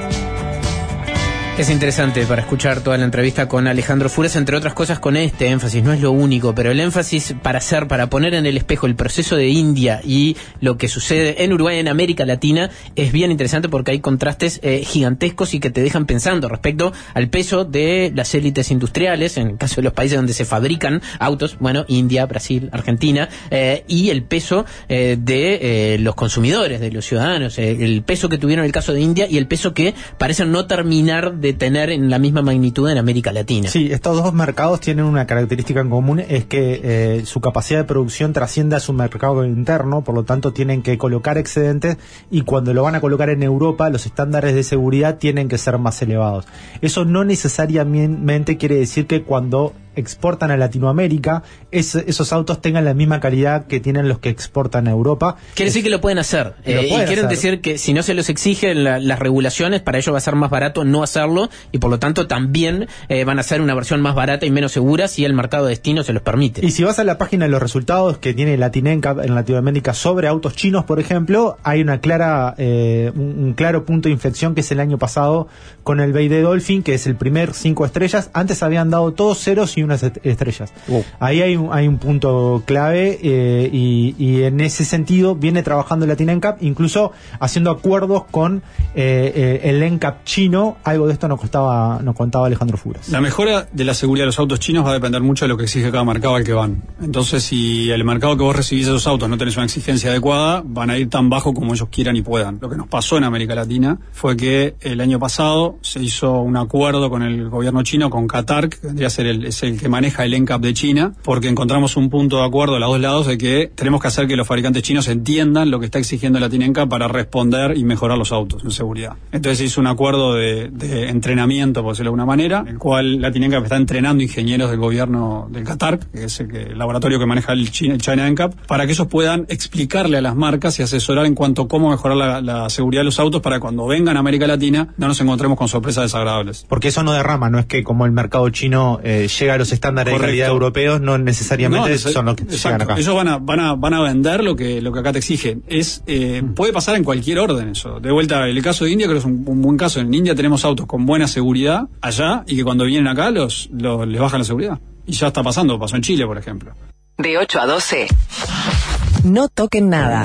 Es interesante para escuchar toda la entrevista con Alejandro Furas, entre otras cosas con este énfasis, no es lo único, pero el énfasis para poner en el espejo el proceso de India y lo que sucede en Uruguay, en América Latina, es bien interesante porque hay contrastes gigantescos y que te dejan pensando respecto al peso de las élites industriales, en el caso de los países donde se fabrican autos, bueno, India, Brasil, Argentina, y el peso de los consumidores, de los ciudadanos, el peso que tuvieron en el caso de India y el peso que parecen no terminar de tener en la misma magnitud en América Latina. Sí, estos dos mercados tienen una característica en común, es que su capacidad de producción trasciende a su mercado interno, por lo tanto tienen que colocar excedentes y cuando lo van a colocar en Europa los estándares de seguridad tienen que ser más elevados. Eso no necesariamente quiere decir que cuando exportan a Latinoamérica esos autos tengan la misma calidad que tienen los que exportan a Europa. Quiere decir que lo pueden hacer, y quieren decir que si no se los exigen las regulaciones, para ellos va a ser más barato no hacerlo, y por lo tanto también van a ser una versión más barata y menos segura si el mercado de destino se los permite. Y si vas a la página de los resultados que tiene Latin NCAP en Latinoamérica sobre autos chinos, por ejemplo, hay un claro punto de inflexión que es el año pasado con el BYD Dolphin, que es el primer 5 estrellas. Antes habían dado todos ceros y unas estrellas. Ahí hay un punto clave, y en ese sentido viene trabajando Latin NCAP, incluso haciendo acuerdos con el NCAP chino. Algo de esto nos contaba Alejandro Furas. La mejora de la seguridad de los autos chinos va a depender mucho de lo que exige cada mercado al que van. Entonces, si el mercado que vos recibís esos autos no tenés una exigencia adecuada, van a ir tan bajo como ellos quieran y puedan. Lo que nos pasó en América Latina fue que el año pasado se hizo un acuerdo con el gobierno chino, con Qatar, que vendría a ser ese el que maneja el NCAP de China, porque encontramos un punto de acuerdo a los dos lados de que tenemos que hacer que los fabricantes chinos entiendan lo que está exigiendo la NCAP para responder y mejorar los autos en seguridad. Entonces hizo un acuerdo de entrenamiento, por decirlo de alguna manera, en el cual la NCAP está entrenando ingenieros del gobierno del Qatar, que es el laboratorio que maneja el China NCAP, para que ellos puedan explicarle a las marcas y asesorar en cuanto a cómo mejorar la seguridad de los autos para que cuando vengan a América Latina no nos encontremos con sorpresas desagradables. Porque eso no derrama, no es que como el mercado chino llega a los estándares de calidad europeos, no necesariamente son los que llegan acá. Ellos van a vender lo que acá te exigen. Puede pasar en cualquier orden eso. De vuelta, el caso de India creo que es un buen caso. En India tenemos autos con buena seguridad allá y que cuando vienen acá les bajan la seguridad. Y ya está pasando, pasó en Chile, por ejemplo. De 8 a 12, no toquen nada.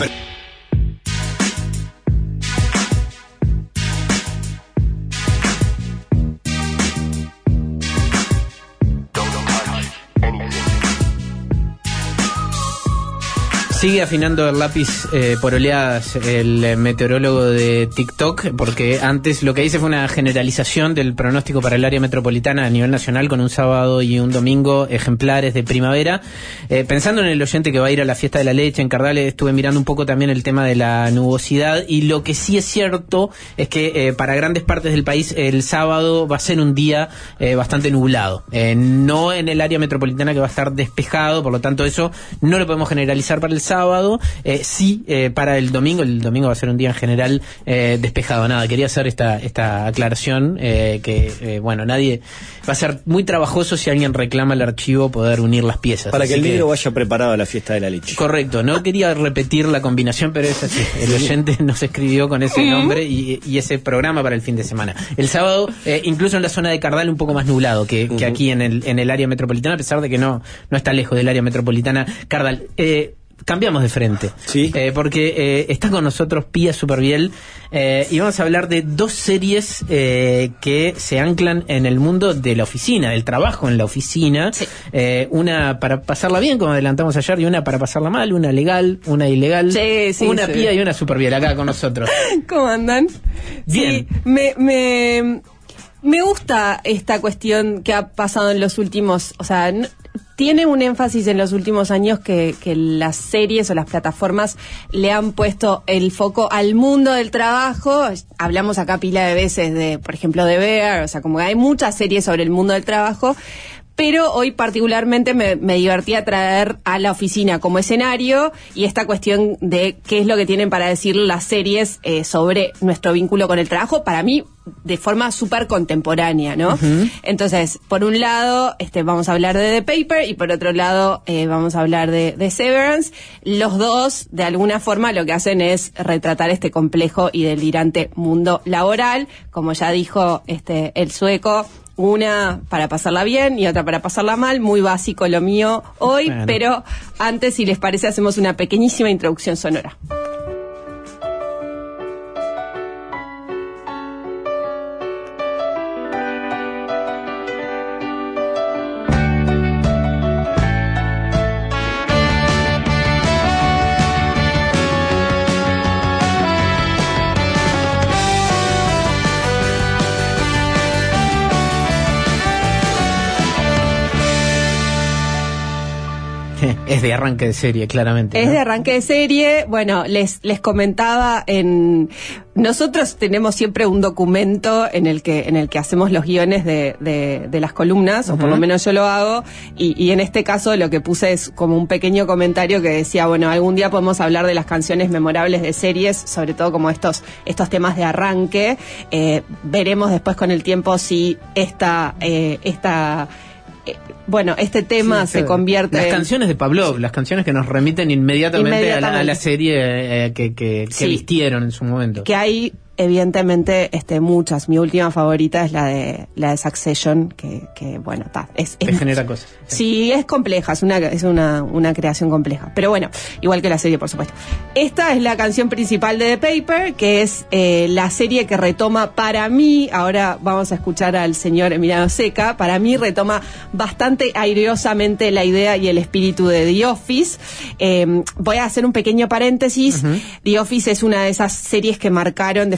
Sigue afinando el lápiz por oleadas el meteorólogo de TikTok, porque antes lo que hice fue una generalización del pronóstico para el área metropolitana a nivel nacional con un sábado y un domingo ejemplares de primavera. Pensando en el oyente que va a ir a la fiesta de la leche en Cardales, estuve mirando un poco también el tema de la nubosidad, y lo que sí es cierto es que para grandes partes del país el sábado va a ser un día bastante nublado. No en el área metropolitana, que va a estar despejado, por lo tanto eso no lo podemos generalizar para el sábado, sí para el domingo va a ser un día en general despejado. Nada, quería hacer esta aclaración, bueno, nadie va a ser muy trabajoso si alguien reclama el archivo poder unir las piezas. Para que el negro vaya preparado a la fiesta de la leche. Correcto, no quería repetir la combinación, pero es así. El oyente nos escribió con ese nombre y ese programa para el fin de semana. El sábado, incluso en la zona de Cardal, un poco más nublado que aquí en el área metropolitana, a pesar de que no está lejos del área metropolitana Cardal. Cambiamos de frente, ¿sí? Porque está con nosotros Pía Superviel, y vamos a hablar de dos series que se anclan en el mundo de la oficina, del trabajo en la oficina. Sí. Una para pasarla bien, como adelantamos ayer, y una para pasarla mal, una legal, una ilegal. Sí, una Pía y una Superviel acá con nosotros. ¿Cómo andan? Bien. Sí, me gusta esta cuestión que ha pasado en los últimos, o sea, tiene un énfasis en los últimos años que las series o las plataformas le han puesto el foco al mundo del trabajo. Hablamos acá pila de veces por ejemplo, de Bear, o sea, como que hay muchas series sobre el mundo del trabajo. Pero hoy particularmente me divertía traer a la oficina como escenario, y esta cuestión de qué es lo que tienen para decir las series sobre nuestro vínculo con el trabajo, para mí de forma súper contemporánea, ¿no? Uh-huh. Entonces, por un lado vamos a hablar de The Paper, y por otro lado vamos a hablar de Severance. Los dos, de alguna forma, lo que hacen es retratar este complejo y delirante mundo laboral. Como ya dijo el sueco, una para pasarla bien y otra para pasarla mal. Muy básico lo mío hoy, bueno. Pero antes, si les parece, hacemos una pequeñísima introducción sonora. Es de arranque de serie, claramente, ¿no? Es de arranque de serie. Bueno, les comentaba, nosotros tenemos siempre un documento en el que hacemos los guiones de las columnas, o por lo menos yo lo hago, y en este caso lo que puse es como un pequeño comentario que decía, bueno, algún día podemos hablar de las canciones memorables de series, sobre todo como estos temas de arranque. Veremos después con el tiempo si este tema se convierte las canciones de Pavlov, las canciones que nos remiten inmediatamente. A la serie que vistieron en su momento. Que hay, evidentemente, muchas. Mi última favorita es la de Succession, que bueno, te genera cosas. Sí, es compleja, es una creación compleja. Pero bueno, igual que la serie, por supuesto. Esta es la canción principal de The Paper, que es la serie que retoma, para mí, ahora vamos a escuchar al señor Emiliano Seca, para mí retoma bastante aireosamente la idea y el espíritu de The Office. Voy a hacer un pequeño paréntesis. The Office es una de esas series que marcaron de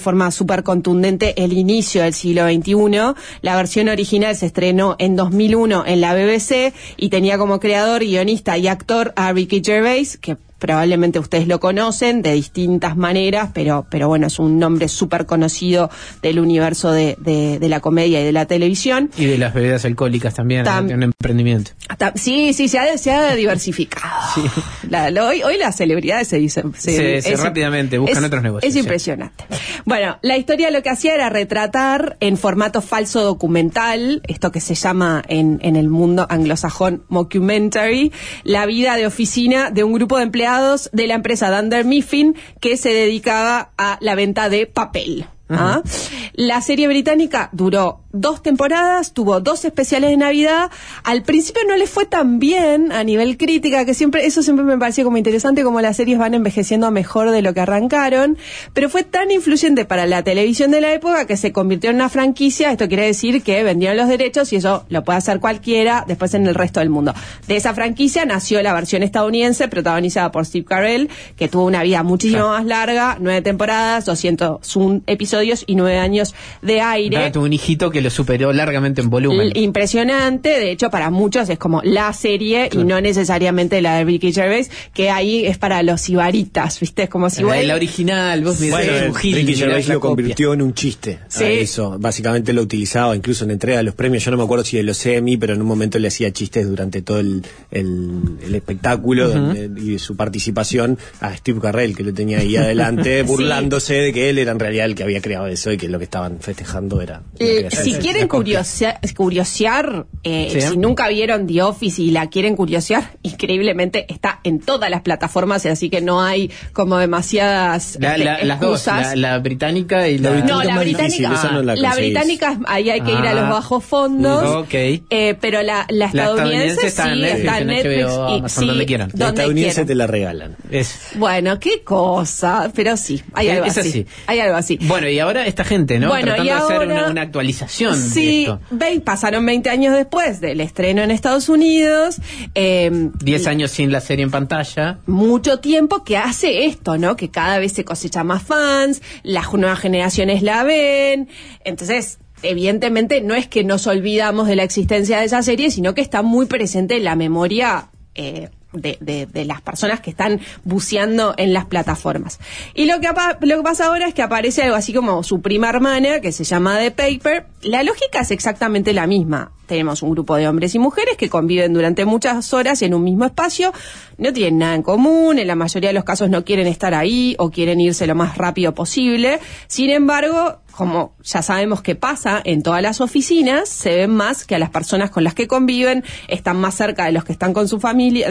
forma súper contundente el inicio del siglo XXI. La versión original se estrenó en 2001 en la BBC y tenía como creador, guionista y actor a Ricky Gervais, que probablemente ustedes lo conocen de distintas maneras, pero bueno, es un nombre súper conocido del universo de la comedia y de la televisión. Y de las bebidas alcohólicas también, tiene un emprendimiento. Sí, se ha diversificado. Sí. Hoy las celebridades se rápidamente buscan otros negocios. Es impresionante. Bueno, la historia lo que hacía era retratar en formato falso documental, esto que se llama en el mundo anglosajón mockumentary, la vida de oficina de un grupo de empleados de la empresa Dunder Mifflin que se dedicaba a la venta de papel. ¿Ah? La serie británica duró 2 temporadas, tuvo 2 especiales de Navidad. Al principio no le fue tan bien a nivel crítica, que eso siempre me pareció como interesante, como las series van envejeciendo mejor de lo que arrancaron, pero fue tan influyente para la televisión de la época que se convirtió en una franquicia. Esto quiere decir que vendieron los derechos y eso lo puede hacer cualquiera después en el resto del mundo. De esa franquicia nació la versión estadounidense protagonizada por Steve Carell, que tuvo una vida muchísimo más larga, 9 temporadas, 201 episodios y 9 años de aire. Tuvo un hijito que lo superó largamente en volumen. Impresionante, de hecho para muchos es como la serie y no necesariamente la de Ricky Gervais, que ahí es para los ibaritas, ¿viste? Es como si la original, vos mirás Ricky Gervais lo convirtió en un chiste. Sí. Eso, básicamente lo utilizaba incluso en entrega de los premios. Yo no me acuerdo si de los Emmy, pero en un momento le hacía chistes durante todo el espectáculo y su participación a Steve Carell, que lo tenía ahí adelante, burlándose de que él era en realidad el que había creado eso y que lo que estaban festejando era... si quieren curiosear, si nunca vieron The Office y la quieren curiosear, increíblemente está en todas las plataformas, así que no hay como demasiadas las dos, la británica y la la británica ahí hay que ir a los bajos fondos, pero la estadounidense está en Netflix y donde quieran. La estadounidense te la regalan. Bueno, qué cosa, pero sí, hay algo así. Hay algo así. Bueno, y ahora esta gente, ¿no? Bueno, tratando de hacer una actualización de esto. Pasaron 20 años después del estreno en Estados Unidos. 10 años sin la serie en pantalla. Mucho tiempo que hace esto, ¿no? Que cada vez se cosecha más fans, las nuevas generaciones la ven. Entonces, evidentemente, no es que nos olvidamos de la existencia de esa serie, sino que está muy presente en la memoria de las personas que están buceando en las plataformas. Y lo que pasa ahora es que aparece algo así como su prima hermana, que se llama The Paper. La lógica es exactamente la misma. Tenemos un grupo de hombres y mujeres que conviven durante muchas horas en un mismo espacio, no tienen nada en común, en la mayoría de los casos no quieren estar ahí o quieren irse lo más rápido posible. Sin embargo, como ya sabemos que pasa en todas las oficinas, se ven más que a las personas con las que conviven, están más cerca de los que están con su familia,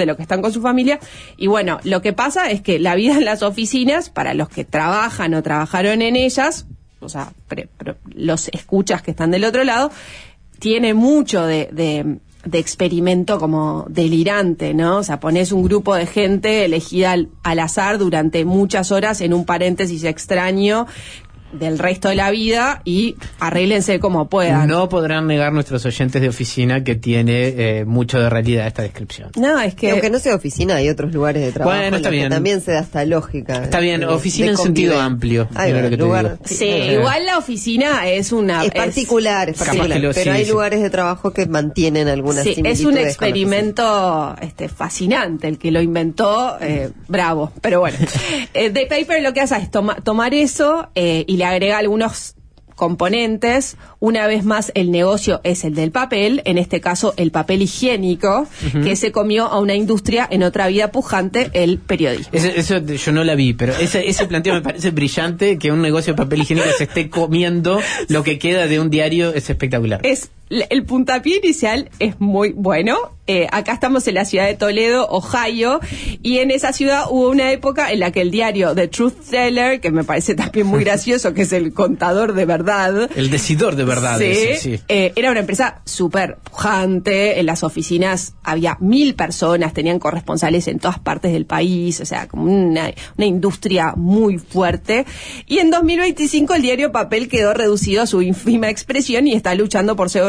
y bueno, lo que pasa es que la vida en las oficinas, para los que trabajan o trabajaron en ellas, o sea, los escuchas que están del otro lado, tiene mucho de experimento como delirante, ¿no? O sea, pones un grupo de gente elegida al azar durante muchas horas en un paréntesis extraño del resto de la vida y arréglense como puedan. No podrán negar nuestros oyentes de oficina que tiene mucho de realidad esta descripción. No, es que... Aunque no sea oficina, hay otros lugares de trabajo en los que también se da esta lógica. Está bien, oficina en sentido amplio. Igual la oficina es particular, pero hay lugares de trabajo que mantienen algunas similitudes. Es un experimento fascinante, el que lo inventó, bravo, pero bueno. The Paper lo que hace es tomar eso y le agrega algunos componentes. Una vez más, el negocio es el del papel, en este caso el papel higiénico, que se comió a una industria en otra vida pujante, el periodismo. Eso yo no la vi, pero ese planteo me parece brillante, que un negocio de papel higiénico se esté comiendo lo que queda de un diario, es espectacular. El puntapié inicial es muy bueno. Acá estamos en la ciudad de Toledo, Ohio, y en esa ciudad hubo una época en la que el diario The Truth Teller, que me parece también muy gracioso, que es el contador de verdad. El decidor de verdad. Sí. Era una empresa súper pujante. En las oficinas había 1,000 personas, tenían corresponsales en todas partes del país, o sea, como una industria muy fuerte. Y en 2025 el diario papel quedó reducido a su ínfima expresión y está luchando por ser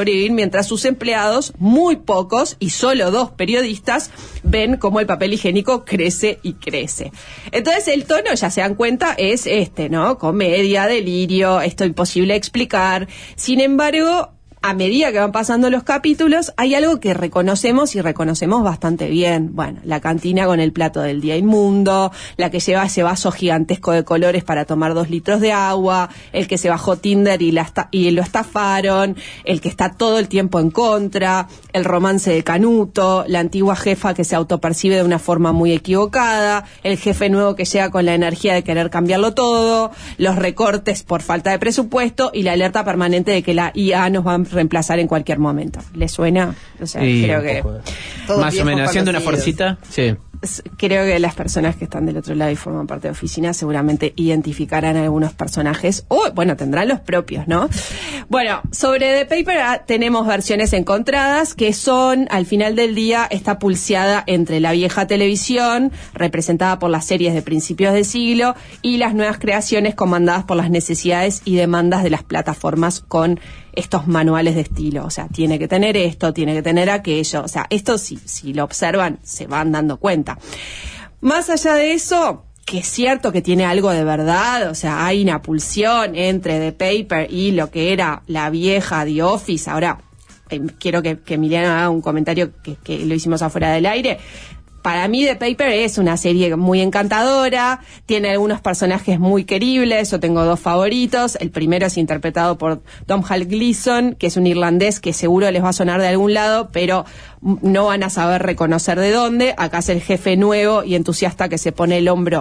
sobrevivir mientras sus empleados, muy pocos y solo 2 periodistas, ven cómo el papel higiénico crece y crece. Entonces el tono, ya se dan cuenta, es ¿no? Comedia, delirio, esto imposible de explicar. Sin embargo, a medida que van pasando los capítulos, hay algo que reconocemos y reconocemos bastante bien. Bueno, la cantina con el plato del día inmundo, la que lleva ese vaso gigantesco de colores para tomar 2 litros de agua, el que se bajó Tinder y lo estafaron, el que está todo el tiempo en contra, el romance de Canuto, la antigua jefa que se autopercibe de una forma muy equivocada, el jefe nuevo que llega con la energía de querer cambiarlo todo, los recortes por falta de presupuesto y la alerta permanente de que la IA nos va a reemplazar en cualquier momento. ¿Le suena? O sea, sí, creo que más o menos haciendo una forcita. Sí. Creo que las personas que están del otro lado y forman parte de oficina seguramente identificarán a algunos personajes o, bueno, tendrán los propios, ¿no? Bueno, sobre The Paper tenemos versiones encontradas que son, al final del día, está pulseada entre la vieja televisión, representada por las series de principios de siglo, y las nuevas creaciones comandadas por las necesidades y demandas de las plataformas con estos manuales de estilo. O sea, tiene que tener esto, tiene que tener aquello. O sea, esto si lo observan, se van dando cuenta. Más allá de eso, que es cierto que tiene algo de verdad, o sea, hay una pulsión entre The Paper y lo que era la vieja The Office. Ahora, quiero que Emiliano haga un comentario que lo hicimos afuera del aire. Para mí The Paper es una serie muy encantadora, tiene algunos personajes muy queribles, yo tengo 2 favoritos. El primero es interpretado por Domhnall Gleeson, que es un irlandés que seguro les va a sonar de algún lado, pero no van a saber reconocer de dónde. Acá es el jefe nuevo y entusiasta que se pone al hombro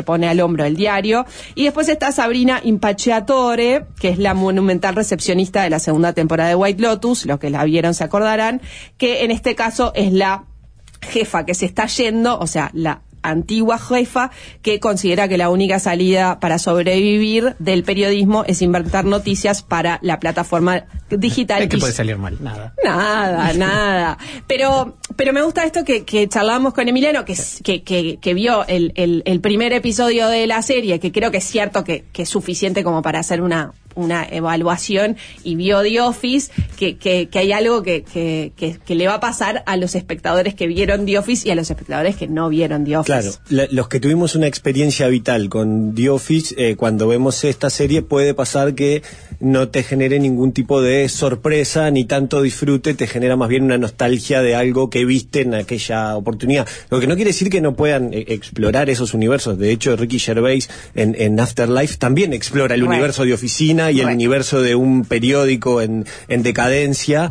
el diario. Y después está Sabrina Impacciatore, que es la monumental recepcionista de la segunda temporada de White Lotus, los que la vieron se acordarán, que en este caso es la jefa que se está yendo, o sea, la antigua jefa que considera que la única salida para sobrevivir del periodismo es inventar noticias para la plataforma digital. ¿Qué puede salir mal? Nada. Pero me gusta esto que charlábamos con Emiliano, que vio el primer episodio de la serie, que creo que es cierto que es suficiente como para hacer una evaluación, y vio The Office, que hay algo que le va a pasar a los espectadores que vieron The Office y a los espectadores que no vieron The Office. Claro, los que tuvimos una experiencia vital con The Office, cuando vemos esta serie puede pasar que no te genere ningún tipo de sorpresa ni tanto disfrute, te genera más bien una nostalgia de algo que viste en aquella oportunidad. Lo que no quiere decir que no puedan explorar esos universos. De hecho, Ricky Gervais en Afterlife también explora el universo de oficina y el universo de un periódico en decadencia.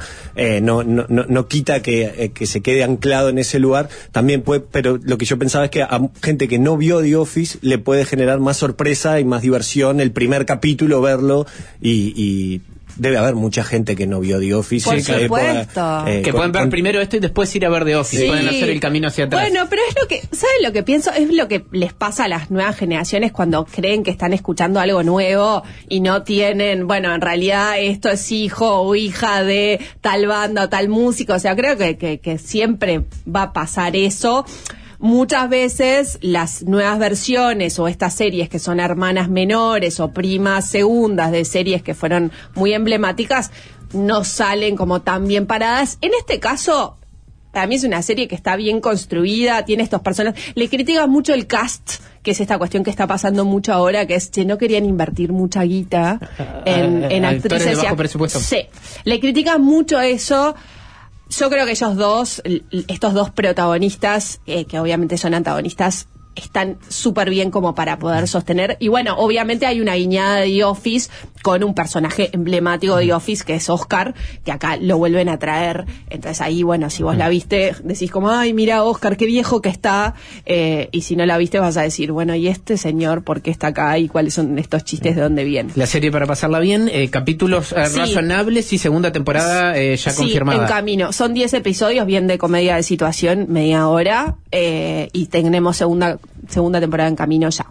No quita que se quede anclado en ese lugar. También puede, pero lo que yo pensaba es que a gente que no vio The Office le puede generar más sorpresa y más diversión el primer capítulo, verlo, y debe haber mucha gente que no vio The Office. Por supuesto. Que pueden ver primero esto y después ir a ver The Office. Sí. Pueden hacer el camino hacia atrás. Bueno, pero es lo que, ¿saben lo que pienso? Es lo que les pasa a las nuevas generaciones cuando creen que están escuchando algo nuevo y no tienen, bueno, en realidad esto es hijo o hija de tal banda o tal músico. O sea, creo que siempre va a pasar eso. Muchas veces las nuevas versiones o estas series que son hermanas menores o primas segundas de series que fueron muy emblemáticas no salen como tan bien paradas. En este caso, para mí es una serie que está bien construida, tiene estos personajes. Le critican mucho el cast, que es esta cuestión que está pasando mucho ahora, que es que no querían invertir mucha guita en actrices de bajo presupuesto. Sí, le critican mucho eso. Yo creo que estos dos protagonistas, que obviamente son antagonistas, están súper bien como para poder sostener. Y bueno, obviamente hay una guiñada de The Office con un personaje emblemático de The Office, que es Oscar, que acá lo vuelven a traer. Entonces ahí, bueno, si vos la viste, decís como, ay, mira Oscar, qué viejo que está. Y si no la viste vas a decir, bueno, ¿y este señor por qué está acá? ¿Y cuáles son estos chistes? ¿De dónde vienen? La serie para pasarla bien, capítulos razonables y segunda temporada ya confirmada. En camino. Son 10 episodios, bien de comedia de situación, media hora, y tenemos segunda temporada en camino ya.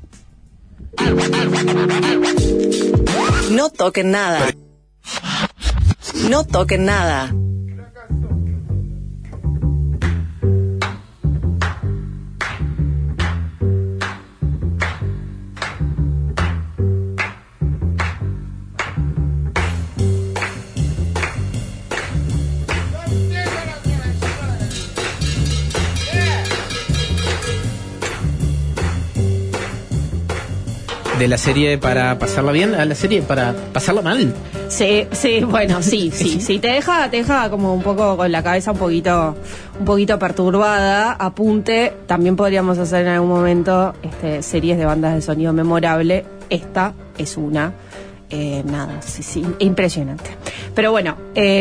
No toquen nada. No toquen nada. de la serie para pasarla bien a la serie para pasarla mal. Sí, bueno, sí, te deja como un poco con la cabeza un poquito perturbada. Apunte, también podríamos hacer en algún momento series de bandas de sonido memorable. Esta es una. Nada, sí, impresionante. Pero bueno,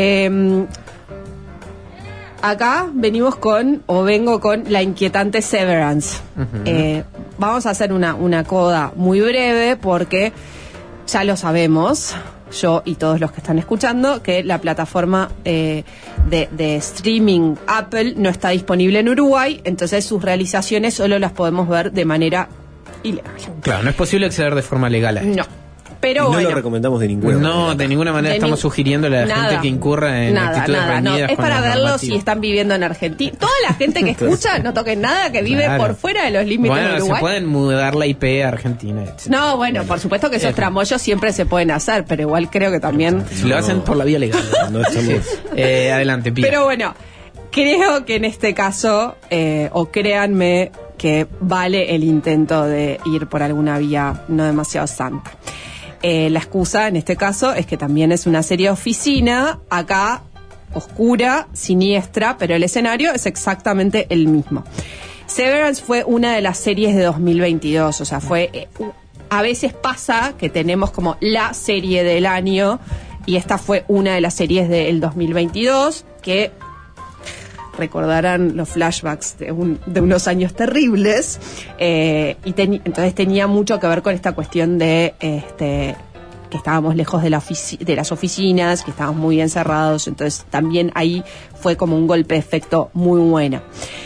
acá vengo con la inquietante Severance. Uh-huh. Vamos a hacer una coda muy breve porque ya lo sabemos, yo y todos los que están escuchando, que la plataforma de streaming Apple no está disponible en Uruguay, entonces sus realizaciones solo las podemos ver de manera ilegal. Claro, no es posible acceder de forma legal a esto. No. Pero no bueno, lo recomendamos de ninguna manera. No, de ninguna manera estamos sugiriéndole a la gente que incurra en actitudes reñidas. Es para verlo si están viviendo en Argentina. Toda la gente que escucha, no toquen nada, que vive por fuera de los límites de Uruguay. Se pueden mudar la IP a Argentina, etc. No, bueno, por supuesto que esos tramollos siempre se pueden hacer, pero igual creo que también... Lo hacen por la vía legal. No estamos... adelante, Pía. Pero bueno, creo que en este caso, o créanme, que vale el intento de ir por alguna vía no demasiado santa. La excusa en este caso es que también es una serie de oficina, acá oscura, siniestra, pero el escenario es exactamente el mismo. Severance fue una de las series de 2022, o sea, a veces pasa que tenemos como la serie del año y esta fue una de las series del 2022 que recordarán los flashbacks de unos años terribles, entonces tenía mucho que ver con esta cuestión de que estábamos lejos de las oficinas, que estábamos muy encerrados, entonces también ahí fue como un golpe de efecto muy bueno.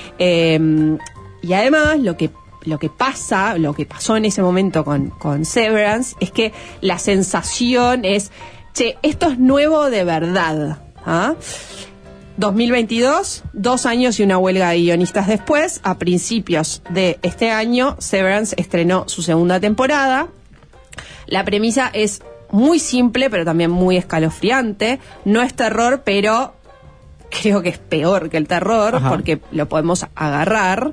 Y además lo que pasó en ese momento con Severance es que la sensación es, esto es nuevo de verdad, ¿ah? 2022, 2 años y una huelga de guionistas después, a principios de este año, Severance estrenó su segunda temporada. La premisa es muy simple, pero también muy escalofriante. No es terror, pero creo que es peor que el terror. Ajá. Porque lo podemos agarrar.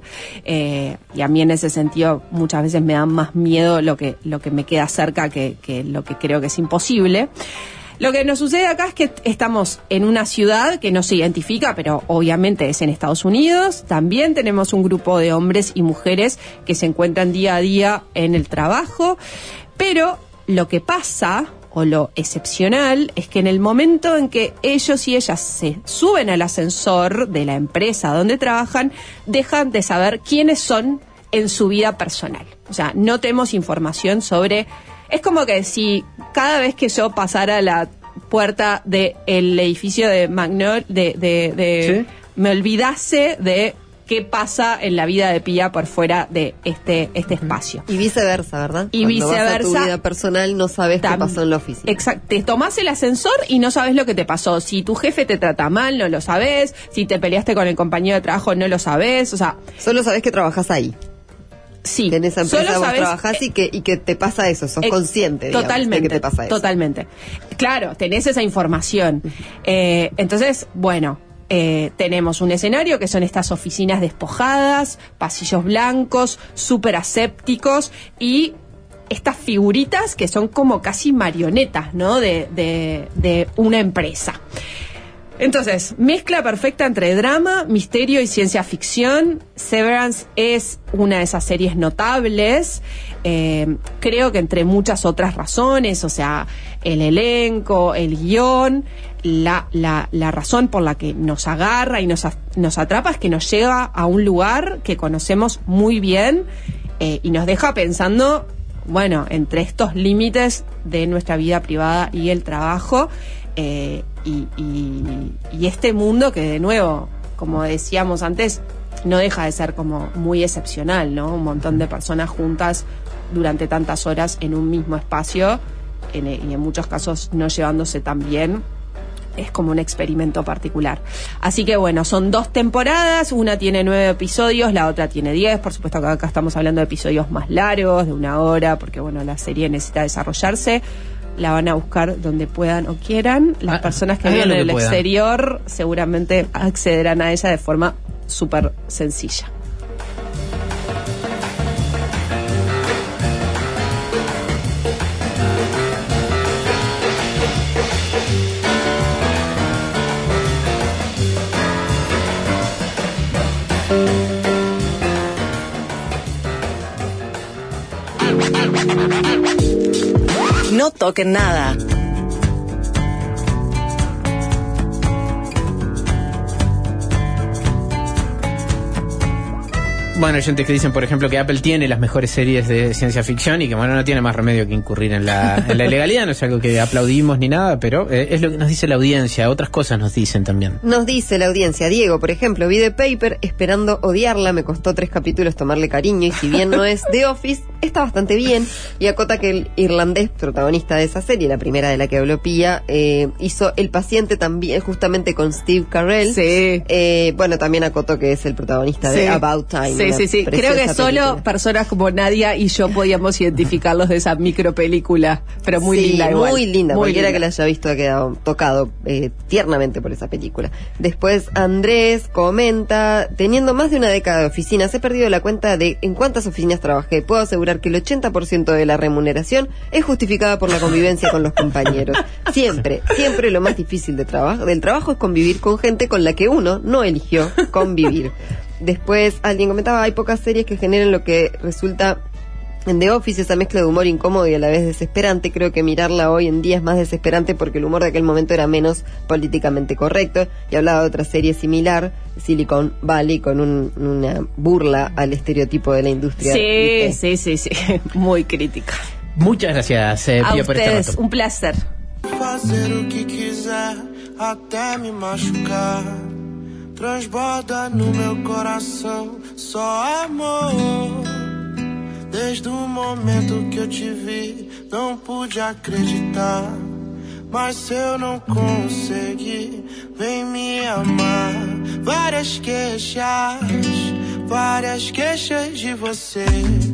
Y a mí en ese sentido muchas veces me da más miedo lo que me queda cerca que lo que creo que es imposible. Lo que nos sucede acá es que estamos en una ciudad que no se identifica, pero obviamente es en Estados Unidos. También tenemos un grupo de hombres y mujeres que se encuentran día a día en el trabajo. Pero lo que pasa, o lo excepcional, es que en el momento en que ellos y ellas se suben al ascensor de la empresa donde trabajan, dejan de saber quiénes son en su vida personal. O sea, no tenemos información sobre... Es como que si cada vez que yo pasara la puerta del edificio de Magnol, ¿sí? Me olvidase de qué pasa en la vida de Pía por fuera de este espacio. Y viceversa, ¿verdad? Y cuando viceversa. Vas a tu vida personal no sabes qué pasó en la oficina. Exacto. Te tomás el ascensor y no sabes lo que te pasó. Si tu jefe te trata mal, no lo sabes. Si te peleaste con el compañero de trabajo, no lo sabes. O sea, solo sabes que trabajás ahí. Sí, que en esa empresa vos trabajás y que te pasa eso, sos consciente, digamos, totalmente, de que te pasa eso. Totalmente. Claro, tenés esa información. Entonces, bueno, tenemos un escenario que son estas oficinas despojadas, pasillos blancos, súper asépticos y estas figuritas que son como casi marionetas, ¿no? De una empresa. Entonces, mezcla perfecta entre drama, misterio y ciencia ficción. Severance es una de esas series notables, creo que entre muchas otras razones, o sea, el elenco, el guión, la razón por la que nos agarra y nos atrapa es que nos lleva a un lugar que conocemos muy bien y nos deja pensando, bueno, entre estos límites de nuestra vida privada y el trabajo, y este mundo que, de nuevo, como decíamos antes, no deja de ser como muy excepcional, ¿no? Un montón de personas juntas durante tantas horas en un mismo espacio y en muchos casos no llevándose tan bien. Es como un experimento particular. Así que bueno, son 2 temporadas, una tiene 9 episodios, la otra tiene 10, por supuesto que acá estamos hablando de episodios más largos, de 1 hora, porque bueno, la serie necesita desarrollarse. La van a buscar donde puedan o quieran. Las personas que viven en el exterior seguramente accederán a ella de forma súper sencilla. No toquen nada. Bueno, oyentes que dicen, por ejemplo, que Apple tiene las mejores series de ciencia ficción y que, bueno, no tiene más remedio que incurrir en la ilegalidad. No es algo que aplaudimos ni nada, pero es lo que nos dice la audiencia. Otras cosas nos dicen también. Nos dice la audiencia. Diego, por ejemplo, vi The Paper esperando odiarla. Me costó 3 capítulos tomarle cariño y si bien no es The Office, está bastante bien. Y acota que el irlandés protagonista de esa serie, la primera de la que habló Pía, hizo El Paciente también, justamente con Steve Carell. Sí. Bueno, también acotó que es el protagonista de About Time. Sí. Creo que solo personas como Nadia y yo podíamos identificarlos de esa micro película, pero muy linda igual. Muy linda. Cualquiera que la haya visto ha quedado tocado tiernamente por esa película. Después Andrés comenta, teniendo más de una década de oficinas, he perdido la cuenta de en cuántas oficinas trabajé. Puedo asegurar que el 80% de la remuneración es justificada por la convivencia con los compañeros. Siempre lo más difícil del trabajo es convivir con gente con la que uno no eligió convivir. Después alguien comentaba, hay pocas series que generen lo que resulta en The Office, esa mezcla de humor incómodo y a la vez desesperante. Creo que mirarla hoy en día es más desesperante porque el humor de aquel momento era menos políticamente correcto. Y hablaba de otra serie similar, Silicon Valley, con una burla al estereotipo de la industria. Sí. Muy crítica. Muchas gracias, Pía, por este rato. Un placer. Fazer o que quiser, até me machucar. Transborda no meu coração só amor. Desde o momento que eu te vi, não pude acreditar. Mas se eu não conseguir, vem me amar. Várias queixas de você.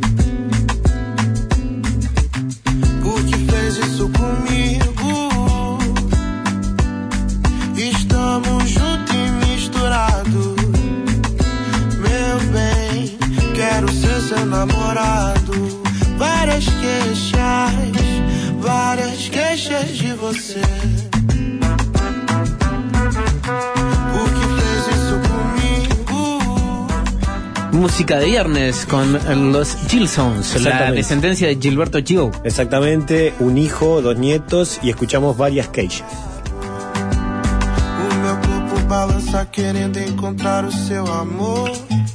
Porque fez isso comigo. Estamos juntos e misturados. Meu bem, quero ser seu namorado. Várias queixas de você. Porque fez isso comigo. Música de viernes con los Gilsons, la descendencia de Gilberto Gil. Exactamente, un hijo, 2 nietos y escuchamos varias queixas. O meu corpo balança querendo encontrar o seu amor.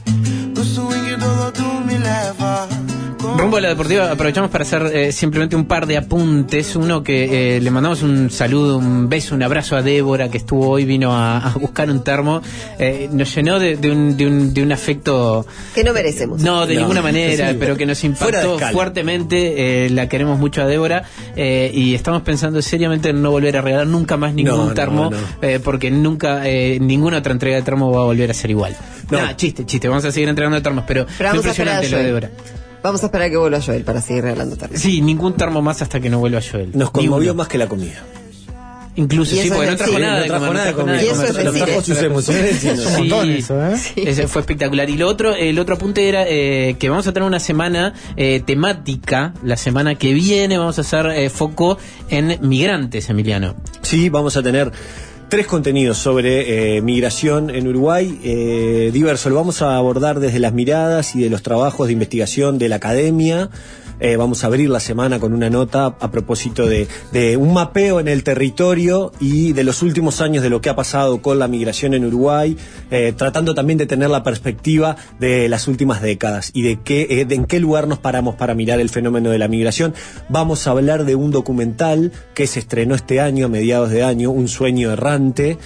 O swing do lodo me leva. Rumbo a la deportiva, aprovechamos para hacer simplemente un par de apuntes. Uno que le mandamos un saludo, un beso, un abrazo a Débora, que estuvo hoy, vino a buscar un termo. Nos llenó de un afecto que no merecemos. No, de ninguna manera, pero que nos impactó fuertemente. La queremos mucho a Débora y estamos pensando seriamente en no volver a regalar nunca más ningún termo, porque nunca ninguna otra entrega de termo va a volver a ser igual. Chiste, vamos a seguir entregando termos, pero fue impresionante lo de Débora. Vamos a esperar a que vuelva Joel para seguir regalando termos. Sí, ningún termo más hasta que no vuelva Joel. Nos conmovió más que la comida. Incluso, sí, porque no trajo nada de comer. Y eso es decir, trajo sus emociones. Es un montón eso, ¿eh? Ese fue espectacular. Y el otro apunte era que vamos a tener una semana temática. La semana que viene vamos a hacer foco en migrantes, Emiliano. Sí, vamos a tener 3 contenidos sobre migración en Uruguay, diverso. Lo vamos a abordar desde las miradas y de los trabajos de investigación de la academia. Vamos a abrir la semana con una nota a propósito de un mapeo en el territorio y de los últimos años de lo que ha pasado con la migración en Uruguay, tratando también de tener la perspectiva de las últimas décadas y de en qué lugar nos paramos para mirar el fenómeno de la migración. Vamos a hablar de un documental que se estrenó este año, a mediados de año, Un sueño errante,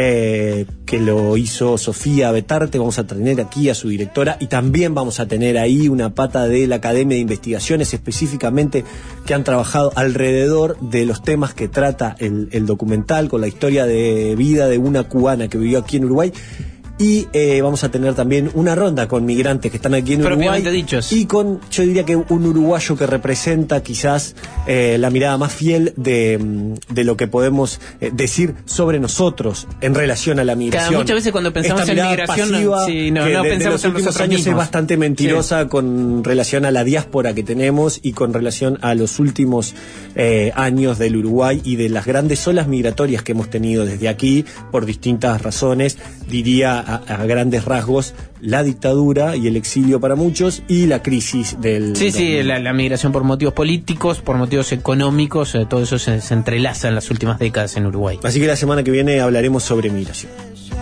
que lo hizo Sofía Betarte. Vamos a tener aquí a su directora y también vamos a tener ahí una pata de la Academia de Investigaciones específicamente que han trabajado alrededor de los temas que trata el documental, con la historia de vida de una cubana que vivió aquí en Uruguay. Y vamos a tener también una ronda con migrantes que están aquí en Uruguay. Dichos. Y con, yo diría que un uruguayo que representa quizás la mirada más fiel de lo que podemos decir sobre nosotros en relación a la migración. Muchas veces cuando pensamos en migración, no pensamos en los años es bastante mentirosa con relación a la diáspora que tenemos y con relación a los últimos años del Uruguay y de las grandes olas migratorias que hemos tenido desde aquí por distintas razones. Diría a grandes rasgos la dictadura y el exilio para muchos y la crisis del... Sí, la migración por motivos políticos, por motivos económicos, todo eso se entrelaza en las últimas décadas en Uruguay. Así que la semana que viene hablaremos sobre migración.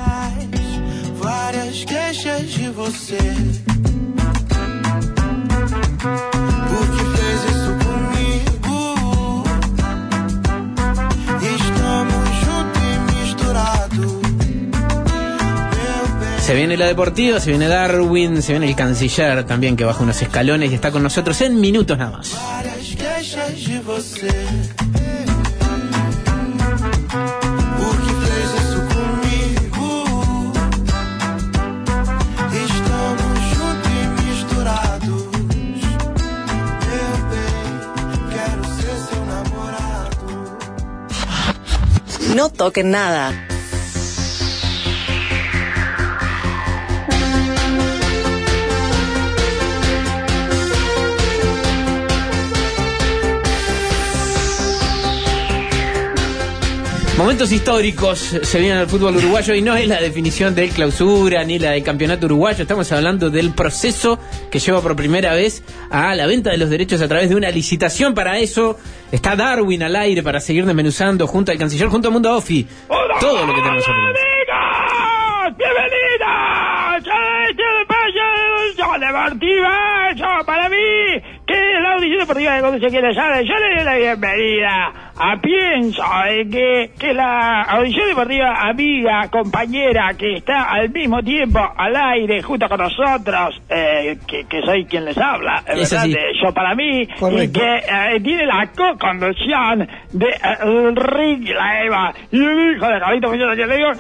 Várias queixas de você. Se viene la deportiva, se viene Darwin, se viene el canciller también que baja unos escalones y está con nosotros en minutos nada más. No toquen nada. Momentos históricos se vienen al fútbol uruguayo y no es la definición del clausura ni la del campeonato uruguayo. Estamos hablando del proceso que lleva por primera vez a la venta de los derechos a través de una licitación. Para eso está Darwin al aire para seguir desmenuzando junto al canciller, junto a Mundo Ofi, todo lo que tenemos sobre la mesa. ¡Bienvenidos! Deportiva, para mí, que es la audición deportiva de cuando se quiere saber. Yo le doy la bienvenida a Pienso, que la audición deportiva amiga, compañera, que está al mismo tiempo al aire junto con nosotros, que soy quien les habla, ¿verdad? Yo para mí, correcto. Y que tiene la co-conducción de Ricky La Eva y el hijo de Carlito Muñoz. Yo le digo,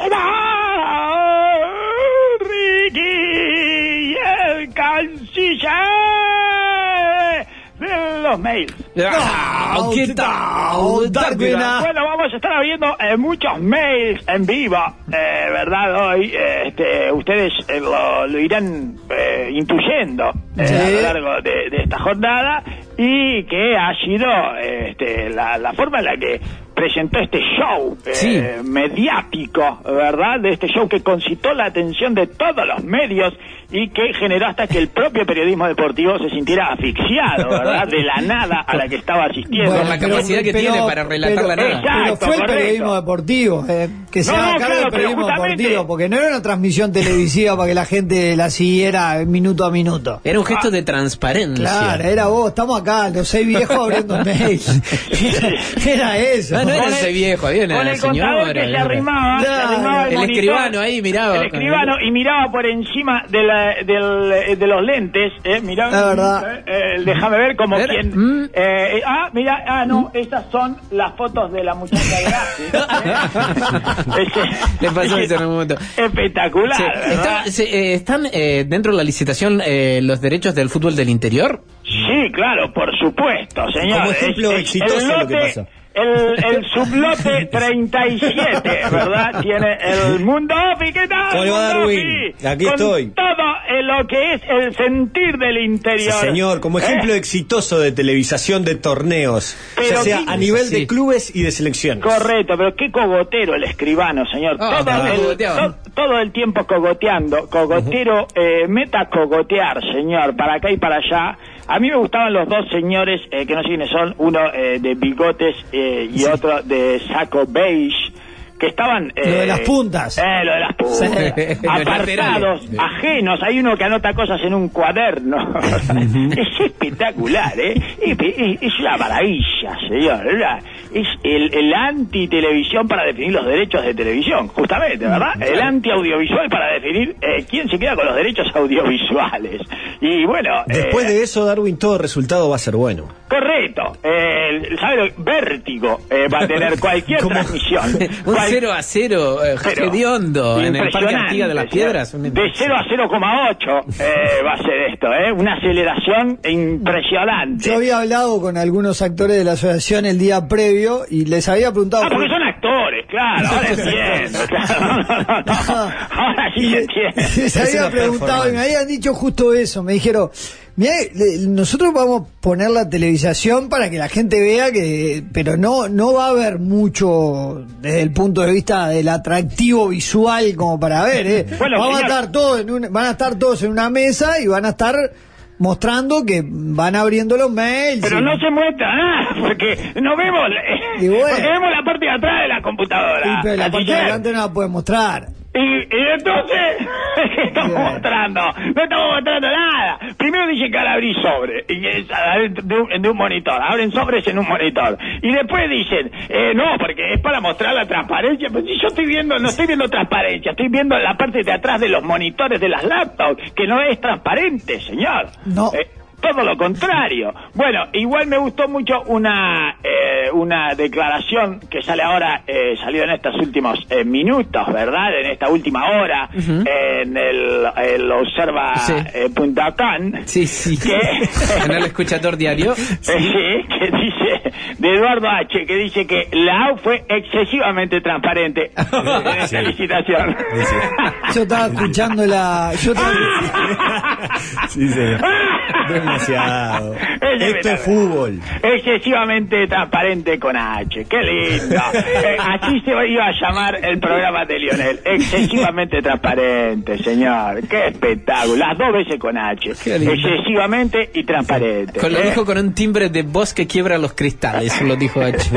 Ricky, el canciller de los mails. ¿Qué tal? Bueno, vamos a estar abriendo muchos mails en vivo, ¿verdad? Hoy ustedes lo irán intuyendo a lo largo de esta jornada, y que ha sido la forma en la que presentó este show mediático, ¿verdad? De este show que concitó la atención de todos los medios y que generó hasta que el propio periodismo deportivo se sintiera asfixiado, ¿verdad? De la nada a la que estaba asistiendo. Bueno, la capacidad que tiene para relatar la nada. Exacto, pero fue el periodismo deportivo, que se haga cargo del periodismo deportivo, porque no era una transmisión televisiva para que la gente la siguiera minuto a minuto. Era un gesto de transparencia. Claro, era vos, estamos acá, los 6 viejos abriendo mails. Era eso. No era ese viejo, había una señora. Que se arrimaba el escribano ahí miraba. El escribano y miraba por encima de los lentes, miraba. La verdad. Déjame ver como quien. Mira, no, esas son las fotos de la muchacha de Le pasó ese momento. Espectacular. ¿Están dentro de la licitación los derechos del fútbol del interior? Sí, claro, por supuesto, señor. Como ejemplo exitoso lo que pasó. El sublote 37, ¿verdad? Tiene el Mundo Ofi. ¿Qué tal? ¿Cómo va, Darwin? Aquí estoy. Todo lo que es el sentir del interior. Sí, señor, como ejemplo exitoso de televisación de torneos, pero ya sea a nivel de clubes y de selecciones. Correcto, pero qué cogotero el escribano, señor. Todo el tiempo cogoteando. Cogotero, meta cogotear, señor, para acá y para allá. A mí me gustaban los dos señores, que no sé quiénes son, uno de bigotes y otro de saco beige, que estaban... lo de las puntas. Lo de las puntas. Apartados, ajenos. Hay uno que anota cosas en un cuaderno. Es espectacular, es una maravilla, señor. Es el anti-televisión para definir los derechos de televisión, justamente, ¿verdad? El anti-audiovisual para definir quién se queda con los derechos audiovisuales. Y bueno... Después de eso, Darwin, todo resultado va a ser bueno. Correcto. ¿Sabe? Vértigo va a tener cualquier transmisión. Un 0-0, hediondo en el Parque Artigas de las Piedras. De 0 a 0,8 va a ser esto, una aceleración impresionante. Yo había hablado con algunos actores de la asociación el día previo y les había preguntado... porque son actores. motores, claro, ahora entiendo, claro, no. Ahora sí entiendo. Se había preguntado y me habían dicho justo eso, me dijeron, mirá, nosotros vamos a poner la televisación para que la gente vea que, pero no va a haber mucho desde el punto de vista del atractivo visual como para ver, Bueno, van a estar todos en una mesa y van a estar mostrando que van abriendo los mails. Pero no se muestra nada, porque no vemos, Y bueno. porque vemos la parte de atrás de la computadora. Pero la parte de Canciller. adelante no la puede mostrar. Y entonces, ¿qué estamos mostrando? No estamos mostrando nada. Primero dicen que ahora abrí sobre, y es de un monitor, abren sobres en un monitor. Y después dicen, no, porque es para mostrar la transparencia. Pues si yo no estoy viendo transparencia, estoy viendo la parte de atrás de los monitores de las laptops, que no es transparente, señor. No. Todo lo contrario. Bueno, igual me gustó mucho una declaración que sale ahora, salió en estos últimos minutos, ¿verdad? En esta última hora, en el observa.com. Sí. Que, ¿Canal Escuchador Diario? sí, que dice, de Eduardo H., que dice que la AU fue excesivamente transparente en esta licitación. Yo estaba escuchando Sí, señor. Demasiado. Esto es fútbol. Excesivamente transparente con H. Qué lindo. Así se iba a llamar el programa de Lionel. Excesivamente transparente, señor. Qué espectáculo. Las dos veces con H. Excesivamente y transparente. Lo dijo con un timbre de voz que quiebra los cristales, lo dijo H.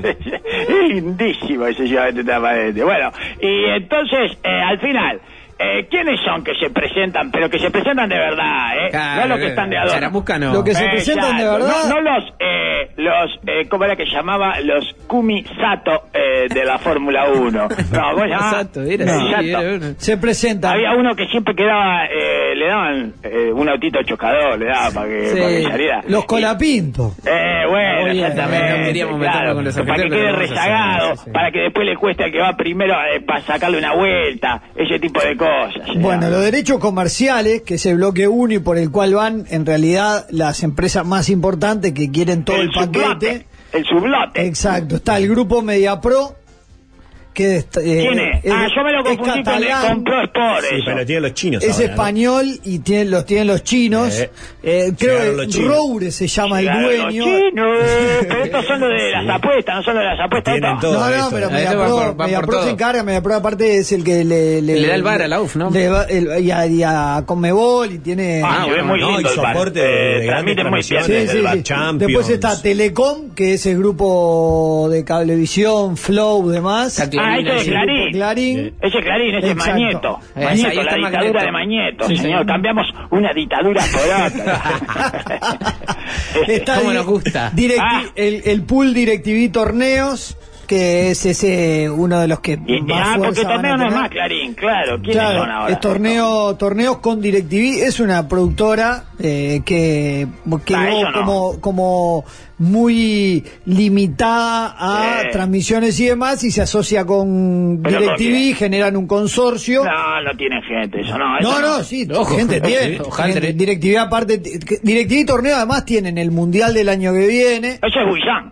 Lindísimo, excesivamente transparente. Bueno, y entonces, al final, ¿quiénes son que se presentan, pero que se presentan de verdad, Claro, no los que están de adorno? Charamusca no. Lo que se presentan de verdad. No los ¿cómo era que llamaba? Los Kumi Sato de la Fórmula 1. No, ¿cómo se llamaba? Sato, era No, así, Sato. era uno. Se presentan. Había uno que siempre quedaba, le daban un autito chocador, le daban para que saliera. Los colapintos. Bueno, Oye, exactamente. no queríamos meterlo Claro, con los para que argentinos, quede pero vamos a hacer, rezagado, sí. para que después le cueste al que va primero para sacarle una vuelta, ese tipo de cosas. Bueno, los derechos comerciales, que es el bloque 1 y por el cual van en realidad las empresas más importantes que quieren todo el paquete. El sublote. Exacto, está el grupo MediaPro, que ¿Quién es? Yo me lo confundí con Pro Sport. Sí, pero tienen los chinos. Es ahora, español y tienen los chinos. Creo Llegaron los que chinos. Roure se llama el Claro, dueño. los chinos, pero estos son los de las apuestas, no son los de las apuestas. Tienen estos. todo. No, eso. pero Eso va por MediaPro se todo. encarga. MediaPro aparte es el que Le da el bar a la UF, ¿no? y a Conmebol y tiene... Se ve muy no, lindo y el bar. soporte de grandes Transmiten muy bien. transmisiones. Sí, del bar sí. Champions. Después está Telecom, que es el grupo de Cablevisión, Flow, demás. Ese es Clarín. Clarín. Ese es Clarín, ese es Exacto. Mañeto. Ahí Mañeto, está la Magneto. dictadura de Mañeto, Sí, señor. señor. Cambiamos una dictadura por otra. Está ¿Cómo nos gusta? El pool DirecTV Torneos, que es ese uno de los que más Porque fuerza van torneo a no es tener. más Clarín, claro. ¿Quiénes Claro, son ahora? es torneos con DirecTV. Es una productora que eso no. como muy limitada a transmisiones y demás, y se asocia con Pero DirecTV, generan un consorcio. No tienen gente, eso no. Sí, Ojo, gente tiene. sí, ojalá. DirecTV aparte, DirecTV y Torneo además tienen el Mundial del año que viene. Eso es Huizán.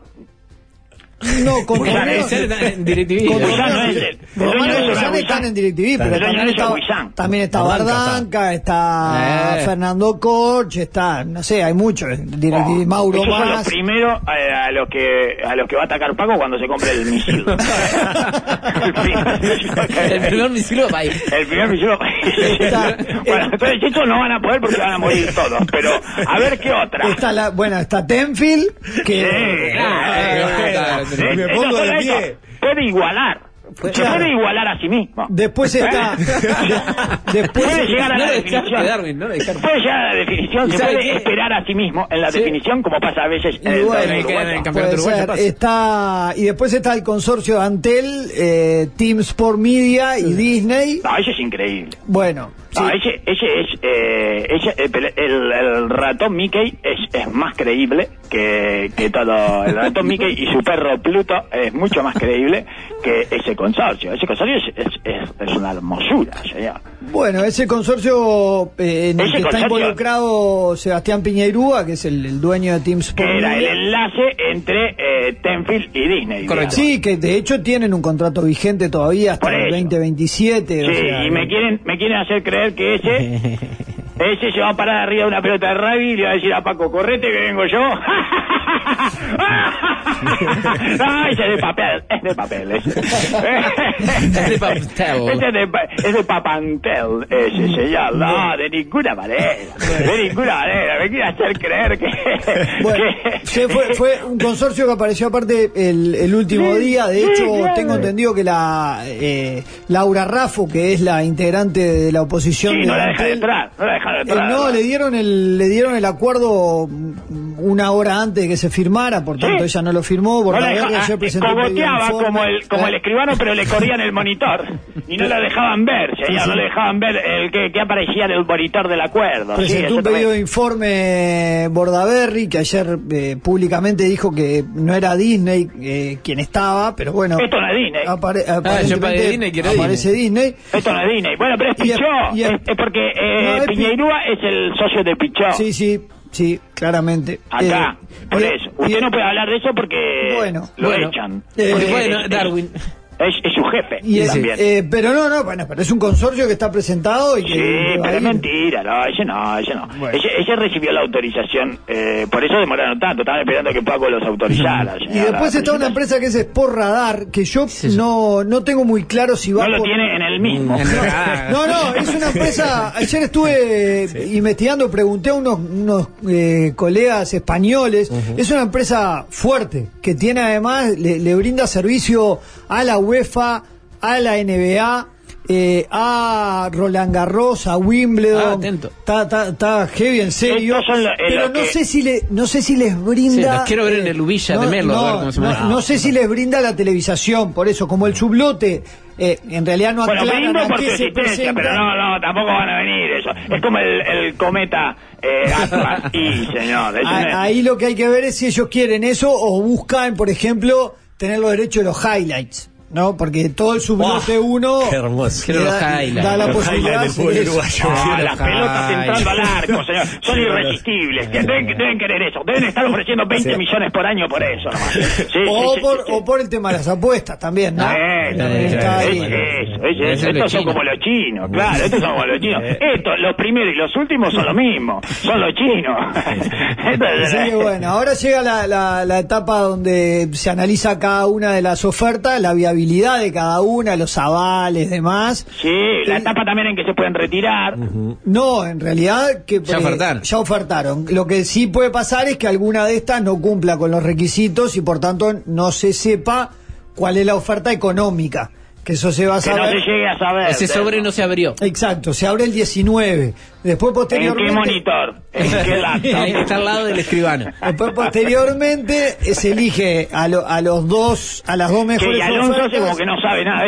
No, con Huizán Torneo. es en DirecTV. Con Huizán Torneo, no es sí. él. Romano y Huizán Huizán están en DirecTV, pero El dueño también de eso es está, Huizán. también está Bardanca, está Fernando Corch, está, no sé, hay muchos. DirecTV, Mauro Esos son los Más. primeros a los que va a atacar Paco cuando se compre el misil. El primer misil va a ir. El primer misil va a ir. Bueno, entonces estos no van a poder porque van a morir todos. Pero a ver qué otra. Está Tenfield, que Me pongo de pie. Puede igualar. Se puede igualar a sí mismo. Después está. Puede llegar a la definición. No Puede llegar a la definición. Se puede esperar a sí mismo en la definición, como pasa a veces en el torneo uruguayo. Puede ser. Y después está el consorcio de Antel, Team Sport Media y Disney. No, ese es increíble. Bueno. No, ese es el ratón Mickey es más creíble que todo. El ratón Mickey y su perro Pluto es mucho más creíble que ese consorcio. Ese consorcio es una hermosura, señor. Bueno, ese consorcio en el que está involucrado Sebastián Piñeirúa, que es el dueño de Team Sport. Que era el enlace entre Tenfield y Disney. Correcto. Sí, que de hecho tienen un contrato vigente todavía hasta el 2027. Sí, o sea, y me quieren hacer creer que ese se va a parar arriba de una pelota de rugby y le va a decir a Paco, correte que vengo yo. Ese es de papel, es de papel. Es de papel. Es de papantel, ese señor. No, de ninguna manera. De ninguna manera. Me quiere hacer creer que... Bueno, fue un consorcio que apareció aparte el último día. De hecho, tengo entendido que Laura Raffo, que es la integrante de la oposición... Sí, no la deja de entrar. No, le dieron el acuerdo una hora antes de que se firmara, por tanto ella no lo firmó. Cogoteaba como el escribano, pero le corrían el monitor y no la dejaban ver, no le dejaban ver el que aparecía en el monitor del acuerdo. Presentó un pedido de informe Bordaberry, que ayer públicamente dijo que no era Disney quien estaba, pero bueno, esto no es Disney. Aparece Disney. Esto no es Disney. Bueno, pero es Pichot, es porque Piñeirúa es el socio de Pichot. Sí, claramente. Acá, por eso. Usted no puede hablar de eso porque lo echan. Darwin. Es su jefe también. Pero pero es un consorcio que está presentado y que... Sí, pero es mentira, ese no. Bueno. Ese recibió la autorización, por eso demoraron tanto, estaban esperando que Paco los autorizara. Y después está una empresa que es Sport Radar, que yo no tengo muy claro si va no lo tiene en el mismo. No, es una empresa... Ayer estuve investigando, pregunté a unos colegas españoles, es una empresa fuerte, que tiene además, le brinda servicio a la UEFA, a la NBA, a Roland Garros, a Wimbledon. Está heavy, en serio. Pero no sé si les brinda. Los quiero ver en el Ubilla de Merlo, a ver cómo se maneja. No sé si les brinda la televisación, por eso, como el sublote. En realidad no aclaran a qué se presenta. Pero no, tampoco van a venir eso. Es como el cometa Atlas y, señor. Ahí lo que hay que ver es si ellos quieren eso o buscan, por ejemplo, tener los derechos de los highlights. ¿No? Porque todo el sublote 1 da la posibilidad del pueblo uruguayo. Las pelotas entrando al arco, señor. Son irresistibles. Deben querer eso. Deben estar ofreciendo 20 millones por año por eso. O por el tema de las apuestas también, ¿no? Estos son como los chinos, claro. Estos son como los chinos. Los primeros y los últimos son lo mismo. Son los chinos. Sí, bueno. Ahora llega la etapa donde se analiza cada una de las ofertas, la viabilidad de cada una, los avales, demás. Sí, la etapa también en que se pueden retirar. No, en realidad que ya ofertaron. Lo que sí puede pasar es que alguna de estas no cumpla con los requisitos y por tanto no se sepa cuál es la oferta económica. Que eso se va a saber. Que no se llegue a saber. Ese sobre no se abrió. Exacto, se abre el 19. Después posteriormente... ¿En qué monitor? ¿En qué laptop? Ahí está al lado del escribano. Después posteriormente se elige a las dos mejores que Alonso ofertas. Como que no sabe nada de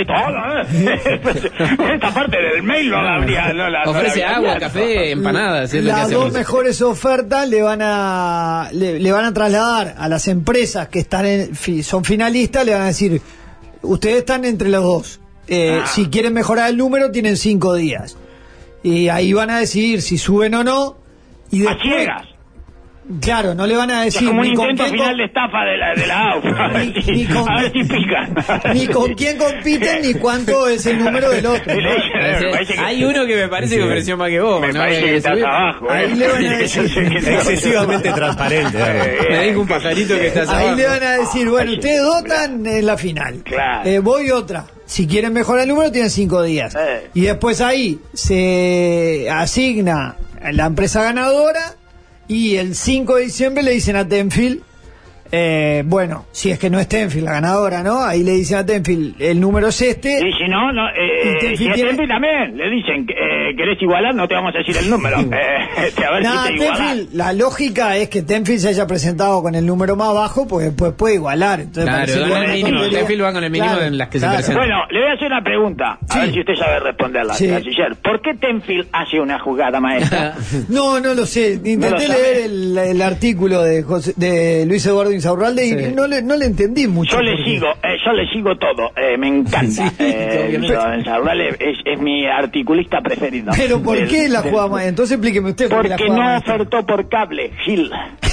esto. Esta parte del mail no la habría... Ofrece agua, café, empanadas. Las dos mejores ofertas le van a trasladar a las empresas que son finalistas, le van a decir... Ustedes están entre los dos. Si quieren mejorar el número, tienen 5 días. Y ahí van a decidir si suben o no. Y después, a ciegas. Claro, no le van a decir... Es como un intento final de estafa de la AUFA. A ver si pican. Ni con quién compiten, ni cuánto es el número del otro. Hay uno que me parece que ofreció más que vos. Me parece que estás abajo. Ahí le van a decir... Excesivamente transparente. Me dijo un pajarito que estás abajo. Ahí le van a decir, bueno, ustedes dotan en la final. Claro. Voy otra. Si quieren mejorar el número, tienen 5 días. Y después ahí se asigna la empresa ganadora... Y el 5 de diciembre le dicen a Tenfield, bueno, si es que no es Tenfield la ganadora, ¿no? Ahí le dicen a Tenfield, el número es este. Y si no, si a Tenfield también le dicen, ¿querés igualar? No te vamos a decir el número. A ver si te igualas. La lógica es que Tenfield se haya presentado con el número más bajo, porque después puede igualar. Entonces, claro, Tenfield va con el mínimo en las que se presenta. Bueno, le voy a hacer una pregunta, a ver si usted sabe responderla, canciller. ¿Por qué Tenfield hace una jugada maestra? No lo sé. Intenté leer el artículo de Luis Eduardo Insaurralde y no le entendí mucho. Yo le sigo todo, me encanta. Insaurralde es mi articulista preferido. Pero ¿por qué la jugada maestra? Entonces explíqueme usted por qué la porque jugada no maestra. ofertó por cable, Gil.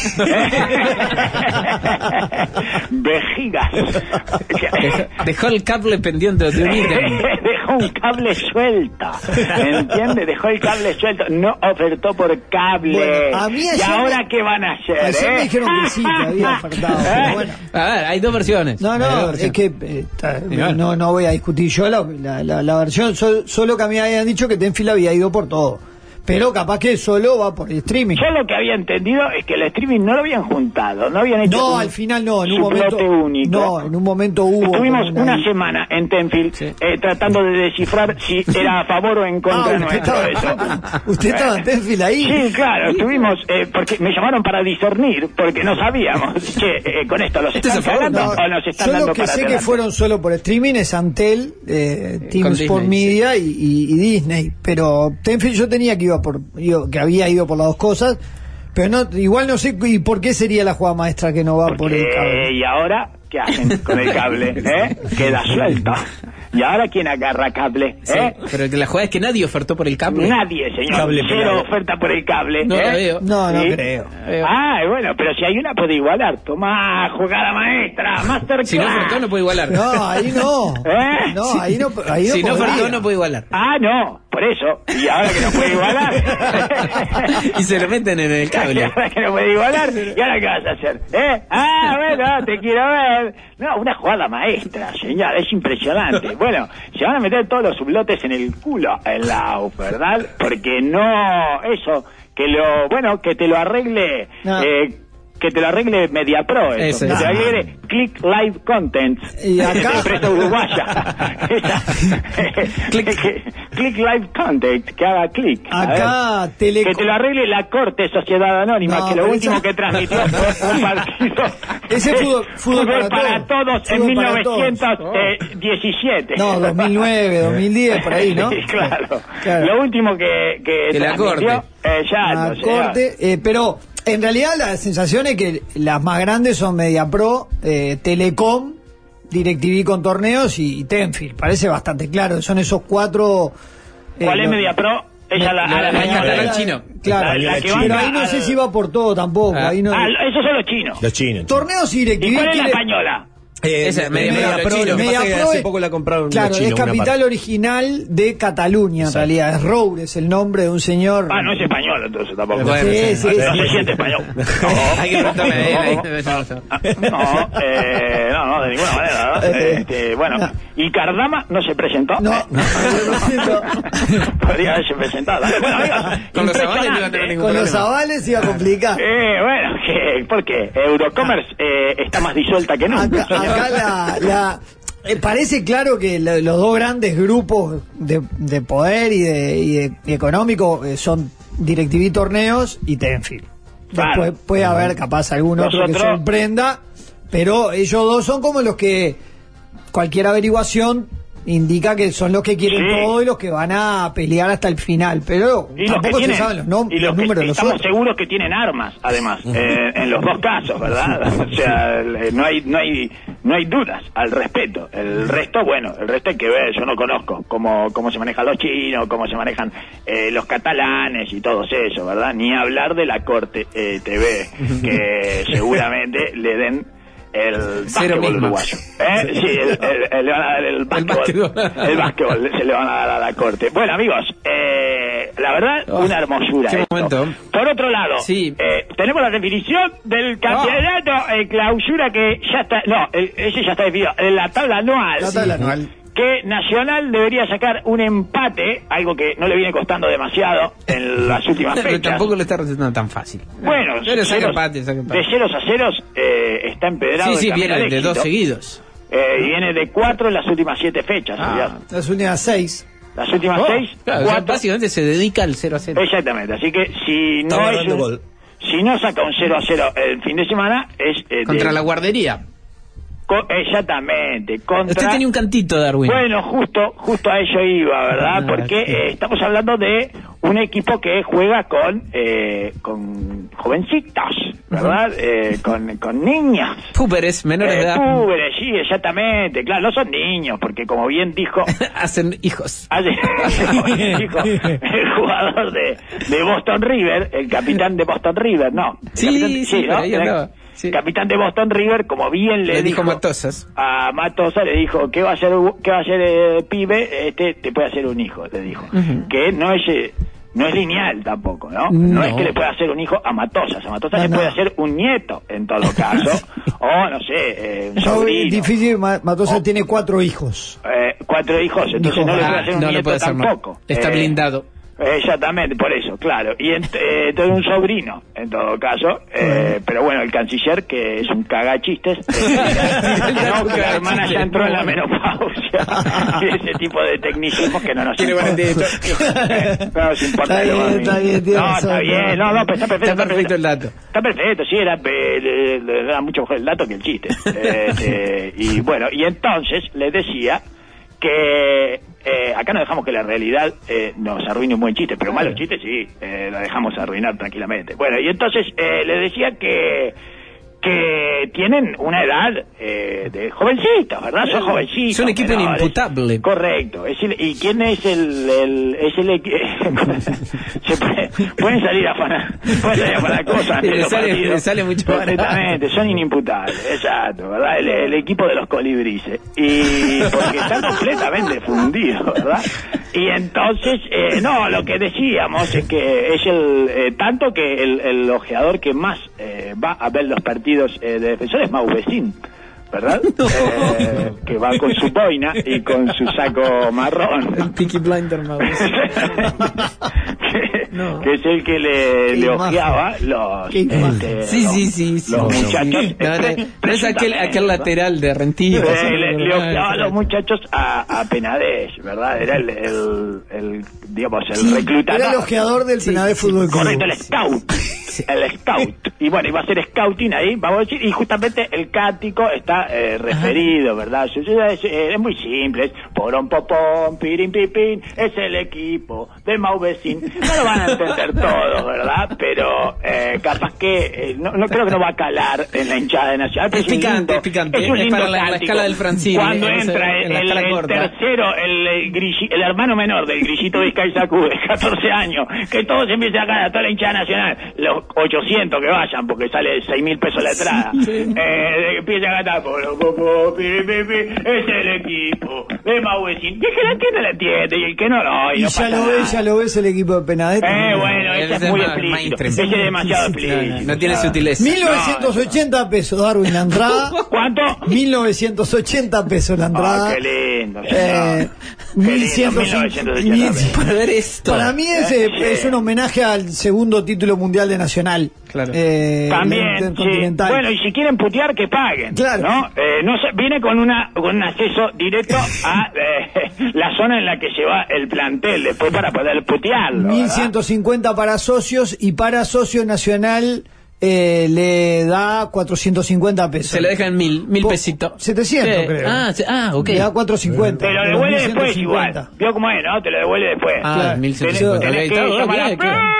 Vejigas. Dejó el cable pendiente de un ítem. Dejó un cable suelto, ¿entiende? Dejó el cable suelto, no ofertó por cable. Bueno, a mí ¿Y ahora qué van a hacer? Ayer me dijeron que sí, que había ofertado. Pero bueno. A ver, hay dos versiones. No, es que no voy a discutir yo la versión, solo que a mí me habían dicho que Tenfield había ido por todo. Pero capaz que solo va por el streaming. Yo lo que había entendido es que el streaming no lo habían juntado, no habían hecho. No, al final no, en un momento único. No, en un momento hubo. Estuvimos una semana en Tenfield tratando de descifrar si era a favor o en contra nuestro. ¿Usted estaba en Tenfield ahí? Sí, claro, estuvimos, porque me llamaron para discernir, porque no sabíamos que con esto los están cagando o nos están dando para adelante. Yo lo que sé que fueron solo por streaming es Antel, Team Sport Media y Disney, pero Tenfield yo tenía que que había ido por las dos cosas, pero igual no sé y por qué sería la jugada maestra que no va por el cable. Y ahora, ¿qué hacen con el cable? Queda suelta. ¿Y ahora quién agarra cable? Sí, pero la jugada es que nadie ofertó por el cable. Nadie, señor. Cero oferta por el cable. No la veo. No creo. Bueno, pero si hay una puede igualar. Tomá, jugada maestra, masterclass. Si no ofertó no puede igualar. No, ahí no. No, ahí no. Si no ofertó no puede igualar. No, por eso. Y ahora que no puede igualar. Y se lo meten en el cable. Y ahora que no puede igualar. ¿Y ahora qué vas a hacer? Bueno, te quiero ver. No, una jugada maestra, señor. Es impresionante. Bueno, se van a meter todos los sublotes en el culo en la UF, ¿verdad? Porque no, eso, que te lo arregle, que te lo arregle MediaPro, eso. Que te lo arregle Click Live Contents, y acá empresa uruguaya. Click Live Content, que haga click. Acá que te lo arregle la Corte Sociedad Anónima, que lo último que transmitió fue un partido. Ese fútbol para todos en 1917. No, 2009, 2010, por ahí, ¿no? Sí, claro. Lo último que la Corte. La Corte, pero en realidad la sensación es que las más grandes son MediaPro, Telecom, DirecTV con torneos y Tenfield. Parece bastante claro, son esos cuatro. ¿Cuál es MediaPro? Ella la chino. Claro, pero ahí no sé si va por todo tampoco. Ahí no. Esos son los chinos. Los chinos. Torneos y DirecTV. ¿Y cuál es la española? Esa MediaPro, hace poco la compraron. Claro, es capital original de Cataluña, en realidad. Es Roures, el nombre de un señor. No es español, entonces tampoco. Sí. No se siente español. Hay que preguntarle a él. No, de ninguna manera. Bueno, ¿y Cardama no se presentó? No. Podría haberse presentado. Bueno, amigos, con los avales no iba a tener ningún problema. Con los avales iba a complicar. Bueno, ¿por qué? Eurocommerce está más disuelta que nunca. Acá parece claro que los dos grandes grupos de poder y de económico son DirecTV Torneos y Tenfield. Después puede haber capaz algún otro que sorprenda, pero ellos dos son como los que cualquier averiguación indica que son los que quieren todo y los que van a pelear hasta el final, pero tampoco se saben los números. Estamos seguros que tienen armas, además, en los dos casos, ¿verdad? O sea, no hay dudas al respecto. El resto hay que ver. Yo no conozco cómo se manejan los chinos, cómo se manejan los catalanes y todos eso, ¿verdad? Ni hablar de la Corte TV, que seguramente le den el básquetbol uruguayo. Sí, le van a dar el básquetbol. El básquetbol se le van a dar a la Corte. Bueno, amigos, la verdad, una hermosura. Por otro lado, tenemos la definición del campeonato clausura que ya está. No, ese ya está definido. En la tabla anual. La tabla anual. Que Nacional debería sacar un empate, algo que no le viene costando demasiado en las últimas fechas. Pero tampoco le está resultando tan fácil. Bueno, pero saca empate. De 0-0 está empedrado. Sí, viene de 2 seguidos. Y viene de 4 en las últimas 7 fechas. Las últimas 6. Las últimas 6. Claro, básicamente se dedica al 0-0. Exactamente, así que si no saca un 0-0 el fin de semana es contra la guardería. Exactamente. Usted tenía un cantito, Darwin. Bueno, justo a ello iba, ¿verdad? Porque estamos hablando de un equipo que juega con jovencitas, ¿verdad? Con niñas. Púberes, menores de edad. Púberes, sí, exactamente. Claro, no son niños, porque como bien dijo... hacen hijos. Dijo el jugador de Boston River, el capitán de Boston River, ¿no? Sí, ¿no? ahí andaba. Sí. Capitán de Boston River, como bien le dijo Matosas. A Matosa, le dijo, ¿qué va a hacer pibe? Te puede hacer un hijo, le dijo. Que no es lineal tampoco, ¿no? No es que le pueda hacer un hijo a Matosas. A Matosas le puede hacer un nieto, en todo caso. O, no sé, un sobrino. Es difícil, Matosas tiene 4 hijos. 4 hijos, entonces no le puede hacer un nieto tampoco. Está blindado. Exactamente, por eso, claro. Y entonces un sobrino, en todo caso. Pero bueno, el canciller, que es un cagachistes, no, que la hermana ya entró en la menopausia. Y ese tipo de tecnicismos que no nos importa. No nos importa. Está bien. No, pues está perfecto el dato. Está perfecto, sí, era mucho mejor el dato que el chiste. Y bueno, y entonces les decía que acá no dejamos que la realidad nos arruine un buen chiste, pero malos chistes sí, lo dejamos arruinar tranquilamente. Bueno, y entonces les decía que tienen una edad de jovencitos, ¿verdad? Son jovencitos. Es un equipo inimputable. Correcto. ¿Y quién es pueden salir a afanar cosas. Le sale mucho perfectamente, son inimputables, exacto, ¿verdad? El equipo de los colibrises. Y porque están completamente fundidos, ¿verdad? Y entonces, lo que decíamos es que es tanto que el ojeador que más va a ver los partidos de Defensor es Mau Vecin, ¿verdad? Que va con su boina y con su saco marrón. El Peaky Blinder Mau Vecin. Que es el que le ojeaba los muchachos. No es aquel lateral de Rentillo. Le ojeaba a los muchachos a Penades, ¿verdad? Era el reclutador. Era el ojeador del Penades Fútbol Club. Correcto, el scout. Y bueno, iba a ser scouting ahí, vamos a decir, y justamente el cático está referido, ¿verdad? Es muy simple, es porón, popón, pirin, pipín, es el equipo de Mau Vecin. No lo van a entender todos, ¿verdad? Pero capaz que, no creo que no va a calar en la hinchada de Nacional. Es picante. Es un lindo para la escala del Francine. Cuando entra el tercero, el hermano menor del grillito de Vizcay-Sacú, de 14 años, que todos empiezan a calar, toda la hinchada Nacional, los 800 que vayan, porque sale 6.000 pesos la entrada. Empieza a cantar, es el equipo de Mau Vecin. Y el que la entiende, la entiende, y el que no, no. Y ya lo ves el equipo de Penades. Bueno, ese es muy explícito. Ese es demasiado explícito. No tiene sutileza. 1980 pesos, Darwin, la entrada. ¿Cuánto? 1980 pesos la entrada. Qué lindo. 1980. Para ver esto. Para mí es un homenaje al segundo título mundial de Nacional. Claro. También, sí. Bueno, y si quieren putear, que paguen. Claro. ¿No? Viene con un acceso directo a la zona en la que se va el plantel, después para poder putearlo. 1.150 para socios, y para socio Nacional le da 450 pesos. Se le dejan 1.000 pesitos. 700, creo. Ok. Le da 450. Te lo devuelve después igual. Vio cómo es, ¿no? Te lo devuelve después. 1.700. Tenés que llamar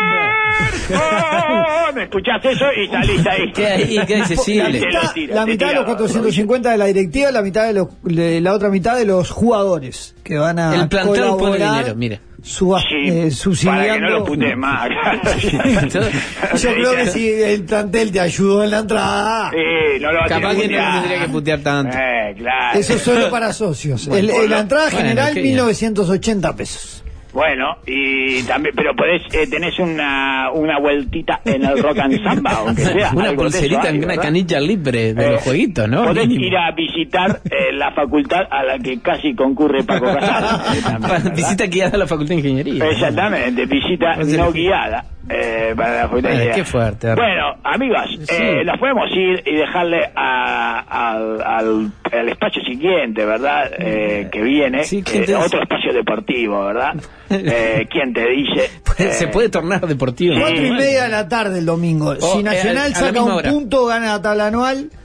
¿me escuchás eso? Y salís ahí. Qué accesible. La mitad de los 450 de la directiva, la mitad de la otra mitad de los jugadores que van a el plantel colaborar. Pone dinero, mire. Para que no lo putees más. Yo creo que si el plantel te ayudó en la entrada, no lo capaz que no tendría que putear tanto. Claro. Eso es solo para socios. La entrada general 1.980 pesos. Bueno, y también, pero tenés una vueltita en el Rock and Samba, aunque sea. Una pulserita en una canilla libre de los jueguitos, ¿no? Podés ir a visitar la facultad a la que casi concurre Paco Casal. Visita guiada a la Facultad de Ingeniería. Exactamente, visita no guiada. Para la Facultad de Ingeniería. Qué fuerte. Bueno, amigos, nos podemos ir y dejarle al espacio siguiente, ¿verdad? Que viene, otro espacio deportivo, ¿verdad? ¿Quién te dice? Se puede tornar deportivo. 4:30 de la tarde el domingo. Si Nacional saca un punto, gana la tabla anual.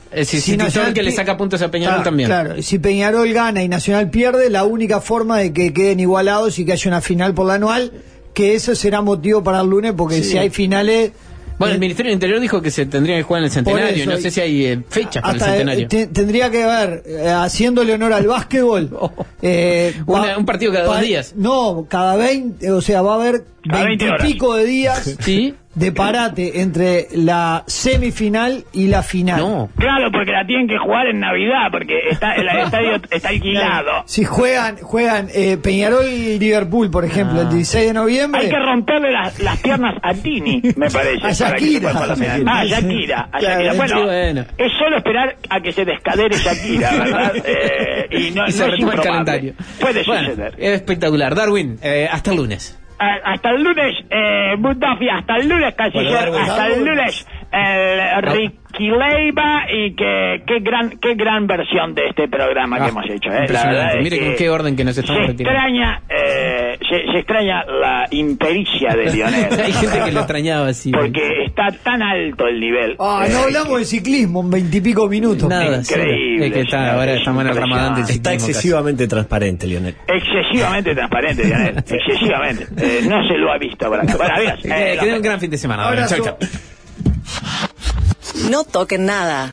Si Nacional que le saca puntos a Peñarol también. Claro, si Peñarol gana y Nacional pierde, la única forma de que queden igualados y que haya una final por la anual, que eso será motivo para el lunes, porque si hay finales... Bueno, el Ministerio del Interior dijo que se tendría que jugar en el centenario, no sé si hay fechas para el centenario. Tendría que haber, haciéndole honor al básquetbol, un partido cada 2 días. No, cada 20, o sea, va a haber 20 y pico de días de parate entre la semifinal y la final. No. Claro, porque la tienen que jugar en Navidad, porque el estadio está alquilado. Si juegan Peñarol y Liverpool, por ejemplo, el 16 de noviembre... Hay que romperle las piernas a Tini, me parece. A Shakira. Shakira. Bueno, es solo esperar a que se descadere Shakira, ¿verdad? Y se retoma el calendario. Puede suceder. Es espectacular. Darwin, hasta el lunes. Hasta el lunes, Budafi, hasta el lunes, canciller, hasta el lunes, Ricky Leiva, y qué gran versión de este programa que hemos hecho. La verdad mire con qué orden que nos estamos retirando. Se extraña la impericia de Lionel. Hay gente que lo extrañaba así. Porque está tan alto el nivel. No hablamos de ciclismo en 20 y pico minutos. Nada, increíble. Es que ahora estamos en el Ramadán del ciclismo. Está excesivamente transparente, Lionel. Excesivamente transparente, Lionel. Excesivamente. No se lo ha visto por acá. Bueno, adiós. Que den un gran fin de semana. Chau, chau. No toquen nada.